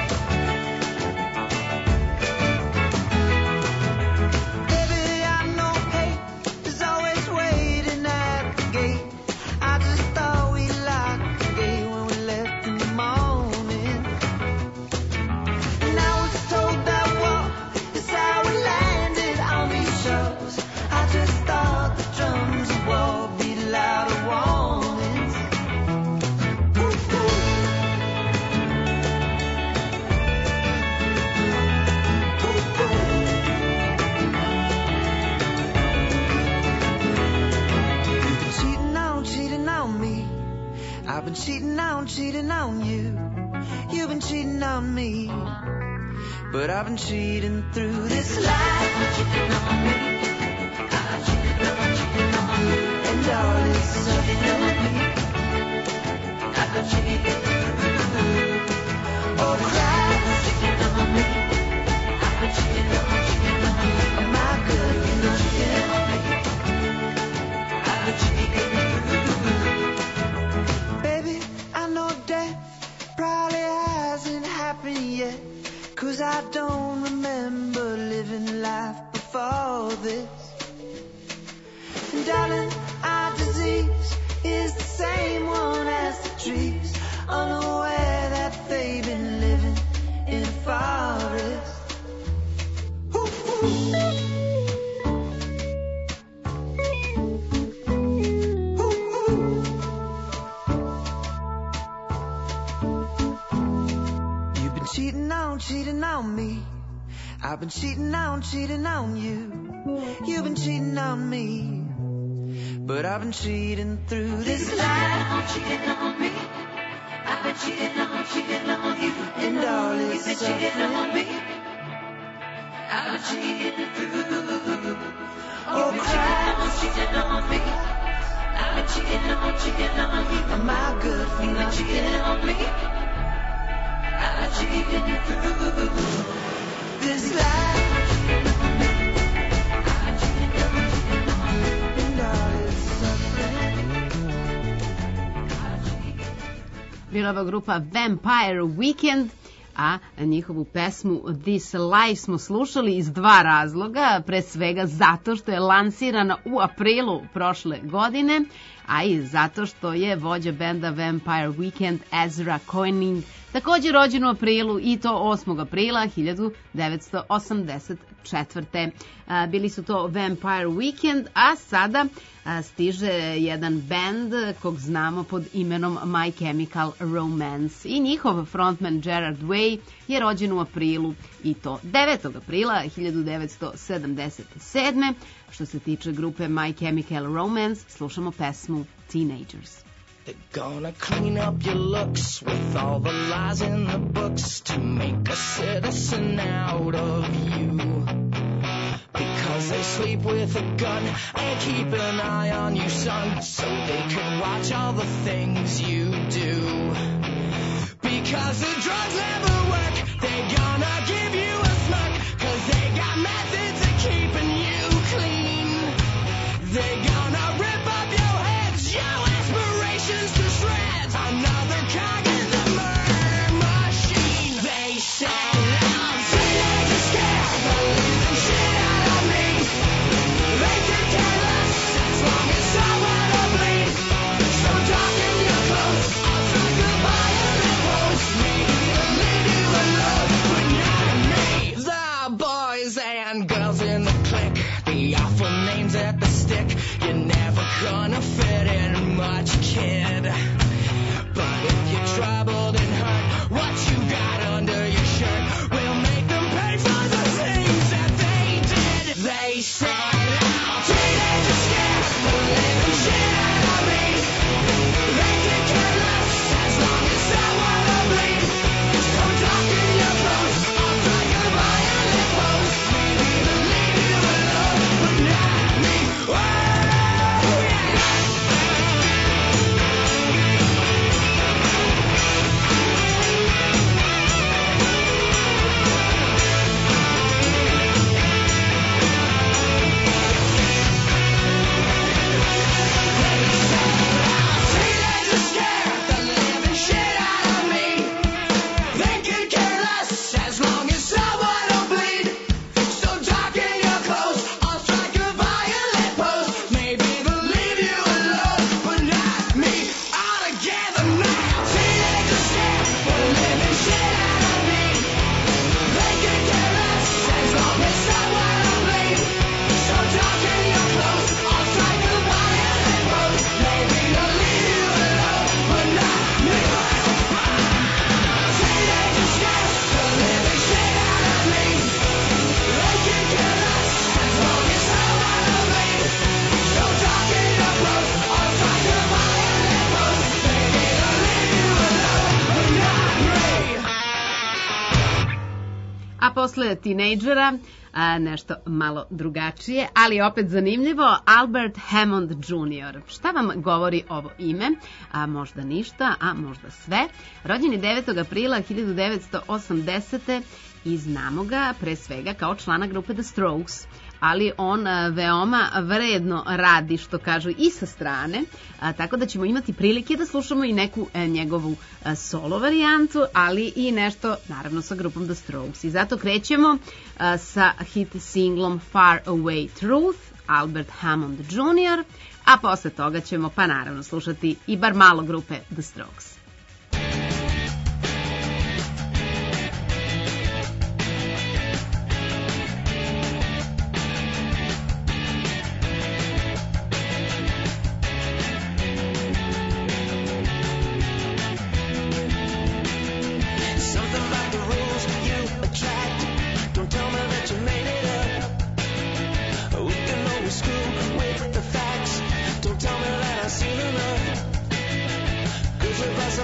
Baby, I know hate is always waiting at the gate. I just thought we locked the gate when we left in the morning. And I was told that war is how we landed on these shores. I just thought the drums of war beat louder warnings. Ooh, ooh. Ooh, ooh. You've been cheating on, cheating on me. I've been cheating on, cheating on you. You've been cheating on me, but I've been cheating through this life. Cheating on me. I've cheated on, cheating on you. And all this suffering. I've been cheating. Oh Christ, cheating on me. I've been cheating on, cheating on you. Am I good for nothing? I've been cheating. Baby, I know death probably hasn't happened yet, 'cause I don't remember living life before this. And darling, our disease is the same one as the trees, unaware that they've been living in a forest. Ooh, ooh. Ooh, ooh. You've been cheating on, cheating on me. I've been cheating on, cheating on you. You've been cheating on me, but I've been cheating through this life. Cheating on me. I've been cheating on, cheating on you, and all this you've been cheating on me. I've been cheating through. Oh, Christ, cheating on me. I've been cheating on, cheating on you. Am I good for nothing? You've been cheating on me. I've been cheating through this life. Bila ova grupa Vampire Weekend, a njihovu pesmu This Life smo slušali iz dva razloga, pre svega zato što je lansirana u aprilu prošle godine, a i zato što je vođa benda Vampire Weekend Ezra Koenig takođe rođen u aprilu i to osmog aprila hiljadu devetsto osamdeset četvrte. Bili su to Vampire Weekend, a sada stiže jedan bend kog znamo pod imenom My Chemical Romance i njihov frontman Gerard Way je rođen u aprilu i to devetog aprila hiljadu devetsto sedamdeset sedme. Što se tiče grupe My Chemical Romance, slušamo pesmu Teenagers. They're gonna clean up your looks with all the lies in the books to make a citizen out of you. Because they sleep with a gun and keep an eye on you, son, so they can watch all the things you do. Because the drugs never work, they're gonna give you a smirk, cause they got methods of keeping you clean. They're gonna rip up your heads, your aspirations to shreds, another cog in the murder machine. They say I'm teenagers scared the living shit out of me. They can care less as long as someone will bleed. So darken your clothes, I'll try to violent pose. Maybe I'll leave you alone, but not me. The boys and girls in the clique, the awful names at the stick. You're never gonna fit in much, kid. But if you're troubled and hurt, what you got under your shirt will make them pay for the things that they did. They said, I'm teenagers scared the living shit out of me. They can care less as long as someone will bleed. So darken your clothes, I'll strike a violent pose. Maybe they'll leave you alone, but not me. Oh, yeah. Teenagers scared the living shit out of me. They can care less as long as someone will bleed. So darken your clothes, I'll strike a violent pose. Maybe they'll leave you alone, but not me. All together now. Teenagers scared the living shit out of me. They can care less as long as someone will bleed. So darken your clothes, I'll strike a violent pose. Maybe they'll leave you alone, but not me. Teenagers scared the living shit out of me. They can care less as long as someone will bleed. So darken your clothes, I'll strike a violent pose. Maybe they'll leave you alone, but not me. A posle tinejdžera a, nešto malo drugačije, ali opet zanimljivo, Albert Hammond junior Šta vam govori ovo ime? A možda ništa, a možda sve. Rođen je devetog aprila hiljadu devetsto osamdesete i znamo ga pre svega kao člana grupe The Strokes, ali on a, veoma vredno radi, što kažu, i sa strane, a, tako da ćemo imati prilike da slušamo i neku a, njegovu a, solo varijantu, ali i nešto, naravno, sa grupom The Strokes. I zato krećemo a, sa hit singlom Far Away Truth, Albert Hammond junior, a posle toga ćemo, pa naravno, slušati i bar malo grupe The Strokes. Something about the rules you attract. Don't tell me that you made it up. We can always screw with the facts. Don't tell me that I've seen enough. 'Cause if I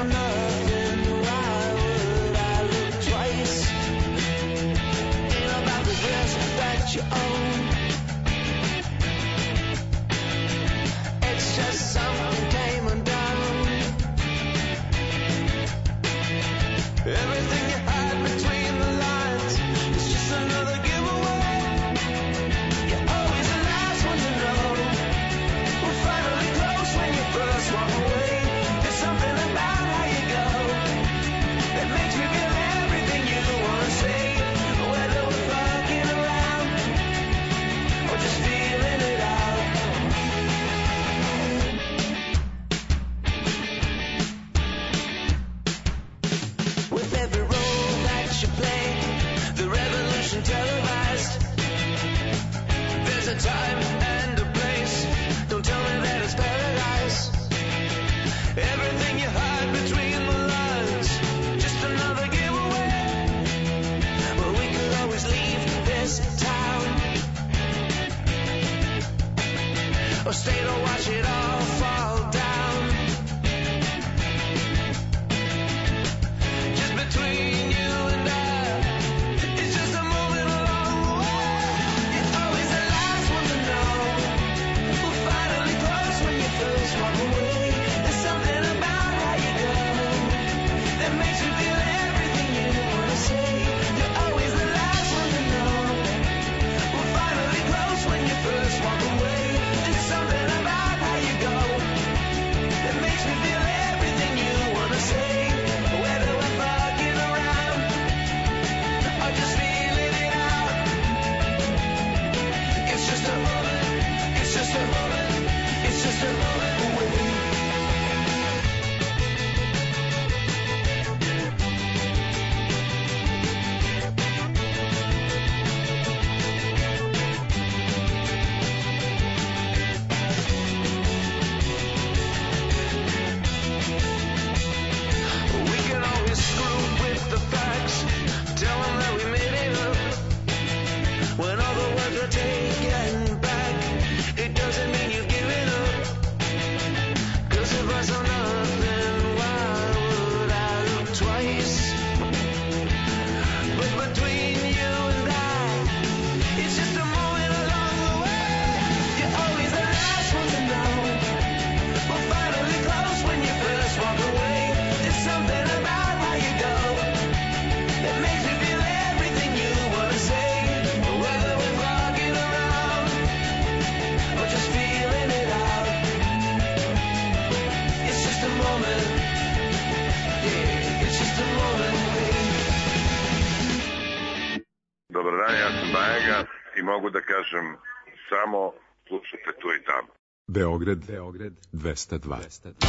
Dobar dan, ja sam Bajega i mogu da kažem samo slušajte tu i tamo. Beograd, Beograd dvesta dva.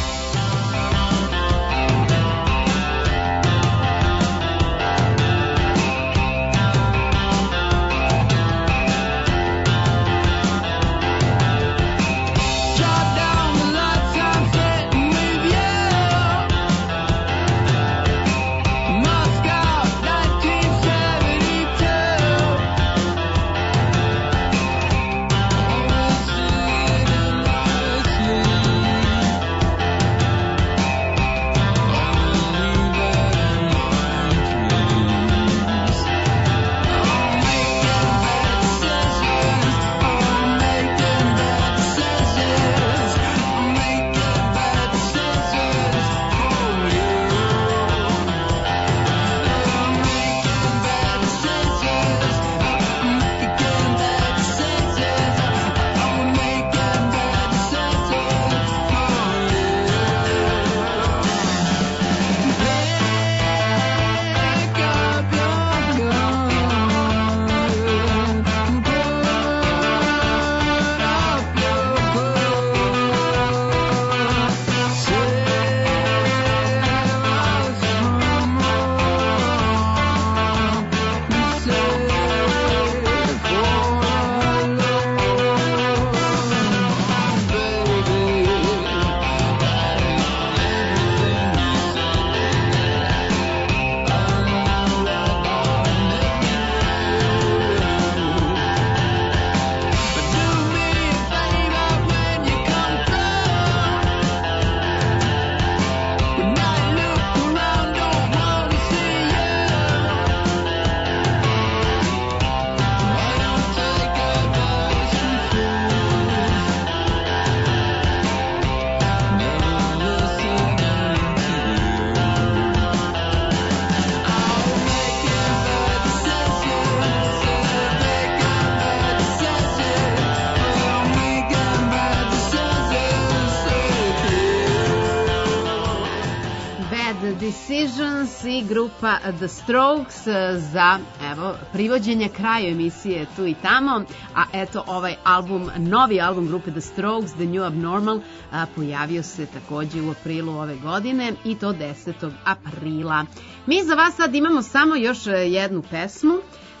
Decisions i grupa The Strokes za, evo, privođenje kraju emisije Tu i tamo, a eto ovaj album, novi album grupe The Strokes, The New Abnormal, a, pojavio se takođe u aprilu ove godine i to desetog aprila. Mi za vas sad imamo samo još jednu pesmu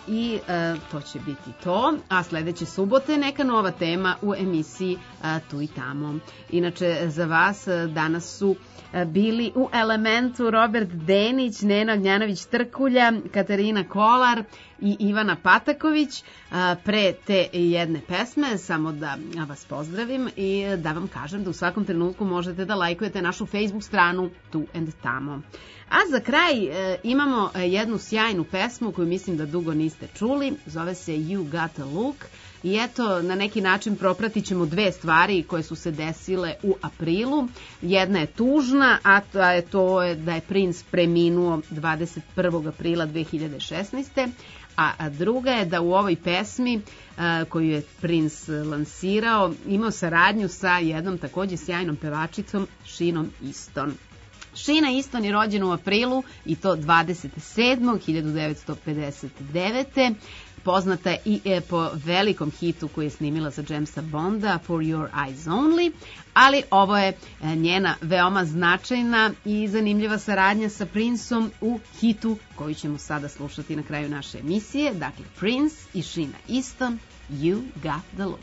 i e, to će biti to, a sledeće subote neka nova tema u emisiji e, Tu i tamo. Inače, za vas e, danas su e, bili u Elementu Robert Denić, Nena Ognjanović-Trkulja, Katarina Kolar i Ivana Pataković. A, pre te jedne pesme, samo da vas pozdravim i da vam kažem da u svakom trenutku možete da lajkujete našu Facebook stranu Tu and Tamo. A za kraj e, imamo jednu sjajnu pesmu koju mislim da dugo niste čuli, zove se You Got a Look i eto, na neki način propratit ćemo dve stvari koje su se desile u aprilu. Jedna je tužna, a to je, to je da je Prince preminuo dvadeset prvog aprila dve hiljade šesnaeste. A druga je da u ovoj pesmi a, koju je Prince lansirao imao saradnju sa jednom takođe sjajnom pevačicom, Sheenom Easton. Sheena Easton je rođena u aprilu i to dvadeset sedmog hiljadu devetsto pedeset devete. Poznata je i e, po velikom hitu koji je snimila za Jamesa Bonda, For Your Eyes Only, ali ovo je e, njena veoma značajna i zanimljiva saradnja sa Princeom u hitu koju ćemo sada slušati na kraju naše emisije. Dakle, Prince i Sheena Easton, You Got the Look.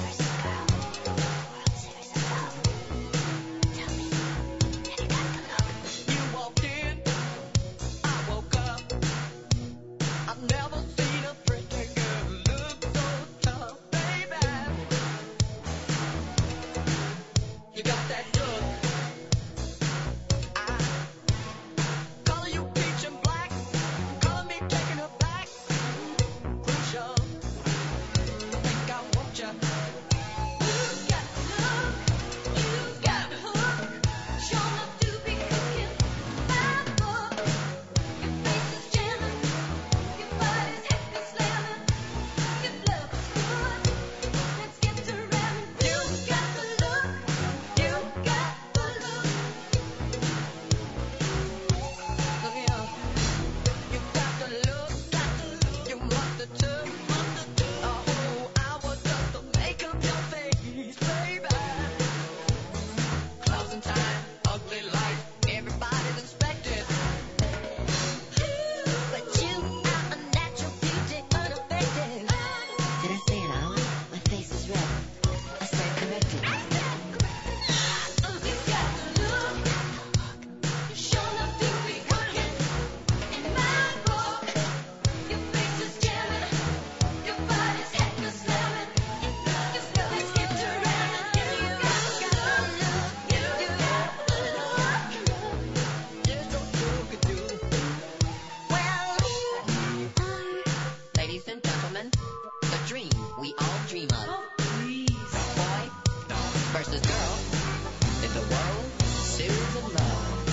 Tell me, have you got the look? smartest girl in the world, Susan Love.